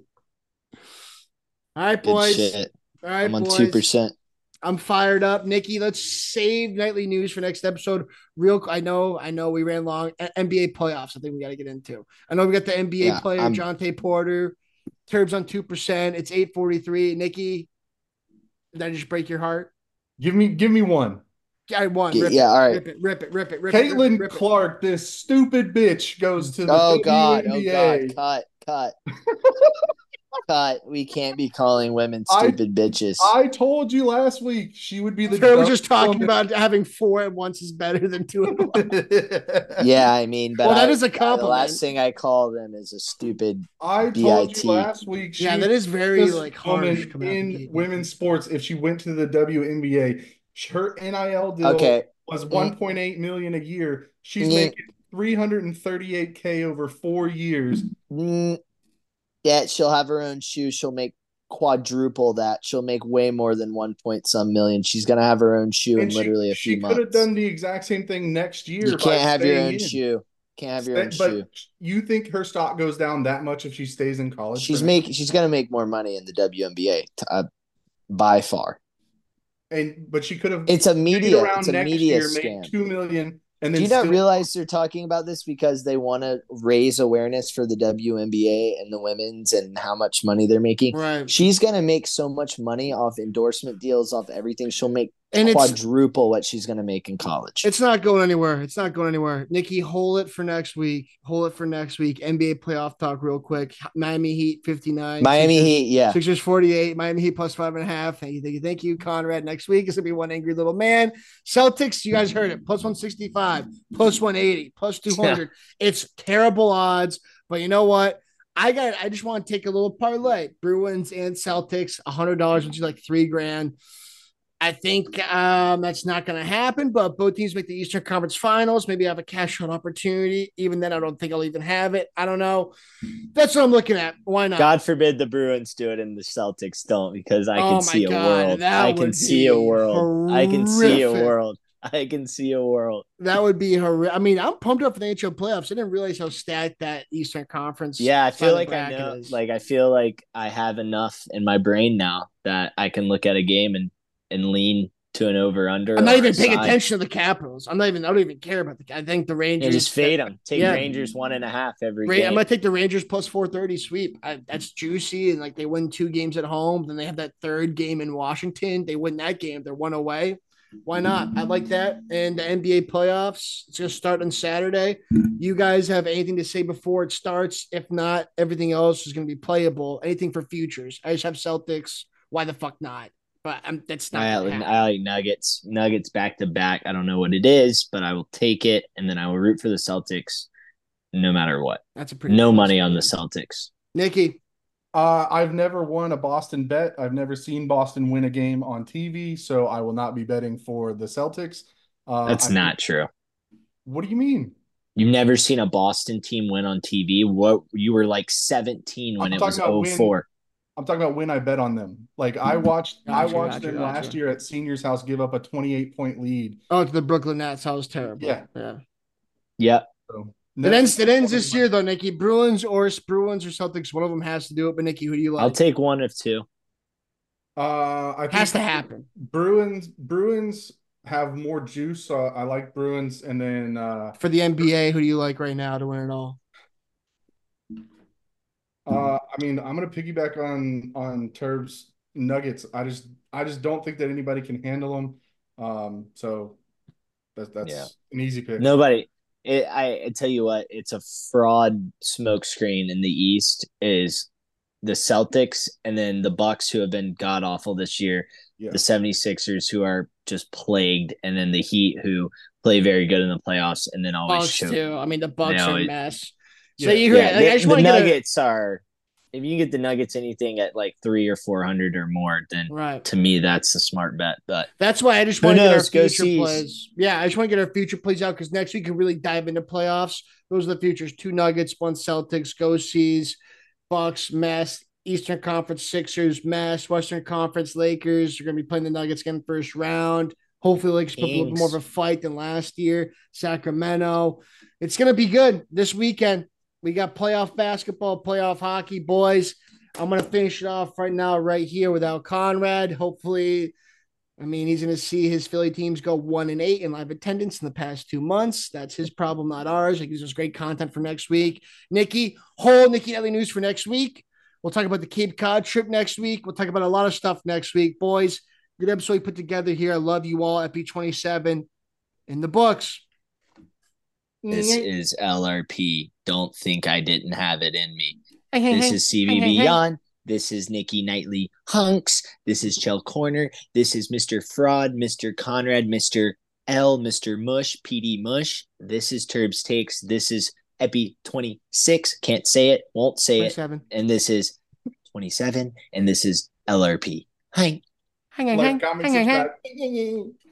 Speaker 2: All right,
Speaker 3: good
Speaker 2: boys.
Speaker 3: shit.
Speaker 2: All right,
Speaker 3: I'm on
Speaker 2: boys.
Speaker 3: two percent.
Speaker 2: I'm fired up, Nikki. Let's save nightly news for next episode. Real, I know, I know, we ran long. A- N B A playoffs. I think we got to get into. I know we got the N B A
Speaker 3: Yeah,
Speaker 2: player
Speaker 3: I'm-
Speaker 2: Jonte Porter. Turbs on two percent. It's eight forty three. Nikki, did I just break your heart?
Speaker 1: Give me give me one.
Speaker 2: I won.
Speaker 3: Get-
Speaker 2: Rip
Speaker 3: yeah,
Speaker 2: it,
Speaker 3: all right.
Speaker 2: Rip it, rip it, rip it, rip it. Rip it,
Speaker 1: Caitlin
Speaker 2: rip it.
Speaker 1: Clark, this stupid bitch, goes to the
Speaker 3: Oh God! Oh
Speaker 1: W N B A.
Speaker 3: God! Cut! Cut! Cut! We can't be calling women
Speaker 1: I-
Speaker 3: stupid bitches.
Speaker 1: I told you last week she would be the.
Speaker 2: So we're just
Speaker 1: dumbest
Speaker 2: talking
Speaker 1: woman.
Speaker 2: about having four at once is better than two at once.
Speaker 3: Yeah, I mean, but
Speaker 2: Well, that
Speaker 3: I-
Speaker 2: is a
Speaker 3: I- the
Speaker 2: compliment.
Speaker 3: last thing I call them is a stupid.
Speaker 1: I
Speaker 3: B
Speaker 1: told
Speaker 3: I
Speaker 1: you
Speaker 3: T.
Speaker 1: last week. She
Speaker 2: Yeah, that is very
Speaker 1: this
Speaker 2: like
Speaker 1: woman
Speaker 2: harsh coming out the
Speaker 1: in
Speaker 2: gate.
Speaker 1: women's sports. If she went to the W N B A, her N I L deal
Speaker 3: Okay.
Speaker 1: was one point eight million a year. She's
Speaker 3: Mm.
Speaker 1: making three hundred thirty-eight K over four years.
Speaker 3: Mm, yeah, she'll have her own shoe. She'll make quadruple that. She'll make way more than one point some million. She's gonna have her own shoe in
Speaker 1: And she,
Speaker 3: literally a
Speaker 1: she
Speaker 3: few
Speaker 1: could have
Speaker 3: months.
Speaker 1: done the exact same thing next year.
Speaker 3: You
Speaker 1: by
Speaker 3: can't have your
Speaker 1: staying
Speaker 3: own
Speaker 1: in.
Speaker 3: shoe. Can't have your own
Speaker 1: But
Speaker 3: shoe.
Speaker 1: you think her stock goes down that much if she stays in college?
Speaker 3: She's
Speaker 1: for
Speaker 3: making. She's gonna make more money in the W N B A uh, by far.
Speaker 1: and but she could have.
Speaker 3: It's a media.
Speaker 1: around
Speaker 3: It's a
Speaker 1: next
Speaker 3: media
Speaker 1: year,
Speaker 3: scam.
Speaker 1: make two million, and then
Speaker 3: Do you not
Speaker 1: still,
Speaker 3: realize they're talking about this because they want to raise awareness for the W N B A and the women's and how much money they're making?
Speaker 2: Right.
Speaker 3: She's gonna make so much money off endorsement deals, off everything. She'll make
Speaker 2: And it's
Speaker 3: quadruple what she's gonna make in college.
Speaker 2: it's not going anywhere. It's not going anywhere. Nikki, hold it for next week. Hold it for next week. N B A playoff talk real quick. Miami Heat fifty-nine.
Speaker 3: Miami
Speaker 2: Sixers,
Speaker 3: Heat, yeah.
Speaker 2: Sixers forty-eight. Miami Heat plus five and a half. Thank you, thank you, thank you, Conrad. Next week is gonna be one angry little man. Celtics, you guys heard it. Plus one sixty-five, plus one eighty, plus two hundred. It's terrible odds, but you know what? I got. I just want to take a little parlay. Bruins and Celtics, a hundred dollars, which is like three grand. I think um, that's not going to happen, but both teams make the Eastern Conference Finals. Maybe I have a cash out opportunity. Even then, I don't think I'll even have it. I don't know. That's what I'm looking at. Why not?
Speaker 3: God forbid the Bruins do it and the Celtics don't, because I
Speaker 2: Oh
Speaker 3: can
Speaker 2: my
Speaker 3: see a
Speaker 2: God,
Speaker 3: world.
Speaker 2: that
Speaker 3: I can
Speaker 2: would
Speaker 3: see
Speaker 2: be
Speaker 3: a world. I can see a
Speaker 2: horrific.
Speaker 3: world. I can see a world.
Speaker 2: That would be horrific. I mean, I'm pumped up for the N H L playoffs. I didn't realize how stacked that Eastern Conference.
Speaker 3: Yeah, I
Speaker 2: side
Speaker 3: feel
Speaker 2: of the
Speaker 3: like I
Speaker 2: bracket
Speaker 3: know.
Speaker 2: is.
Speaker 3: Like I feel like I have enough in my brain now that I can look at a game and and lean to an over under.
Speaker 2: I'm not even paying attention to the Capitals. I'm not even. I don't even care about the. I think the Rangers.
Speaker 3: And just fade them. Take
Speaker 2: Yeah.
Speaker 3: Rangers one and a half every
Speaker 2: Ra-
Speaker 3: game.
Speaker 2: I'm gonna take the Rangers plus four thirty sweep. I, that's juicy, and like they win two games at home. Then they have that third game in Washington. They win that game. They're one away. Why not? I like that. And the N B A playoffs. It's gonna start on Saturday. You guys have anything to say before it starts? If not, everything else is gonna be playable. Anything for futures? I just have Celtics. Why the fuck not? But I'm, that's not.
Speaker 3: I
Speaker 2: gonna
Speaker 3: like,
Speaker 2: happen.
Speaker 3: I like Nuggets. Nuggets back to back. I don't know what it is, but I will take it, and then I will root for the Celtics no matter what.
Speaker 2: That's a pretty.
Speaker 3: No
Speaker 2: close
Speaker 3: money on
Speaker 2: game.
Speaker 3: the Celtics.
Speaker 2: Nikki.
Speaker 1: Uh, I've never won a Boston bet. I've never seen Boston win a game on T V, so I will not be betting for the Celtics. Uh,
Speaker 3: That's
Speaker 1: I
Speaker 3: not
Speaker 1: think-
Speaker 3: true.
Speaker 1: What do you mean?
Speaker 3: You've never seen a Boston team win on T V? What you were like seventeen when
Speaker 1: I'm
Speaker 3: it was
Speaker 1: talking about
Speaker 3: oh
Speaker 1: win-
Speaker 3: four.
Speaker 1: I'm talking about when I bet on them. Like I watched, I
Speaker 2: Gotcha,
Speaker 1: watched
Speaker 2: gotcha,
Speaker 1: them
Speaker 2: gotcha.
Speaker 1: last year at Senior's house give up a twenty-eight point lead.
Speaker 2: Oh, to the Brooklyn Nets. That was terrible.
Speaker 1: Yeah.
Speaker 2: Yeah.
Speaker 3: Yep.
Speaker 1: So
Speaker 2: It ends. It ends this year though, Nikki. Bruins or Bruins or Celtics. One of them has to do it. But Nikki, who do you like?
Speaker 3: I'll take one of two.
Speaker 1: Uh, I think
Speaker 2: Has to happen.
Speaker 1: Bruins. Bruins have more juice. So I like Bruins, and then uh,
Speaker 2: For the N B A, who do you like right now to win it all?
Speaker 1: uh, I mean, I'm gonna piggyback on on Turb's Nuggets. I just, I just don't think that anybody can handle them. Um, so that's that's
Speaker 3: Yeah.
Speaker 1: an easy pick.
Speaker 3: Nobody. It, I, I tell you what, it's a fraud smokescreen in the East is the Celtics and then the Bucks, who have been god awful this year,
Speaker 1: Yeah.
Speaker 3: the 76ers, who are just plagued, and then the Heat, who play very good in the playoffs and then always
Speaker 2: Bucks
Speaker 3: choke.
Speaker 2: too. I mean, the Bucks
Speaker 3: They
Speaker 2: are a
Speaker 3: always-
Speaker 2: mess. So
Speaker 1: Yeah.
Speaker 2: you heard.
Speaker 3: Yeah,
Speaker 2: like,
Speaker 3: the,
Speaker 2: I just
Speaker 3: the
Speaker 2: want to get a,
Speaker 3: Nuggets are. If you can get the Nuggets anything at like three or four hundred or more, then
Speaker 2: right.
Speaker 3: to me that's a smart bet. But
Speaker 2: That's why I just
Speaker 3: Who
Speaker 2: want to get our
Speaker 3: knows? Go
Speaker 2: future
Speaker 3: Seas.
Speaker 2: plays. Yeah, I just want to get our future plays out because next week we can really dive into playoffs. Those are the futures: two Nuggets, one Celtics, go Seas, Bucks, mess. Eastern Conference Sixers, mess. Western Conference Lakers are going to be playing the Nuggets again first round. Hopefully, Lakers put up a little bit
Speaker 3: Kings.
Speaker 2: more of a fight than last year. Sacramento, it's going to be good this weekend. We got playoff basketball, playoff hockey, boys. I'm going to finish it off right now, right here without Conrad. Hopefully, I mean, he's going to see his Philly teams go one and eight in live attendance in the past two months. That's his problem, not ours. It gives us great content for next week. Nikki, whole Nikki Ellie news for next week. We'll talk about the Cape Cod trip next week. We'll talk about a lot of stuff next week, boys. Good episode we put together here. I love you all. Epi twenty-seven in the books.
Speaker 3: This is L R P. Don't think I didn't have it in me. This is C B Beyond. This is Nikki Knightley Hunks. This is Chell Corner. This is Mister Fraud, Mister Conrad, Mister L, Mister Mush, P D Mush. This is Turbs Takes. This is Epi twenty-six. Can't say it, won't say
Speaker 2: twenty-seven.
Speaker 3: it. And this is twenty-seven. And this is L R P. Hi.
Speaker 2: Hang on,
Speaker 1: Like,
Speaker 2: hang,
Speaker 1: comment,
Speaker 2: hang on, hang.
Speaker 1: subscribe.